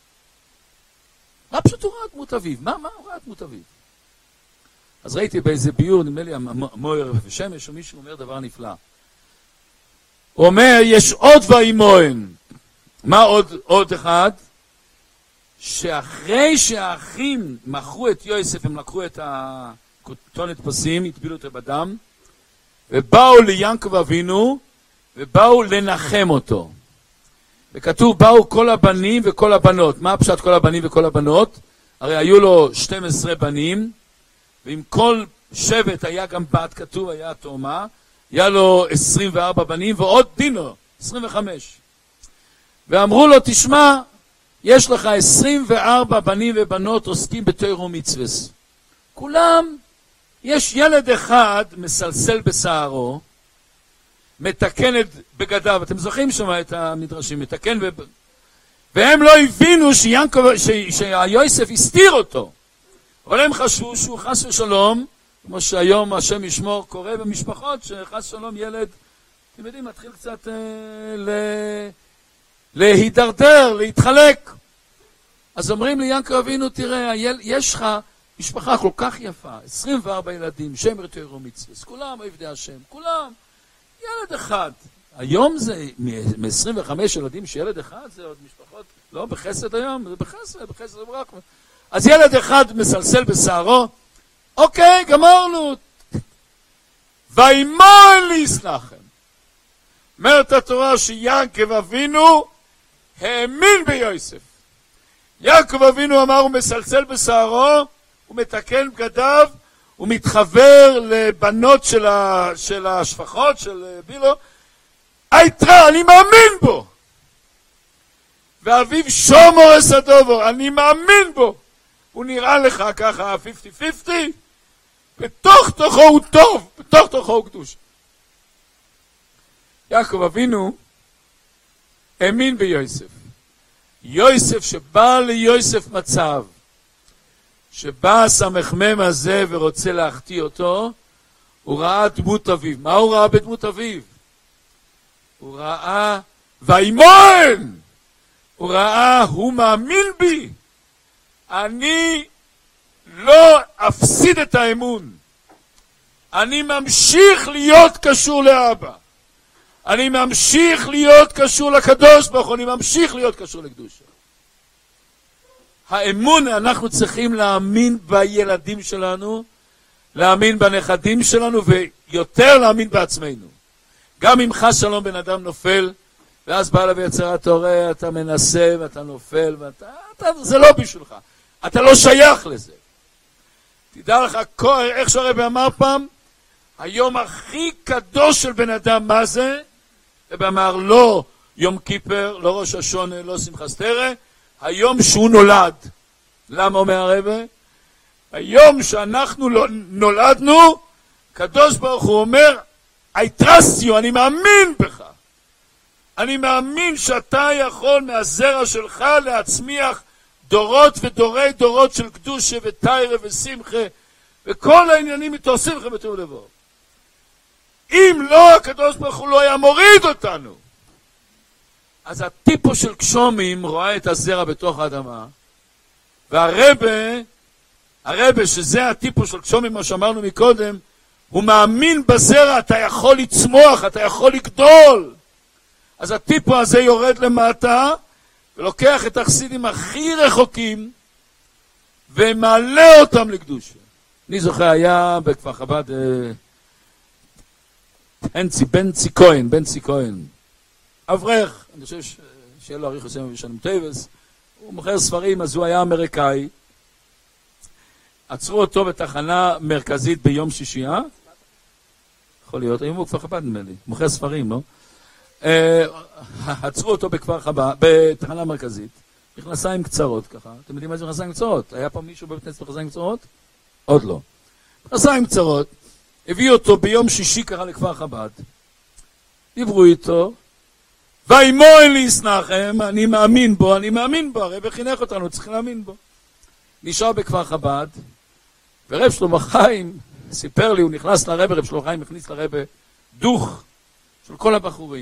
מה פשוט הוא ראה דמות אביו? מה, מה הוא ראה דמות אביו? אז ראיתי באיזה ביור, נדמה לי, המויר ושמש, ומישהו אומר דבר נפלא. הוא אומר, יש עוד וימוהן. מה עוד, עוד אחד? שאחרי שהאחים מכרו את יוסף, הם לקחו את הכותונת פסים, הטבילו אותו בדם, ובאו ליעקב אבינו, ובאו לנחם אותו. וכתוב, באו כל הבנים וכל הבנות. מה פשט כל הבנים וכל הבנות? הרי היו לו שנים עשר בנים, ועם כל שבט היה גם בת, כתוב, היה תאומה, היה לו עשרים וארבע בנים, ועוד דינו, עשרים וחמש. ואמרו לו, תשמע, יש לך עשרים וארבע בנים ובנות עוסקים בתורה ומצוות. כולם, יש ילד אחד מסלסל בשערו, מתקן את בגדיו. אתם זוכרים שם את המדרשים, מתקן ו... והם לא הבינו שיעקב, ש... שיוסף הסתיר אותו. אבל הם חשבו שהוא חס ושלום, כמו שהיום השם ישמור קורה במשפחות, שחס ושלום ילד, אתם יודעים, מתחיל קצת אה, ל... להידרדר, להתחלק. אז אומרים לי, יעקב אבינו, תראה, יש לך משפחה כל כך יפה, עשרים וארבע ילדים, שמר תורה ומצוות, כולם עבדי השם, כולם, ילד אחד. היום זה מ-עשרים וחמש ילדים שילד אחד, זה עוד משפחות, לא בחסד היום, זה בחסד, בחסד וברק. אז ילד אחד מסלסל בשערו, אוקיי, גמרנו. וימוהן לישנחם. אומרת התורה שיעקב אבינו האמין ביוסף. יעקב אבינו אמר, הוא מסלסל בשערו, הוא מתקן בגדיו, הוא מתחבר לבנות של, ה, של השפחות, של בילו. היתרה, אני מאמין בו. ואביו שומר אסדובו, אני מאמין בו. הוא נראה לך ככה חמישים חמישים, בתוך תוכו הוא טוב, בתוך תוכו הוא קדוש. יעקב אבינו האמין ביוסף. יוסף, שבא ליוסף מצב, שבא הסמ"ם הזה ורוצה להחטיא אותו, הוא ראה דמות אביו. מה הוא ראה בדמות אביו? הוא ראה וימוהן. הוא ראה, הוא מאמין בי. אני לא אפסיד את האמון. אני ממשיך להיות קשור לאבא. אני ממשיך להיות קשור לקדוש ברוך הוא, אני ממשיך להיות קשור לקדושה. האמון, אנחנו צריכים להאמין בילדים שלנו, להאמין בנכדים שלנו, ויותר להאמין בעצמנו. גם אם חס שלום בן אדם נופל, ואז בא לה יצרת הורה, אתה מנסה ואתה נופל, ואתה, אתה, זה לא בשבילך. אתה לא שייך לזה. תדע לך, איך שהרבי אמר פעם, היום הכי קדוש של בן אדם, מה זה? הרבי אמר, לא יום כיפר, לא ראש השונה, לא שמחת תורה, היום שהוא נולד. למה אומר הרבי? היום שאנחנו נולדנו, קדוש ברוך הוא אומר, I trust you, אני מאמין בך. אני מאמין שאתה יכול מהזרע שלך להצמיח דורות ודורי דורות של קדושה ותיירה ושמחה, וכל העניינים מתעושים לכם בתור לבוא. אם לא, הקדוש ברוך הוא לא היה מוריד אותנו. אז הטיפו של גשומים רואה את הזרע בתוך האדמה, והרבה, הרבה שזה הטיפו של גשומים, מה שאמרנו מקודם, הוא מאמין בזרע, אתה יכול לצמוח, אתה יכול לגדול. אז הטיפו הזה יורד למטה, ולוקח את החסידים הכי רחוקים, ומעלה אותם לקדושה. אני זוכר, היה בכפר חב"ד, בנצי, בנצי כהן, בנצי כהן. אברך, אני חושב שיהיה לו אריך השם ושנים טייבס, הוא מוכר ספרים, אז הוא היה אמריקאי. עצרו אותו בתחנה מרכזית ביום שישייה. יכול להיות, היום הוא כפר חב"ד נדמה לי, מוכר ספרים, לא? עצרו אותו בכפר חב"ד, בתחנה מרכזית, מכנסיים קצרות ככה. אתם יודעים מה זה מכנסיים קצרות? היה פה מישהו בבית כנסת מכנסיים קצרות? עוד לא. מכנסיים קצרות, הביאו אותו ביום שישי ככה לכפר חב"ד. דיברו איתו, וימוי לי ישנחם, אני מאמין בו, אני מאמין בו, הרב חינך אותנו, צריכים להאמין בו. נשאר בכפר חב"ד, ורב שלמה חיים סיפר לי, הוא נכנס לרב, רב שלמה חיים הכניס לרב דוח של כל הבחורים.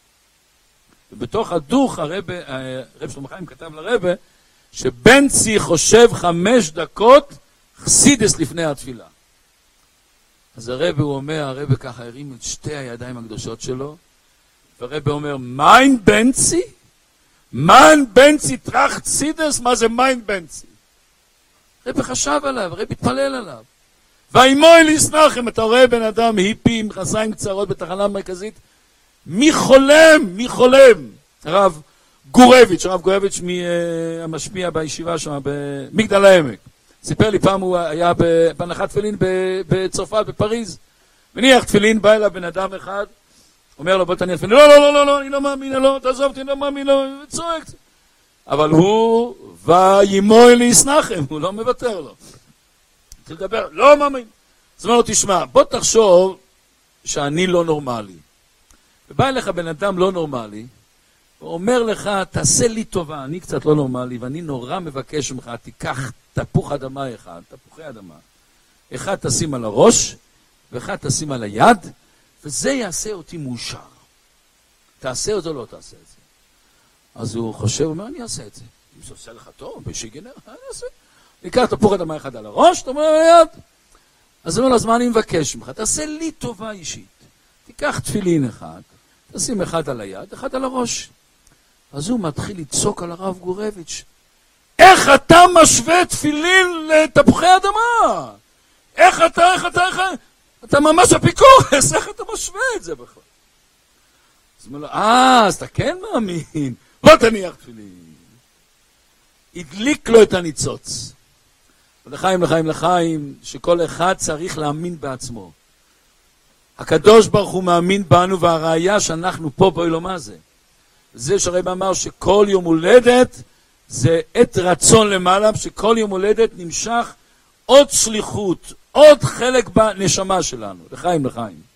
ובתוך הדוח הרב, רב שלמה חיים כתב לרב, שבנצי חושב חמש דקות חסידס לפני התפילה. אז הרב הוא אומר, הרב ככה הרים את שתי הידיים הקדושות שלו, והרב אומר, מיין בנצי? מיין בנצי טרח חסידס? מה זה מיין בנצי? הרב חשב עליו, הרב התפלל עליו. וימוי לי ישנחם, אתה רואה בן אדם היפי עם מכנסיים קצרות בתחנה מרכזית, מי חולם? מי חולם? הרב גורביץ', הרב גורביץ' המשפיע בישיבה שם במגדל העמק. סיפר לי פעם הוא היה בהנחת תפילין בצרפת, בפריז. מניח תפילין, בא אליו בן אדם אחד, אומר לו בוא תניח תפילין, לא, לא, לא, לא, לא, אני לא מאמין, לא, תעזוב אותי, אני לא מאמין, לא, צועק. אבל הוא, וימוי לי ישנחם, הוא לא מוותר לו. התחיל לדבר, לא מאמין. אז אומר לו, תשמע, בוא תחשוב שאני לא נורמלי. ובא אליך בן אדם לא נורמלי, הוא אומר לך, תעשה לי טובה, אני קצת לא נורמלי, ואני נורא מבקש ממך, תיקח תפוח אדמה אחד, תפוחי אדמה, אחד תשים על הראש, ואחד תשים על היד, וזה יעשה אותי מאושר. תעשה את זה או לא תעשה את זה. אז הוא חושב, הוא אומר, אני אעשה את זה. אם זה עושה לך טוב, בשיגנר, אני אעשה. ניקח תפוח אדמה אחד על הראש, אתה אומר על היד. אז הוא אומר, אז מה אני מבקש ממך? תעשה לי טובה אישית. תיקח תפילין אחד, תשים אחד על היד, אחד על הראש. אז הוא מתחיל לצעוק על הרב גורביץ', איך אתה משווה תפילין לתפוחי אדמה? איך אתה, איך אתה, איך אתה? אתה ממש אפיקורס, איך אתה משווה את זה בכלל? אז הוא אומר לו, אה, אז אתה כן מאמין, בוא תניח תפילין. הדליק לו את הניצוץ. לחיים, לחיים, לחיים, שכל אחד צריך להאמין בעצמו. הקדוש ברוך הוא מאמין בנו, והראיה שאנחנו פה באילום הזה. זה שהרב אמר שכל יום הולדת זה עת רצון למעלה, שכל יום הולדת נמשך עוד שליחות, עוד חלק בנשמה שלנו. לחיים, לחיים.